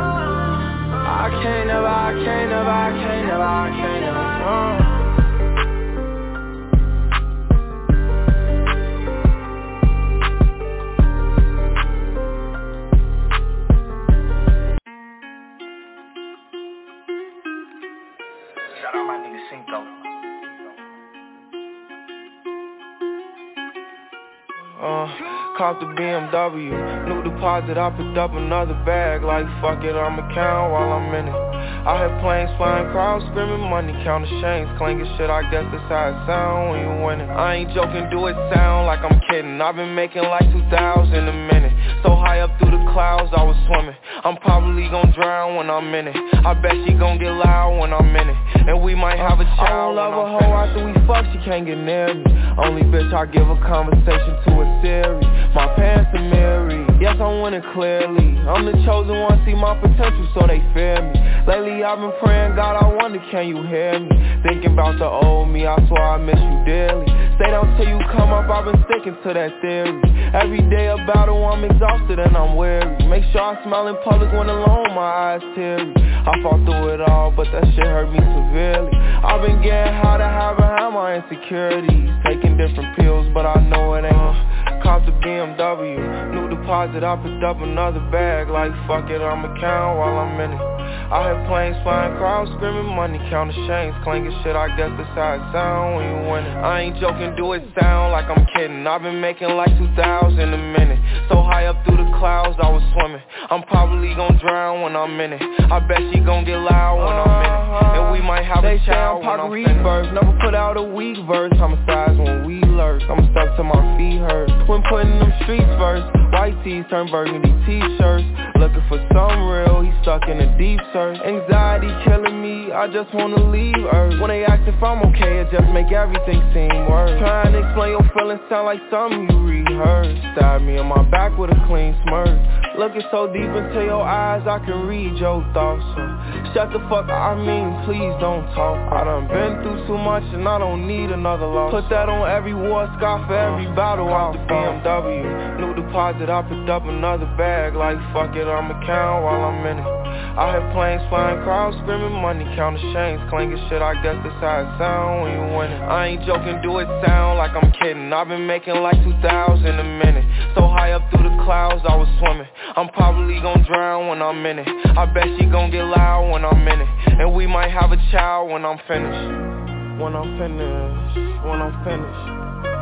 I can't never, I can't never, I can't never, I can't never. Uh. Shout out my nigga Cinco. Uh, caught the B M W, new deposit, I picked up another bag. Like fuck it, I'ma count while I'm in it. I hear planes flying, crowds screaming, money counting chains, clanking shit. I guess that's how it sound when you winning. I ain't joking, do it sound like I'm kidding. I've been making like two thousand a minute. So high up through the clouds, I was swimming. I'm probably gon' drown when I'm in it. I bet she gon' get loud when I'm in it. And we might have a child. I don't love a hoe after we fuck, she can't get near me. Only bitch I give a conversation to a Siri. My pants are mirrored. Yes, I'm winning clearly. I'm the chosen one, see my potential, so they fear me. Lately I've been praying, God, I wonder, can you hear me? Thinking about the old me, I swear I miss you dearly. Stay down till you come up, I've been sticking to that theory. Every day a battle, I'm exhausted and I'm weary. Make sure I smile in public when alone, my eyes teary. I fought through it all, but that shit hurt me severely. I've been getting high to hide behind my insecurities. Taking different pills, but I know it ain't. Copped a B M W, new deposit, I picked up another bag. Like fuck it, I'ma count while I'm in it. I hear planes flying, crowds screaming, money counting chains, clanking shit. I guess that's how it sound when you winning. I ain't joking, do it sound like I'm kidding. I've been making like two thousand a minute. So high up through the clouds, I was swimming. I'm probably gon' drown when I'm in it. I bet she gon' get loud when I'm in it. And we might have they a child when I'm finished. Verse, never put out a weak verse. Homicides when we lurk. I'm stuck to my feet hurt. When putting them streets first. White tees turn burgundy t-shirts. Looking for some real, he stuck in a deep search. Anxiety killing me, I just wanna leave Earth. When they ask if I'm okay, it just make everything seem worse. Trying to explain your feelings sound like something you rehearsed. Stab me in my back with a clean smirk. Looking so deep into your eyes, I can read your thoughts. So shut the fuck up, I mean, please don't talk. I done been through too much and I don't need another loss. Put that on every war scar for every battle out the B M W. New deposit, I picked up another bag. Like fuck it, I'ma count while I'm in it. I hear planes flying, crowds screaming, money counting chains clanking shit, I guess that's how it sound when you winning. I ain't joking, do it sound like I'm kidding. I've been making like two thousand a minute. So high up through the clouds, I was swimming. I'm probably gon' drown when I'm in it. I bet she gon' get loud when I'm in it. And we might have a child when I'm finished. When I'm finished, when I'm finished.